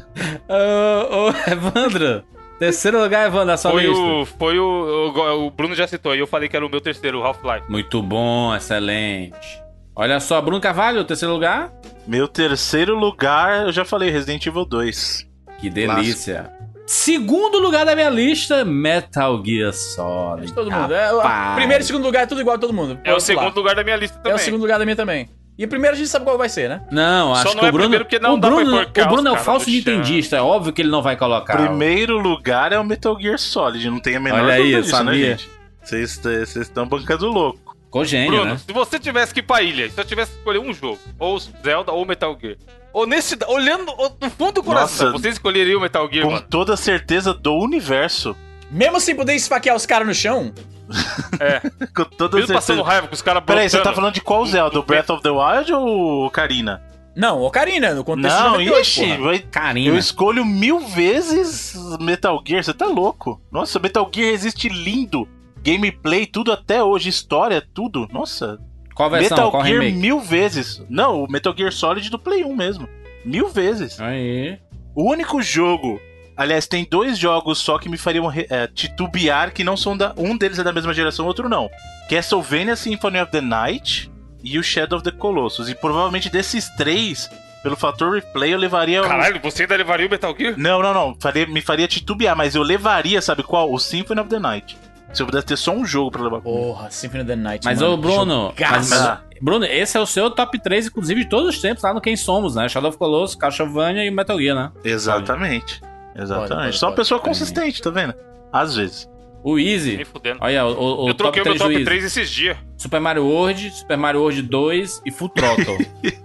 Ô, ô, Evandro. Terceiro lugar, Evandro, a sua Foi lista. o. Foi o, o. O Bruno já citou, e eu falei que era o meu terceiro, o Half-Life. Muito bom, excelente. Olha só, Bruno Carvalho, o terceiro lugar. Meu terceiro lugar, eu já falei, Resident Evil dois. Que delícia. Segundo lugar da minha lista, Metal Gear Solid. Todo mundo. É, o Rapaz. primeiro e segundo lugar é tudo igual a todo mundo. É o Vamos lá. segundo lugar da minha lista também. É o segundo lugar da minha também. E o primeiro a gente sabe qual vai ser, né? Não, acho Só não que é o Bruno. primeiro porque não o dá pra Bruno, enforcar o Bruno os é o caras falso no chão. nintendista, é óbvio que ele não vai colocar. Primeiro lugar é o Metal Gear Solid, não tem a menor Olha aí, dúvida eu disso, né, sabia. gente? Vocês vocês estão bancando louco. Ficou gênio, Bruno, né? se você tivesse que ir pra ilha, se eu tivesse que escolher um jogo, ou Zelda ou Metal Gear, ou nesse, olhando no fundo do coração, Nossa. você escolheria o Metal Gear, Com mano? toda certeza do universo. Mesmo sem poder esfaquear os caras no chão. É. Com toda Mesmo certeza. passando raiva com os caras Peraí, você tá brotando. falando de qual Zelda? O Breath of the Wild ou Ocarina? Não, Ocarina, no contexto de Não, noventa e oito, ixi, porra. vai... Carina. eu escolho mil vezes Metal Gear, você tá louco? Nossa, Metal Gear resiste lindo. Gameplay, tudo até hoje, história, tudo. Nossa. Qual versão? Metal Qual Gear remake? mil vezes. Não, o Metal Gear Solid do Play um mesmo. Mil vezes. Aí. O único jogo... Aliás, tem dois jogos só que me fariam é, titubear, que não são da... Um deles é da mesma geração, outro não. Castlevania Symphony of the Night e o Shadow of the Colossus. E provavelmente desses três, pelo fator replay, eu levaria... o- Caralho, você ainda levaria o Metal Gear? Não, não, não. Faria- me faria titubear, mas eu levaria, sabe qual? O Symphony of the Night. Se eu pudesse ter só um jogo pra levar comigo. Porra, Symphony of the Night. Mas, mano, ô, Bruno. Mas, jogaço. mas- Bruno, esse é o seu top três, inclusive, de todos os tempos, lá no Quem Somos, né? Shadow of Colossus, Castlevania e Metal Gear, né? Exatamente. Exatamente. Pode, pode, Só uma pode. pessoa consistente, tá vendo? Às vezes. O Easy. Nem fudendo. Olha, o, o, o eu troquei o meu do top Easy. três esses dias. Super Mario World, Super Mario World dois e Full Throttle.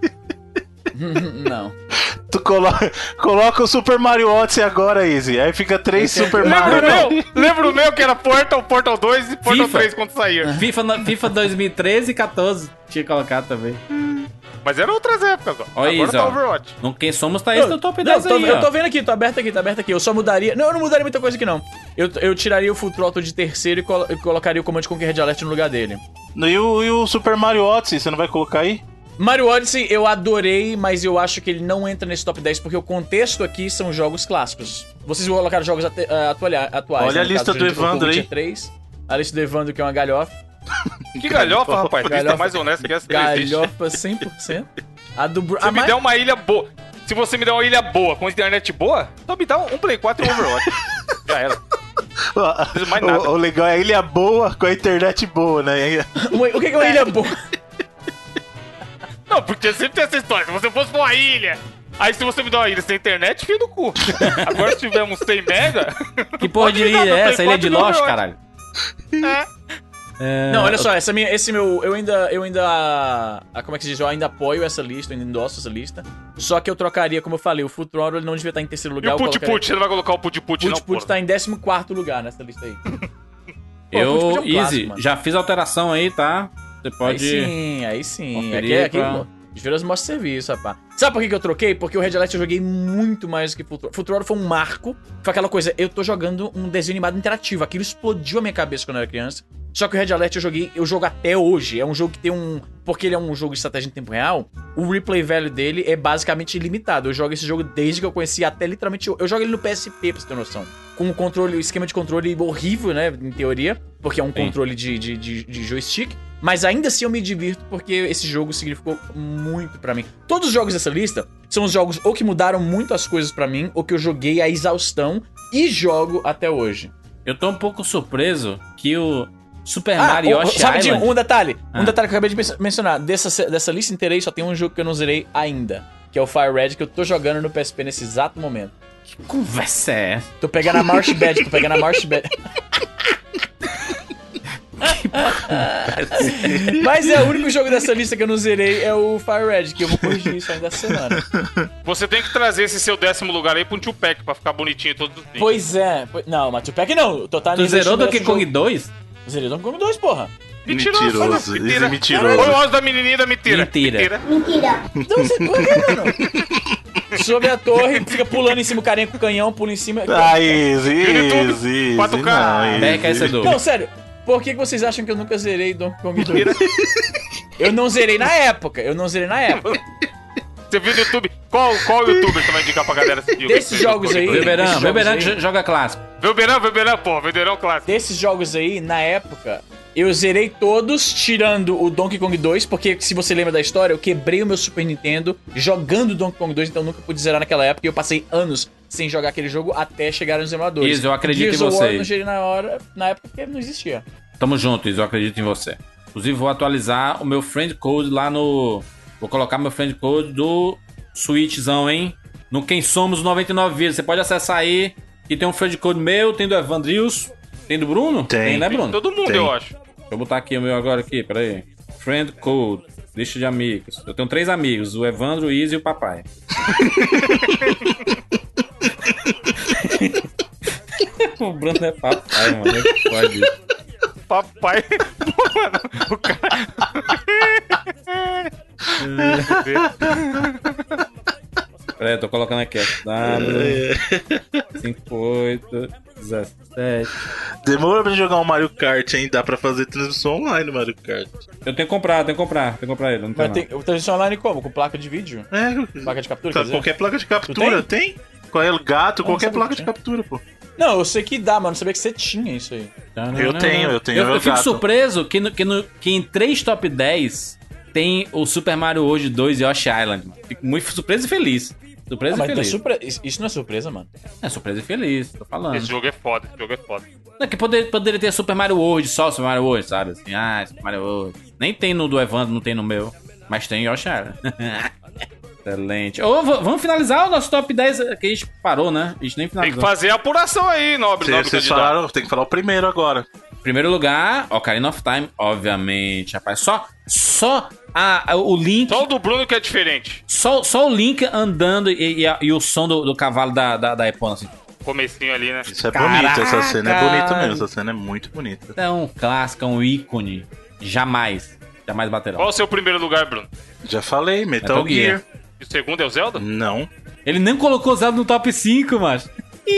Não. Tu coloca, coloca o Super Mario Odyssey agora, Easy. Aí fica três Esse é- Super Lembra Mario. o meu? Lembra o meu que era Portal, Portal dois e Portal FIFA. três quando saía. FIFA, no- FIFA dois mil e treze e quatorze. Tinha colocado também. Mas era outras épocas, ó. Olha Agora isso, tá ó. Overwatch. No Quem Somos tá esse Não, no top não, dez tô- aí, eu ó. tô vendo aqui, tá aberto aqui, tá aberto aqui. Eu só mudaria. Não, eu não mudaria muita coisa aqui, não. Eu, eu tiraria o Full Throttle de terceiro e, colo- e colocaria o Command Conquer Red Alert no lugar dele. E o, e o Super Mario Odyssey, você não vai colocar aí? Mario Odyssey eu adorei, mas eu acho que ele não entra nesse top dez porque o contexto aqui são jogos clássicos. Vocês vão colocar jogos ate- ah, atualha- atuais. Olha né? a No lista caso, do a gente colocou Evandro aí. Witcher três, a lista do Evandro, que é uma galhofa. Que galhofa, rapaz. Lista Galhofa. mais honesta que essa que existe. Galhofa cem por cento. A do Bru- Se a me mais- der uma ilha boa... Se você me der uma ilha boa, com internet boa, então me dá um Play quatro e um Overwatch. Já era. preciso mais nada. O, o legal é a ilha boa com a internet boa, né? Uma- O que que é uma ilha boa? Não, porque sempre tem essa história. Se você fosse pra uma ilha... Aí se você me dá uma ilha sem internet, fio do cu. Agora se tiver uns cem mega... Que porra de pode me dar ilha é meu essa? Play Ilha de quatro e meu Lost, Overwatch. caralho. É. É, Não, olha só, essa minha, esse meu, eu ainda, eu ainda, ah, como é que se diz, eu ainda apoio essa lista, eu ainda endosso essa lista, só que eu trocaria, como eu falei, o Full Throttle ele não devia estar em terceiro E lugar. o eu Put colocaria- Put, você não vai colocar o Put Put, não, Put Put pô. tá em décimo quarto lugar nessa lista aí. Pô, Eu, Put Put é um Easy, clássico, mano. já fiz alteração aí, tá? Você pode... Aí sim, aí sim. conferir Aqui, aqui, pra- de feiras mostra serviço, rapaz. Sabe por que que eu troquei? Porque o Red Alert eu joguei muito mais que Full Throttle. Full Throttle foi um marco, foi aquela coisa, eu tô jogando um desenho animado interativo, aquilo explodiu a minha cabeça quando eu era criança. Só que o Red Alert eu joguei, eu jogo até hoje. É um jogo que tem um... Porque ele é um jogo de estratégia em tempo real, o replay value dele é basicamente ilimitado. Eu jogo esse jogo desde que eu conheci até literalmente... Eu, eu jogo ele no P S P, pra você ter noção. Com um controle, um esquema de controle horrível, né, em teoria. Porque é um Sim. controle de, de, de, de joystick. Mas ainda assim eu me divirto porque esse jogo significou muito pra mim. Todos os jogos dessa lista são os jogos ou que mudaram muito as coisas pra mim, ou que eu joguei a exaustão e jogo até hoje. Eu tô um pouco surpreso que o Super Ah, Mario um, Yoshi sabe, Island... um detalhe. Ah. Um detalhe que eu acabei de men- mencionar. Dessa, dessa lista inteira aí, só tem um jogo que eu não zerei ainda. Que é o Fire Red, que eu tô jogando no P S P nesse exato momento. Que conversa é essa? Tô pegando a Marsh Bad, tô pegando a Marsh Bad. Mas é o único jogo dessa lista que eu não zerei é o Fire Red, que eu vou corrigir isso ainda essa semana. Você tem que trazer esse seu décimo lugar aí pro Tupac pra ficar bonitinho todos os dias. Pois é. pois- Não, mas Tupac não. O Total Tu zerou Donkey Kong jogo. dois? Zerei Donkey Kong dois, porra. Mentiroso. Mentiroso, Mentira. esse é mentiroso. Olha o áudio da menininha da mentira. Mentira. Não, você por que, mano? Sobe a torre, fica pulando em cima, o carinha com o canhão, pula em cima. Ah, easy, easy, easy. quatro K. Não, não, sério. Por que, que vocês acham que eu nunca zerei Donkey Kong dois? Eu não zerei na época. Eu não zerei na época. Você viu no YouTube? Qual, qual youtuber você vai indicar pra galera assistir? Desses jogos aí... Beberão, Beberão joga clássico. Beberão, Beberão, pô, Beberão clássico. Desses jogos aí, na época, eu zerei todos, tirando o Donkey Kong dois, porque se você lembra da história, eu quebrei o meu Super Nintendo jogando Donkey Kong dois, então eu nunca pude zerar naquela época, e eu passei anos sem jogar aquele jogo até chegar nos emuladores. Isso, eu acredito Gears em of War você. Eu não gerei na, hora, na época porque não existia. Tamo junto, Isso, eu acredito em você. Inclusive, vou atualizar o meu friend code lá no... Vou colocar meu friend code do Switchzão, hein? No Quem Somos noventa e nove Vidas. Você pode acessar aí, que tem um friend code meu, tem do Evandrius, tem do Bruno? Tem. Tem, né, Bruno? Todo mundo, Tem. eu acho. Deixa eu botar aqui o meu agora aqui, peraí. Friend code, lista de amigos. Eu tenho três amigos, o Evandro, o Izzy e o papai. O Bruno é papai, mano. Não pode. Papai. Mano, o cara. Peraí, eu tô colocando aqui, ó. cinco, oito, dezessete. Demora pra jogar um Mario Kart, hein? Dá pra fazer transmissão online no Mario Kart. Eu tenho que comprar, tenho que comprar, tenho que comprar ele. Não tem Mas tem, o transmissão online como? Com placa de vídeo? É, Placa de captura? tá, quer dizer? qualquer placa de captura tem? Qual é o gato? Ah, Qualquer não sabia placa que de tinha. captura, pô. Não, eu sei que dá, mas não sabia que você tinha isso aí. Eu tenho, eu tenho Eu, meu eu fico gato. surpreso que, no, que, no, que em três top dez tem o Super Mario World dois e Yoshi Island, mano. Fico muito surpreso e feliz. Surpreso Ah, e mas feliz. é surpre... isso- Isso não é surpresa, mano. É surpresa e feliz, tô falando. Esse jogo é foda, esse jogo é foda. Não, é que poder, poderia ter Super Mario World, só Super Mario World, sabe? Assim, ah, Super Mario World. Nem tem no do Evandro, não tem no meu. Mas tem Yoshi Island. Excelente. Ô, v- vamos finalizar o nosso top dez que a gente parou, né? A gente nem Tem finalizou. que fazer a apuração aí, nobre, Cê- nobre Vocês candidato. falaram, tem que falar o primeiro agora. Primeiro lugar, Ocarina of Time, obviamente, rapaz. Só, só a, a- o Link... Só o do Bruno que é diferente. Só, só o Link andando e, e, a- e o som do, do cavalo da, da, da Epona, assim. Comecinho ali, né? Isso é Caraca! bonito, essa cena é bonita mesmo. Essa cena é muito bonita. É um clássico, é um ícone. Jamais. Jamais baterão. Qual o seu primeiro lugar, Bruno? Já falei, Metal, Metal Gear. Gear. E o segundo é o Zelda? Não. Ele nem colocou o Zelda no top cinco, macho.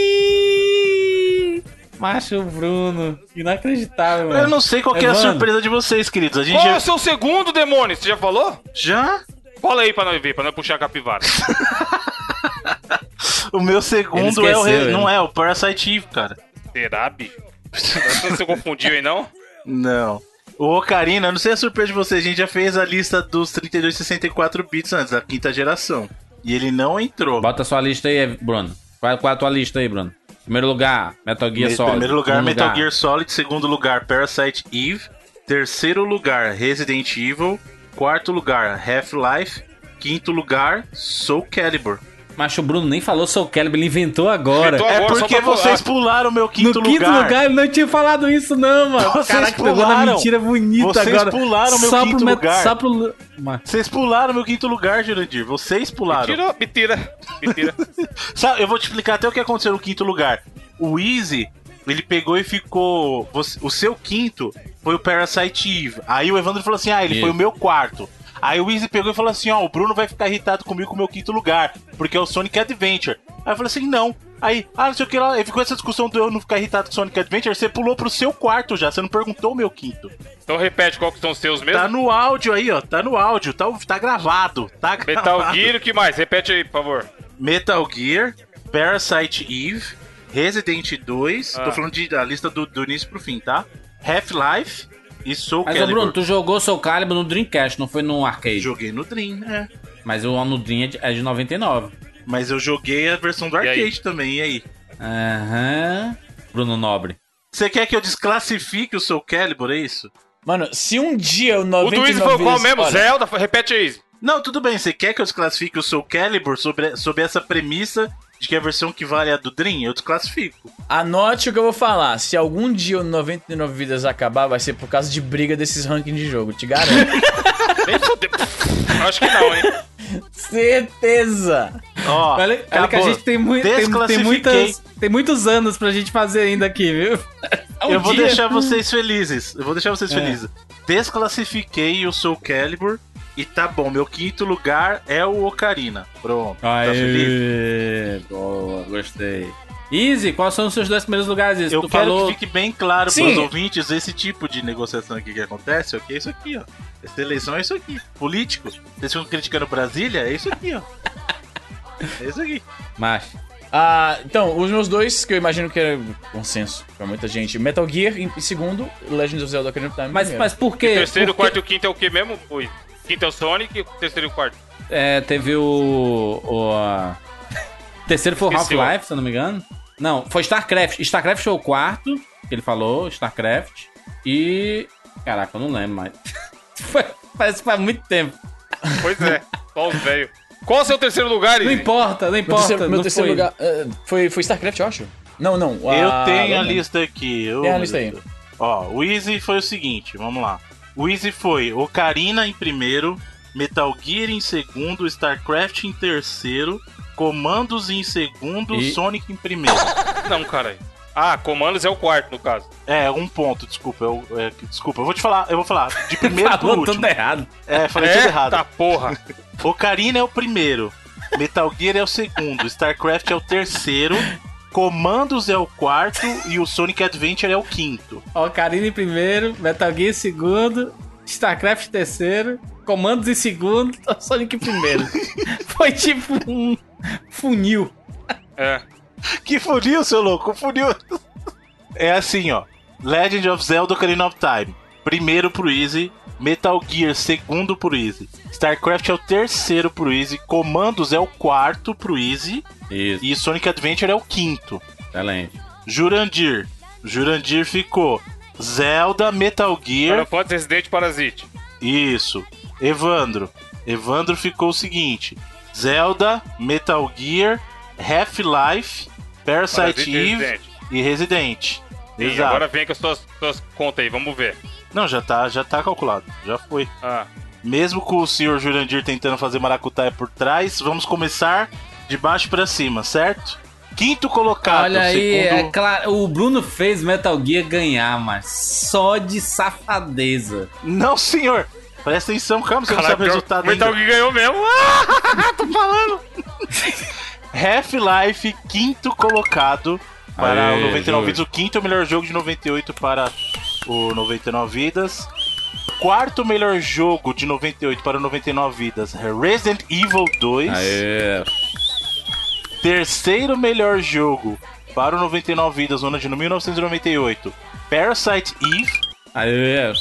Ih, macho Bruno. Inacreditável, mano. Eu não sei qual que é a Evandro. surpresa de vocês, queridos. A gente Qual é já... o seu segundo, demônio? Você já falou? já... Fala aí pra nós ver, pra nós puxar a capivara. O meu Ele segundo é o... esqueceu, re- ele. Não é, o Parasite Eve, cara. Será, bicho? Você confundiu aí, não? Não. O Ocarina, eu não sei a surpresa de vocês, a gente já fez a lista dos trinta e dois e sessenta e quatro bits antes, da quinta geração. E ele não entrou. Bota a sua lista aí, Bruno. Qual, qual é a tua lista aí, Bruno? Primeiro lugar, Metal Gear Me- Solid. Primeiro lugar, Segundo Metal Gear Solid. Segundo lugar, Parasite Eve. Terceiro lugar, Resident Evil. Quarto lugar, Half-Life. Quinto lugar, Soul Calibur. Macho Bruno nem falou Soul Calibur, ele inventou agora. Inventou É agora, só porque pra falar. vocês pularam o meu quinto no quinto lugar. lugar ele não tinha falado isso, não, mano. Vocês Caraca, pegou na pularam. mentira bonita Vocês agora. pularam meu só quinto pro met- lugar. Só pro... Mas- Vocês pularam meu quinto lugar, Jurandir. Vocês pularam. Mentira, mentira, mentira. Sabe, eu vou te explicar até o que aconteceu no quinto lugar. O Easy, ele pegou e ficou... você- O seu quinto foi o Parasite Eve. Aí o Evandro falou assim, ah, ele Isso. foi o meu quarto. Aí o Easy pegou e falou assim, ó, o Bruno vai ficar irritado comigo com o meu quinto lugar, porque é o Sonic Adventure. Aí eu falei assim, não. Aí, ah, não sei o que lá, aí ficou essa discussão do eu não ficar irritado com o Sonic Adventure, você pulou pro seu quarto já, você não perguntou o meu quinto. Então repete qual que são os seus mesmo. Tá no áudio aí, ó, tá no áudio, tá, tá gravado, tá gravado. Metal Gear, o que mais? Repete aí, por favor. Metal Gear, Parasite Eve, Resident dois, Ah. tô falando de, da lista do, do início pro fim, tá? Half-Life e Soul Mas, ô Calibur. Bruno, tu jogou Soul Calibur no Dreamcast, não foi no arcade. Joguei no Dream, é. Mas o no Dream é de, é de noventa e nove. Mas eu joguei a versão do E aí? arcade também, e aí? Aham. Bruno Nobre. Você quer que eu desclassifique o Soul Calibur, é isso? Mano, se um dia o O noventa do e Easy nove foi qual vezes- mesmo? olha, Zelda? Repete aí. Não, tudo bem, você quer que eu desclassifique o Soul Calibur sobre, sobre essa premissa de que a versão que vale é a do Dream? Eu desclassifico. Anote o que eu vou falar. Se algum dia o noventa e nove vidas acabar, vai ser por causa de briga desses rankings de jogo, te garanto. Nem fudeu. Acho que não, hein? Certeza! Ó, Olha, olha que a acabou. gente tem, mui- tem, tem, Desclassifiquei. muitas, tem muitos anos pra gente fazer ainda aqui, viu? Um Eu vou dia. deixar vocês felizes. Eu vou deixar vocês É. felizes. Desclassifiquei o Soul Calibur E tá bom, meu quinto lugar é o Ocarina. Pronto. Tá feliz? Aê, boa, gostei. Easy, quais são os seus dois primeiros lugares? Easy? Eu tu quero falou... que fique bem claro Sim. pros ouvintes esse tipo de negociação aqui que acontece, ok? É isso aqui, ó. Essa eleição é isso aqui. Políticos, vocês ficam criticando Brasília, é isso aqui, ó. É isso aqui. Mas... Ah, então, os meus dois, que eu imagino que era consenso pra muita gente. Metal Gear em segundo, Legend of Zelda Ocarina of Time em Mas, primeiro. mas por O quê? terceiro, o Por quarto quê? e o quinto é o que mesmo? Oi. O quinto é o Sonic e o terceiro e o quarto. É, teve o... o a... terceiro foi o Esqueci o- Half-Life, se eu não me engano. Não, foi StarCraft. StarCraft foi o quarto, que ele falou, StarCraft. E... Caraca, eu não lembro mais. Foi- Parece que faz muito tempo. Pois é, só os velhos. Qual é o seu terceiro lugar, Não Izzy? importa, não Meu importa. terceiro, meu não terceiro foi. lugar eh, foi, foi StarCraft, eu acho. Não, não. Eu a- tenho a não, não. lista aqui. Eu- Tem a lista aí. Ó, o Easy foi o seguinte, vamos lá. O Easy foi Ocarina em primeiro, Metal Gear em segundo, StarCraft em terceiro, Comandos em segundo, E- Sonic em primeiro. Não, caralho. Ah, Comandos é o quarto, no caso. É, um ponto, desculpa. Eu, é, desculpa, eu vou te falar, eu vou falar de primeiro pro Falou último. tudo errado. É, falei é? tudo errado. Tá porra. Ocarina é o primeiro, Metal Gear é o segundo, StarCraft é o terceiro, Comandos é o quarto e o Sonic Adventure é o quinto. Ocarina em primeiro, Metal Gear em segundo, StarCraft em terceiro, Comandos em segundo, Sonic em primeiro. Foi tipo um funil. É. Que funil, seu louco, funil. É assim, ó. Legend of Zelda Ocarina of Time, primeiro pro Easy. Metal Gear, segundo pro Easy. StarCraft é o terceiro pro Easy. Comandos é o quarto pro Easy. Isso, E Sonic Adventure é o quinto. excelente. Jurandir. Jurandir ficou Zelda, Metal Gear. Final Fantasy Resident Parasite. Isso. Evandro. Evandro ficou o seguinte: Zelda, Metal Gear, Half-Life, Parasite Parasite e Eve Resident. e Resident. Sim, Exato. agora vem com as suas, suas contas aí, vamos ver. Não, já tá, já tá calculado. Já foi. Ah, Mesmo com o senhor Jurandir tentando fazer maracutaia por trás, vamos começar de baixo pra cima, certo? Quinto colocado. Olha aí, segundo... é claro, o Bruno fez Metal Gear ganhar, mas só de safadeza. Não, senhor! Presta atenção, calma, você não sabe o resultado Metal ainda. Gear ganhou mesmo. Ah, tô falando. Half-Life, quinto colocado para Aê, o noventa e nove Júlio. Vidas. O quinto é o melhor jogo de noventa e oito para o noventa e nove Vidas. Quarto melhor jogo de noventa e oito para o noventa e nove Vidas, Resident Evil dois. Aê. Terceiro melhor jogo para o noventa e nove Vidas, no ano de mil novecentos e noventa e oito, Parasite Eve. Aê.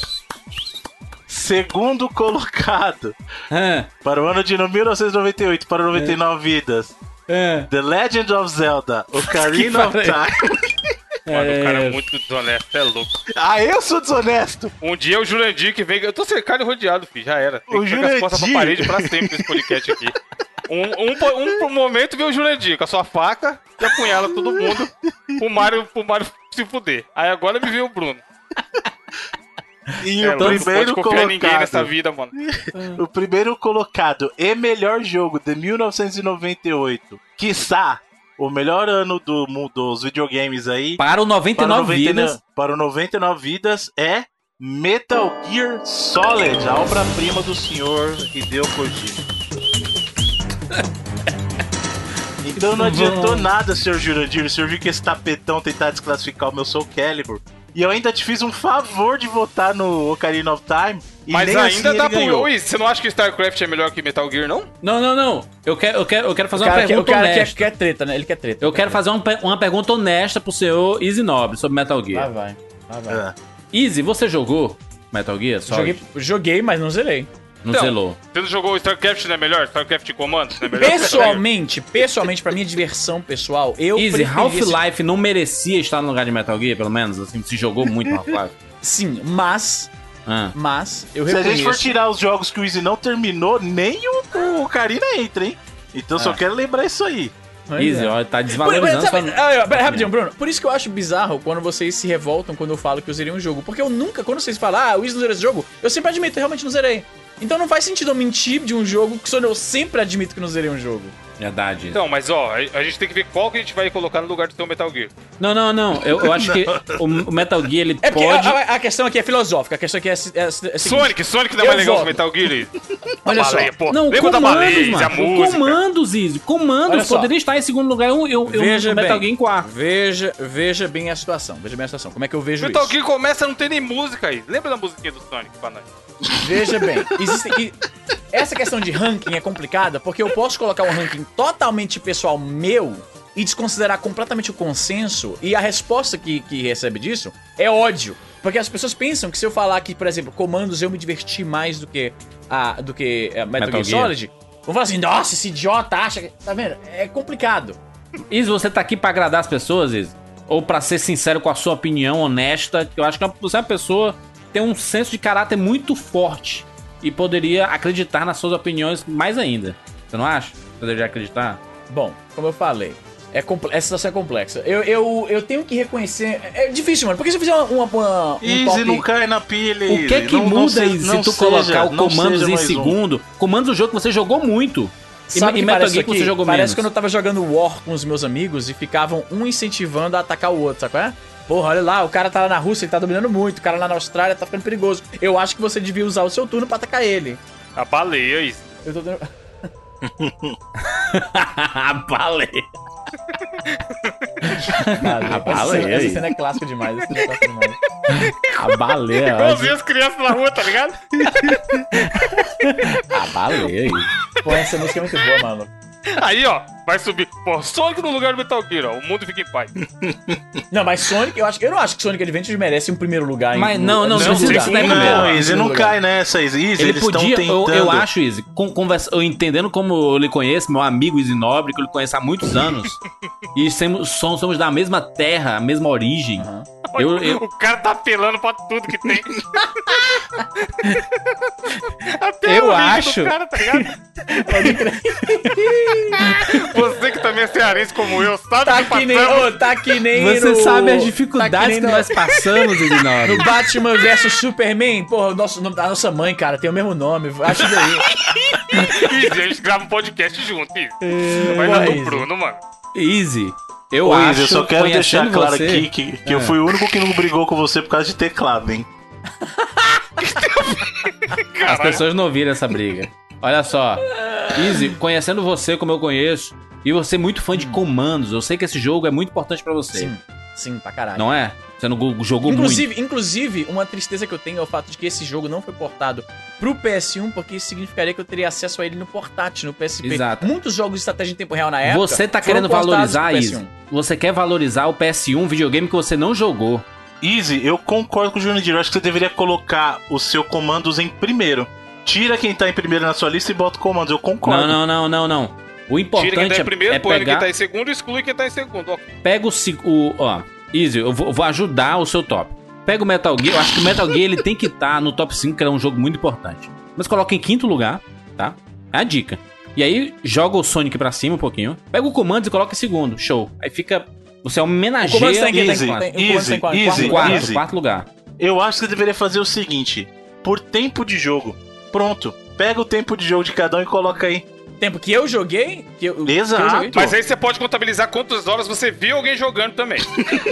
Segundo colocado Hã? para o ano de mil novecentos e noventa e oito, para o noventa e nove Vidas, Hã? The Legend of Zelda Ocarina of Que Time. Mano, o cara é É. muito desonesto, é louco. Ah, eu sou desonesto. Um dia o Jurandir que vem. Eu tô cercado e rodeado, filho. Já era. Tem O que pegar as costas pra Jurandir. parede pra sempre nesse podcast aqui. Um, um, um, um momento vê o Jurandir com a sua faca e apunhala todo mundo pro Mario, pro Mario se fuder. Aí agora me vê o Bruno. E É, o não primeiro pode confiar em ninguém nessa colocado, vida, mano. o primeiro colocado e melhor jogo de mil novecentos e noventa e oito, quiçá o melhor ano do, mu- dos videogames aí, Para o noventa e para o nove vidas. para o noventa e nove Vidas, é Metal Gear Solid, a obra-prima do senhor Hideo Kojima. Então não adiantou nada, senhor Jurandir. O senhor viu que esse tapetão tentar desclassificar o meu Soul Calibur. E eu ainda te fiz um favor de votar no Ocarina of Time. E Mas nem ainda assim dá ele pro. ganhou. Ui, você não acha que StarCraft é melhor que Metal Gear, não? Não, não, não. Eu quero, eu quero, eu quero fazer O uma cara, quer, o pergunta cara quer, honesta. quer treta, né? Ele quer treta. Eu quero fazer uma, pe- uma pergunta honesta pro senhor Easy Nobre sobre Metal Lá Gear. vai. Lá vai. É. Easy, você jogou Metal Gear? Só Joguei, joguei, mas não zerei. não Então, zelou. Você não jogou o StarCraft, não é melhor? StarCraft Commandos não é melhor? Pessoalmente, pessoalmente, pra minha diversão pessoal, eu Easy, preferia esse- Half-Life não merecia estar no lugar de Metal Gear, pelo menos? Assim, se jogou muito Half-Life. Sim, mas, Ah. mas, eu Se a reconheço... gente for tirar os jogos que o Easy não terminou, nem o, o Ocarina entra, hein? Então só Ah. quero lembrar isso aí. Pois Easy, é. ó, tá Por- desvalorizando sabe, sua... ah, pera, rapidinho, Bruno. Por isso que eu acho bizarro quando vocês se revoltam quando eu falo que eu zerei um jogo. Porque eu nunca, quando vocês falam, ah, o Easy não zerou esse jogo, eu sempre admito, eu realmente não zerei. Então não faz sentido eu mentir de um jogo que só eu sempre admito que não zerei um jogo. Verdade. Então, mas ó, a, a gente tem que ver qual que a gente vai colocar no lugar do seu Metal Gear. Não, não, não. Eu, eu acho que o, o Metal Gear, ele É porque pode... a, a questão aqui é filosófica, a questão aqui é, é, é a seguinte. Sonic, Sonic não é Eu mais legal que voto. o Metal Gear. Olha só. Baleia, pô. Não, Lembra da comandos, baleia, a mano. música. Comandos, Izzy. Olha Comandos só. poderia estar em segundo lugar. Eu, eu, eu Veja o Metal bem, Gear em quarto. Veja, veja bem a situação. Veja bem a situação. Como é que eu vejo Metal isso? Gear começa a não ter nem música aí. Lembra da musiquinha do Sonic pra nós? Veja bem, existe e essa questão de ranking é complicada porque eu posso colocar um ranking totalmente pessoal meu e desconsiderar completamente o consenso, e a resposta que, que recebe disso é ódio. Porque as pessoas pensam que se eu falar que, por exemplo, comandos eu me diverti mais do que a do que a Metal, Metal Gear Gear. Solid, vão falar assim, nossa, esse idiota acha que... Tá vendo? É complicado. Izzy, você tá aqui pra agradar as pessoas, Izzy? Ou pra ser sincero com a sua opinião honesta? Que eu acho que você é uma pessoa que tem um senso de caráter muito forte e poderia acreditar nas suas opiniões mais ainda. Você não acha? Você deveria acreditar? Bom, como eu falei, é compl- essa situação é complexa. Eu, eu, eu tenho que reconhecer... É difícil, mano, porque se eu fizer uma, uma, uma, um Easy, top... não cai na pilha, O que é que não, muda, não se- Izzy, não se tu seja- colocar o não Comandos seja em mais um. segundo? Comandos é um jogo que você jogou muito. E, Sabe e que Metal parece Gear que aqui? você jogou Parece menos. quando eu tava jogando War com os meus amigos e ficavam um incentivando a atacar o outro, sabe qual é? Porra, olha lá, o cara tá lá na Rússia, ele tá dominando muito, o cara lá na Austrália tá ficando perigoso. Eu acho que você devia usar o seu turno pra atacar ele. A baleia, isso. Eu tô dando... A baleia. Baleia. A baleia. Essa, essa cena é clássica demais, essa cena é clássica demais. A baleia. Igualzinho as crianças na rua, tá ligado? A baleia aí. Pô, essa música é muito boa, mano. Aí, ó, vai subir. Pô, Sonic no lugar do Metal Gear, ó. O mundo fica em paz. Não, mas Sonic, eu, acho, eu não acho que Sonic Adventure merece um primeiro lugar. Mas em, não, não, no não segundo precisa lugar. estar em primeiro. Não, Izzy, não lugar. cai nessa, Izzy. Izzy, Ele eles podia, estão eu, tentando... eu acho, Izzy, com, conversa, eu entendendo como eu lhe conheço, meu amigo Izzy Nobre, que eu lhe conheço há muitos anos, e somos, somos, somos da mesma terra, a mesma origem. Uhum. Eu, eu, O cara tá apelando pra tudo que tem. Até Eu a origem acho. do cara, tá ligado? Você que também é cearense como eu, sabe Tá o que que nem, passamos? ô, tá que nem você no, sabe as tá dificuldades que, que, nem no- nós passamos, Izzy Nobre. No Batman versus Superman, porra, o nosso, a nossa mãe, cara, tem o mesmo nome, acho daí. Izzy, a gente grava um podcast junto, Izzy. É, Vai pô, dar do Izzy. Bruno, mano. Izzy, eu Ô, acho, Izzy, eu só quero deixar conhecendo claro você- aqui que, que eu É. fui o único que não brigou com você por causa de teclado, hein? As pessoas não ouviram essa briga. Olha só, Izzy, conhecendo você como eu conheço, e você é muito fã de comandos, eu sei que esse jogo é muito importante pra você. Sim, sim, pra caralho. Não é? Você não go- jogou Inclusive, muito. inclusive, uma tristeza que eu tenho é o fato de que esse jogo não foi portado pro P S um, porque isso significaria que eu teria acesso a ele no portátil, no P S P. Exato. Muitos jogos de estratégia em tempo real na época. Você tá foram querendo portados valorizar pro P S um. isso. Você quer valorizar o P S um, videogame que você não jogou. Izzy, eu concordo com o Junior. Eu acho que você deveria colocar o seu comandos em primeiro. Tira quem tá em primeiro na sua lista e bota o comandos. Eu concordo. Não, não, não, não, não. O Tira quem importante tá em é, primeiro, é põe pegar... quem tá em segundo e exclui quem tá em segundo. Ó. Pega o, ci- o... Ó, Izzy, eu vou, eu vou ajudar o seu top. Pega o Metal Gear. Eu acho que o Metal Gear ele tem que estar no top cinco, que é um jogo muito importante. Mas coloca em quinto lugar, tá? É a dica. E aí, joga o Sonic pra cima um pouquinho. Pega o Comandos e coloca em segundo. Show. Aí fica... Você homenageia... O Comandos tá em quem? Easy, Tem- tem- o Comandos easy, tá em qual- em easy, quarto Quarto, easy. quarto lugar. Eu acho que você deveria fazer o seguinte: por tempo de jogo. Pronto. Pega o tempo de jogo de cada um e coloca aí. Tempo que eu joguei. Que eu, Exato. Que eu joguei. Mas aí você pode contabilizar quantas horas você viu alguém jogando também.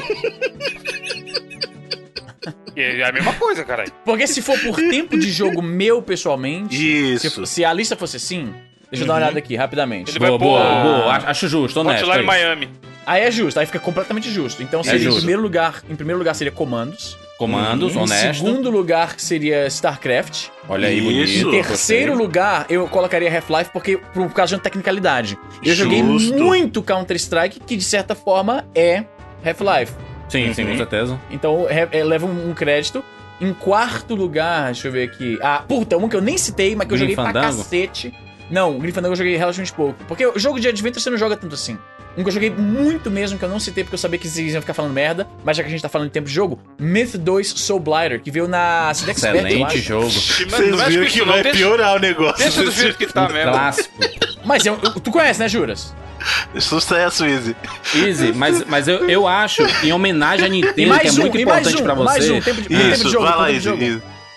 E é a mesma coisa, caralho. Porque se for por tempo de jogo meu pessoalmente. Isso. Se, se a lista fosse assim. Deixa eu dar uma olhada aqui, rapidamente. Ele vai Boa, pôr boa, boa. Acho- Acho justo, honesto. Hotline aí. Miami. Aí é justo, aí fica completamente justo. Então seria justo. em primeiro lugar. Em primeiro lugar seria Comandos. Comandos, Em honesto. segundo lugar seria StarCraft. Olha aí, Isso. bonito. Em terceiro lugar, eu colocaria Half-Life porque por causa de uma tecnicalidade. Eu joguei Justo. muito Counter-Strike, que de certa forma é Half-Life. Sim, sim, com certeza. Então é- é- leva um, um crédito. Em quarto lugar, deixa eu ver aqui. Ah, puta, um que eu nem citei, mas que eu Grim joguei pra Fandango? cacete. Não, o Grim Fandango eu joguei relativamente pouco. Porque o jogo de Adventure você não joga tanto assim. Um que eu joguei muito mesmo, que eu não citei porque eu sabia que vocês iam ficar falando merda, mas já que a gente tá falando de tempo de jogo, Myth dois Soul Blighter, que veio na Cidex Beta, eu Excelente acho. jogo. Vocês Não mexe viram com que isso, não. vai Deixa- piorar o negócio. Deixa do jeito que tá mesmo. Clássico. Mas eu- eu- tu conhece, né, Juras? Sucesso, Izzy. Easy, mas, mas eu, eu acho, em homenagem à E Nintendo, mais que é um, muito e mais importante um, pra mais você. um, tempo de, tempo de Isso, jogo, vai lá, tempo de Izzy. jogo. Izzy.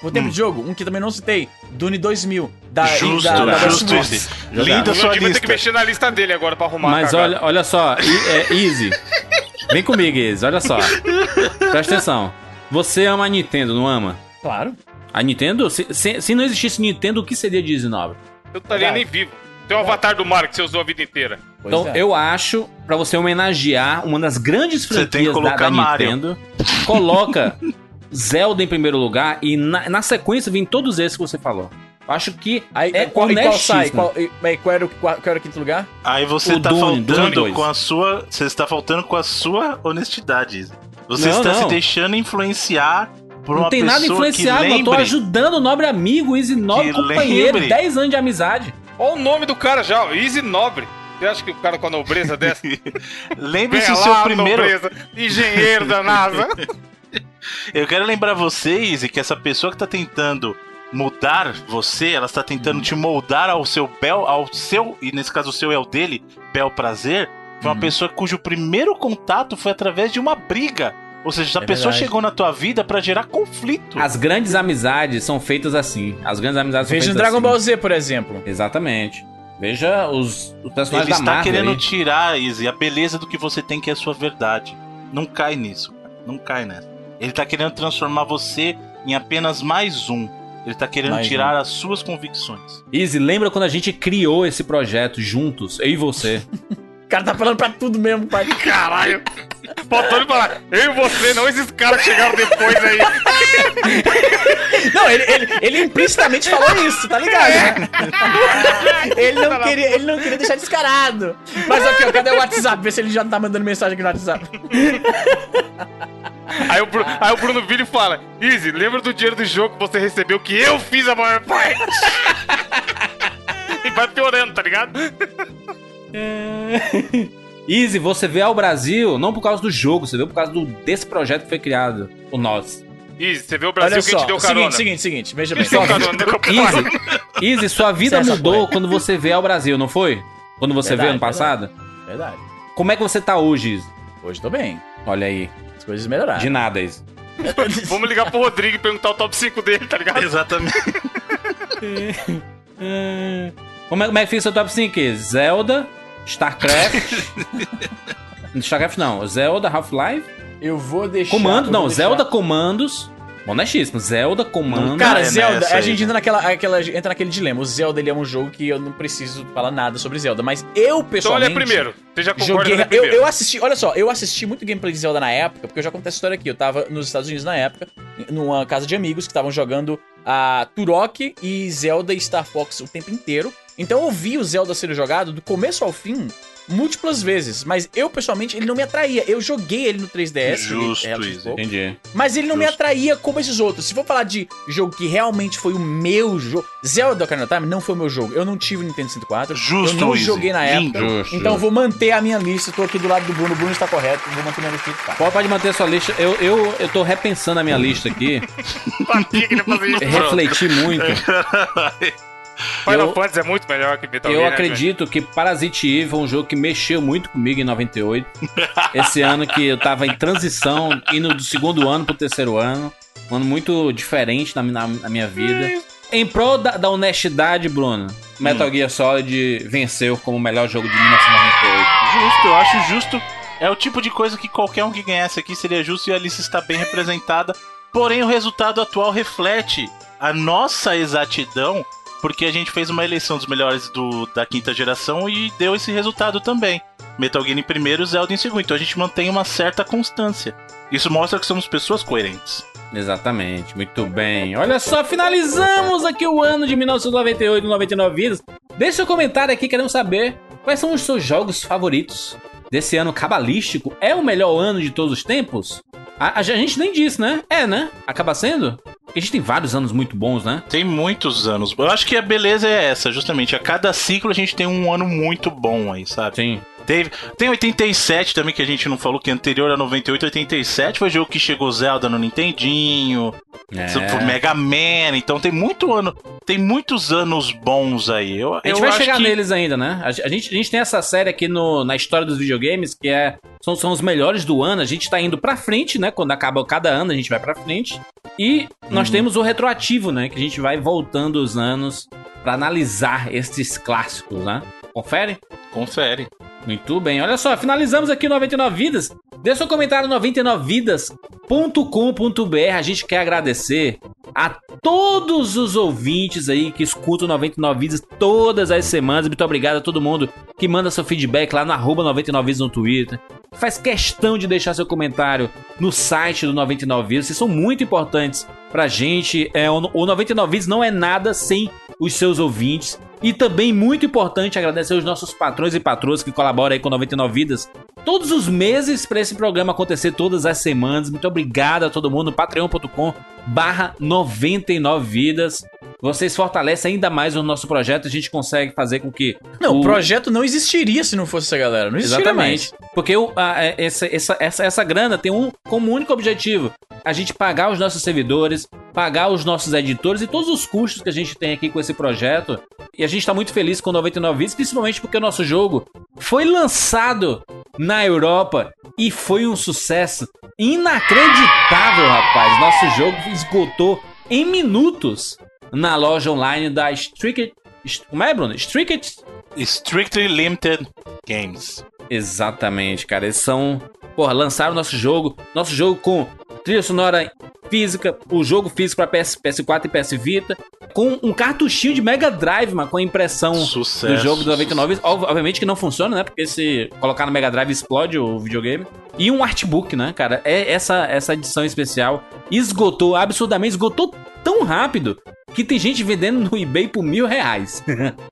Por tempo Hum. de jogo, um que também não citei, Dune dois mil, da Justo, da, da justo Westworld. esse. Linda O sua Nudinho vai ter lista. que mexer na lista dele agora pra arrumar. Mas olha, olha só, I- é, Easy. Vem comigo, Easy, olha só. Presta atenção. Você ama a Nintendo, não ama? Claro. A Nintendo? Se, se, se não existisse Nintendo, o que seria Easy Nobre? Eu não estaria nem vivo. Tem o avatar do Mario que você usou a vida inteira. Pois Então, é. eu acho, pra você homenagear uma das grandes Você tem que franquias da, colocar da Mario. Nintendo, coloca Zelda em primeiro lugar e na, na sequência vem todos esses que você falou. Eu acho que Aí, é qual, e qual sai? honestíssimo. Qual, e- e qual, era o, qual, qual era o quinto lugar? Aí você O tá Dune, Dune faltando dois. com a sua. Você está faltando com a sua honestidade. Izzy. Você Não, está não. se deixando influenciar por Não uma tem pessoa nada influenciado, que eu tô lembre. ajudando o nobre amigo, Easy Nobre, Que companheiro, lembre. dez anos de amizade. Olha o nome do cara já, ó, Easy Nobre. Você acha que o cara com a nobreza dessa... Lembre-se Vem o seu lá, primeiro. nobreza, engenheiro da NASA. Eu quero lembrar vocês que essa pessoa que tá tentando mudar você, ela está tentando te moldar ao seu bel, ao seu, e nesse caso o seu é o dele, bel prazer, foi uma Uhum. pessoa cujo primeiro contato foi através de uma briga. Ou seja, a É pessoa verdade. chegou na tua vida pra gerar conflito. As grandes amizades são feitas assim. As grandes amizades são Veja no feitas Dragon assim. Ball Z, por exemplo. Exatamente. Veja os, os personagens Ele da está Marvel querendo aí. tirar, Izzy, a beleza do que você tem, que é a sua verdade. Não cai nisso, cara. Não cai nessa. Ele tá querendo transformar você em apenas mais um. Ele tá querendo Mais tirar as suas convicções. Easy, lembra quando a gente criou esse projeto juntos, eu e você? O cara tá falando pra tudo mesmo, pai. Caralho. Faltou ele falar, eu e você, não esses caras que chegaram depois aí. Não, ele, ele, ele implicitamente falou isso, tá ligado? né? Ele não, queria, ele não queria deixar descarado. Mas aqui, ó, cadê o WhatsApp? Vê se ele já tá mandando mensagem aqui no WhatsApp. Aí o, Bru- aí o Bruno Vini fala, Easy, lembra do dinheiro do jogo que você recebeu que eu fiz a maior parte? E vai piorando, tá ligado? Easy, você veio ao Brasil não por causa do jogo, você veio por causa do, desse projeto que foi criado, o nós. Easy, você vê o Brasil Olha que a gente só, deu carona. seguinte, seguinte, seguinte, veja bem. Eles deu carona, deu carona. Easy, Easy, sua vida Essa mudou foi. quando você veio ao Brasil, não foi? Quando você Verdade, veio ano passado? Verdade. Como é que você tá hoje, Easy? Hoje tô bem. Olha aí. As coisas melhoraram. De nada, Easy. Vamos ligar pro Rodrigo e perguntar o top cinco dele, tá ligado? Exatamente. Como é, como é que fica seu top cinco, Easy? Zelda, StarCraft... StarCraft não, Zelda, Half-Life... Eu vou deixar... Comando, eu não, vou deixar- Zelda Comandos... Honestíssimo, Zelda Comandos... Cara, é Zelda, nessa a gente aí. entra, naquela, aquela, entra naquele dilema. O Zelda, ele é um jogo que eu não preciso falar nada sobre Zelda. Mas eu, Então pessoalmente... olha primeiro. Você já concorda Joguei, ele é eu, primeiro. eu assisti, olha só, eu assisti muito gameplay de Zelda na época, porque eu já contei essa história aqui. Eu tava nos Estados Unidos na época, numa casa de amigos que estavam jogando a Turok e Zelda e Star Fox o tempo inteiro. Então eu vi o Zelda sendo jogado do começo ao fim, múltiplas vezes. Mas eu, pessoalmente, ele não me atraía. Eu joguei ele no três D S. Justo, ele, é, Izzy. pouco, Entendi. mas ele não me Justo. atraía como esses outros. Se for falar de jogo que realmente foi o meu jogo... Zelda Ocarina of Time não foi o meu jogo. Eu não tive Nintendo sessenta e quatro. Justo, eu não Izzy. joguei na Lindo. época. Justo, então eu justo. vou manter a minha lista. Tô aqui do lado do Bruno. O Bruno está correto. Vou manter minha lista. Tá. Pode, pode manter a sua lista. Eu, eu, eu tô repensando a minha lista aqui. Sabia que ele ia fazer isso. Refleti muito. Final Eu- Fantasy é muito melhor que Metal Eu Gear, né, acredito que Parasite Eve foi um jogo que mexeu muito comigo em noventa e oito. Esse ano que eu tava em transição, indo do segundo ano pro terceiro ano. Um ano muito diferente na, na- na minha vida. Em prol da, da honestidade, Bruno, Metal Gear Solid venceu como o melhor jogo de mil novecentos e noventa e oito. Justo, eu acho justo. É o tipo de coisa que qualquer um que ganhasse aqui seria justo e a lista está bem representada. Porém, o resultado atual reflete a nossa exatidão, porque a gente fez uma eleição dos melhores do, da quinta geração e deu esse resultado também. Metal Gear em primeiro, Zelda em segundo. Então a gente mantém uma certa constância. Isso mostra que somos pessoas coerentes. Exatamente, muito bem. Olha só, finalizamos aqui o ano de mil novecentos e noventa e oito, noventa e nove vidas. Deixe seu comentário aqui, queremos saber quais são os seus jogos favoritos desse ano cabalístico. É o melhor ano de todos os tempos? A, a gente nem disse, né? É, né? Acaba sendo? Porque a gente tem vários anos muito bons, né? Tem muitos anos. Eu acho que a beleza é essa, justamente. A cada ciclo a gente tem um ano muito bom aí, sabe? Sim. Teve, tem oitenta e sete também, que a gente não falou, que é anterior a noventa e oito, oitenta e sete foi o jogo que chegou Zelda no Nintendinho. É. Mega Man, então tem muito ano, tem muitos anos bons aí. Eu, a gente eu vai acho chegar que... neles ainda, né? A, a, gente, a gente tem essa série aqui no, na história dos videogames, que é, são, são os melhores do ano. A gente tá indo pra frente, né? Quando acaba cada ano, a gente vai pra frente. E nós uhum. temos o retroativo, né? Que a gente vai voltando os anos pra analisar esses clássicos, né? Confere? Confere. Muito bem, olha só, finalizamos aqui o noventa e nove Vidas. Deixa seu comentário no noventa e nove vidas ponto com ponto b r. A gente quer agradecer a todos os ouvintes aí que escutam o noventa e nove Vidas todas as semanas. Muito obrigado a todo mundo que manda seu feedback lá no arroba noventa e nove Vidas no Twitter. Faz questão de deixar seu comentário no site do noventa e nove Vidas. Vocês são muito importantes pra gente. É, o, o noventa e nove Vidas não é nada sem os seus ouvintes. E também muito importante agradecer os nossos patrões e patroas que colaboram aí com noventa e nove Vidas todos os meses para esse programa acontecer todas as semanas. Muito obrigado a todo mundo. patreon ponto com barra noventa e nove Vidas. Vocês fortalecem ainda mais o nosso projeto. A gente consegue fazer com que... Não, o, o projeto não existiria se não fosse essa galera. Não existiria. Exatamente. Mais. Porque o, a, essa, essa, essa, essa grana tem um como único objetivo: a gente pagar os nossos servidores, pagar os nossos editores e todos os custos que a gente tem aqui com esse projeto. E a gente tá muito feliz com noventa e nove Vidas, principalmente porque o nosso jogo foi lançado na Europa e foi um sucesso inacreditável, rapaz. Nosso jogo esgotou em minutos na loja online da Strictly... Como é, Bruno? Strictly... Strictly Limited Games. Exatamente, cara. Eles são... Porra, lançaram nosso jogo. Nosso jogo com trilha sonora física, o jogo físico para P S, P S quatro e P S Vita, com um cartuchinho de Mega Drive, mano, com a impressão sucesso, do jogo do noventa e nove. Obviamente que não funciona, né? Porque se colocar no Mega Drive explode o videogame. E um artbook, né, cara? É essa, essa edição especial esgotou, absurdamente esgotou tão rápido que tem gente vendendo no eBay por mil reais.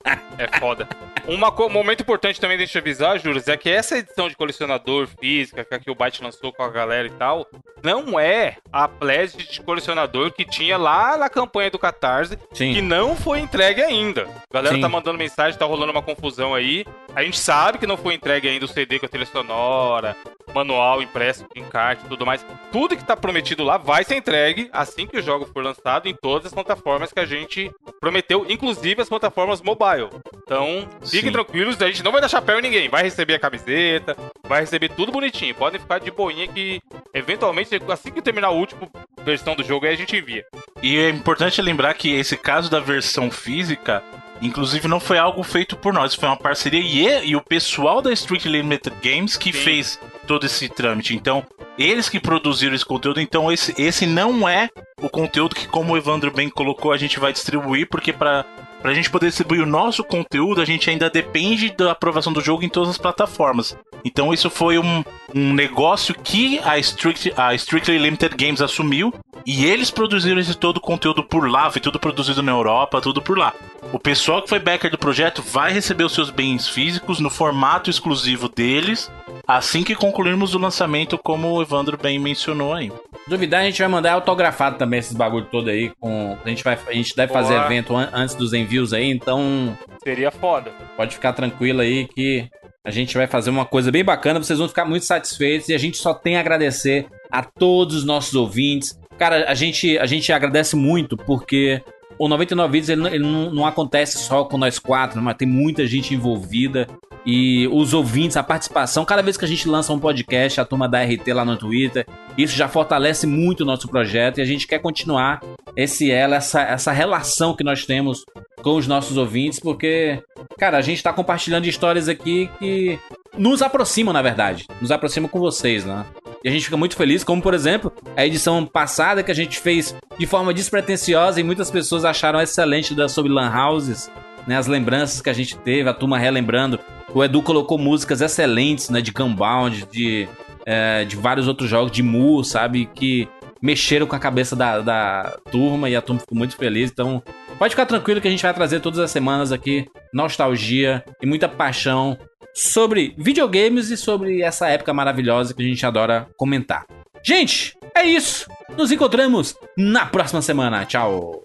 É foda. Uma, um momento importante também, deixa eu avisar, Júlio, é que essa edição de colecionador física que aqui o Byte lançou com a galera e tal, não é a pledge de colecionador que tinha lá na campanha do Catarse, Sim. que não foi entregue ainda. A galera Sim. tá mandando mensagem, tá rolando uma confusão aí. A gente sabe que não foi entregue ainda o C D com a trilha sonora, manual impresso, encarte e tudo mais. Tudo que tá prometido lá vai ser entregue assim que o jogo for lançado em todas as plataformas que a gente prometeu, inclusive as plataformas mobile. Então, fiquem Sim. tranquilos, a gente não vai dar chapéu em ninguém. Vai receber a camiseta, vai receber tudo bonitinho. Podem ficar de boinha que, eventualmente, assim que terminar a última versão do jogo, aí a gente envia. E é importante lembrar que esse caso da versão física, inclusive, não foi algo feito por nós, foi uma parceria e, e o pessoal da Strictly Limited Games que Sim. fez todo esse trâmite. Então, eles que produziram esse conteúdo, então esse, esse não é o conteúdo que, como o Evandro bem colocou, a gente vai distribuir, porque para Pra gente poder distribuir o nosso conteúdo, a gente ainda depende da aprovação do jogo em todas as plataformas. Então isso foi um, um negócio que a, Strict, a Strictly Limited Games assumiu, e eles produziram esse todo o conteúdo por lá, foi tudo produzido na Europa, tudo por lá. O pessoal que foi backer do projeto vai receber os seus bens físicos no formato exclusivo deles, assim que concluirmos o lançamento, como o Evandro bem mencionou aí. Duvidar, a gente vai mandar autografado também esses bagulho todo aí. Com... A, gente vai, a gente deve Boa. fazer evento an- antes dos envios aí, então... Seria foda. Pode ficar tranquilo aí que a gente vai fazer uma coisa bem bacana, vocês vão ficar muito satisfeitos e a gente só tem a agradecer a todos os nossos ouvintes. Cara, a gente, a gente agradece muito porque o noventa e nove Vidas ele, ele não, não acontece só com nós quatro, mas tem muita gente envolvida. E os ouvintes, a participação, cada vez que a gente lança um podcast, a turma da R T lá no Twitter, isso já fortalece muito o nosso projeto e a gente quer continuar esse ela, essa, essa relação que nós temos com os nossos ouvintes, porque, cara, a gente tá compartilhando histórias aqui que nos aproximam, na verdade, nos aproximam com vocês, né? E a gente fica muito feliz, como, por exemplo, a edição passada que a gente fez de forma despretensiosa e muitas pessoas acharam excelente da, sobre Lan Houses, né? As lembranças que a gente teve, a turma relembrando. O Edu colocou músicas excelentes, né? De Gunbound, de, é, de vários outros jogos, de Mu, sabe? Que mexeram com a cabeça da, da turma e a turma ficou muito feliz. Então, pode ficar tranquilo que a gente vai trazer todas as semanas aqui nostalgia e muita paixão sobre videogames e sobre essa época maravilhosa que a gente adora comentar. Gente, é isso. Nos encontramos na próxima semana. Tchau.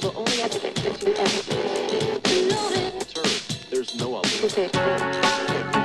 Sir, there's no other.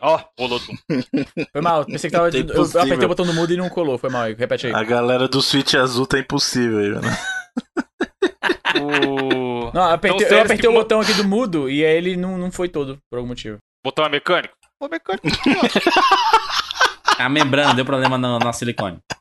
Ó, rolou tudo. Foi mal, pensei que tava. Eu, eu apertei o botão do mudo e não colou. Foi mal, repete aí. A galera do Switch azul tá impossível, né? O... Não, eu apertei, Então, eu apertei que... o botão aqui do mudo e aí ele não, não foi todo, por algum motivo. Botão é mecânico? Pô, mecânico. A membrana deu problema no, no silicone.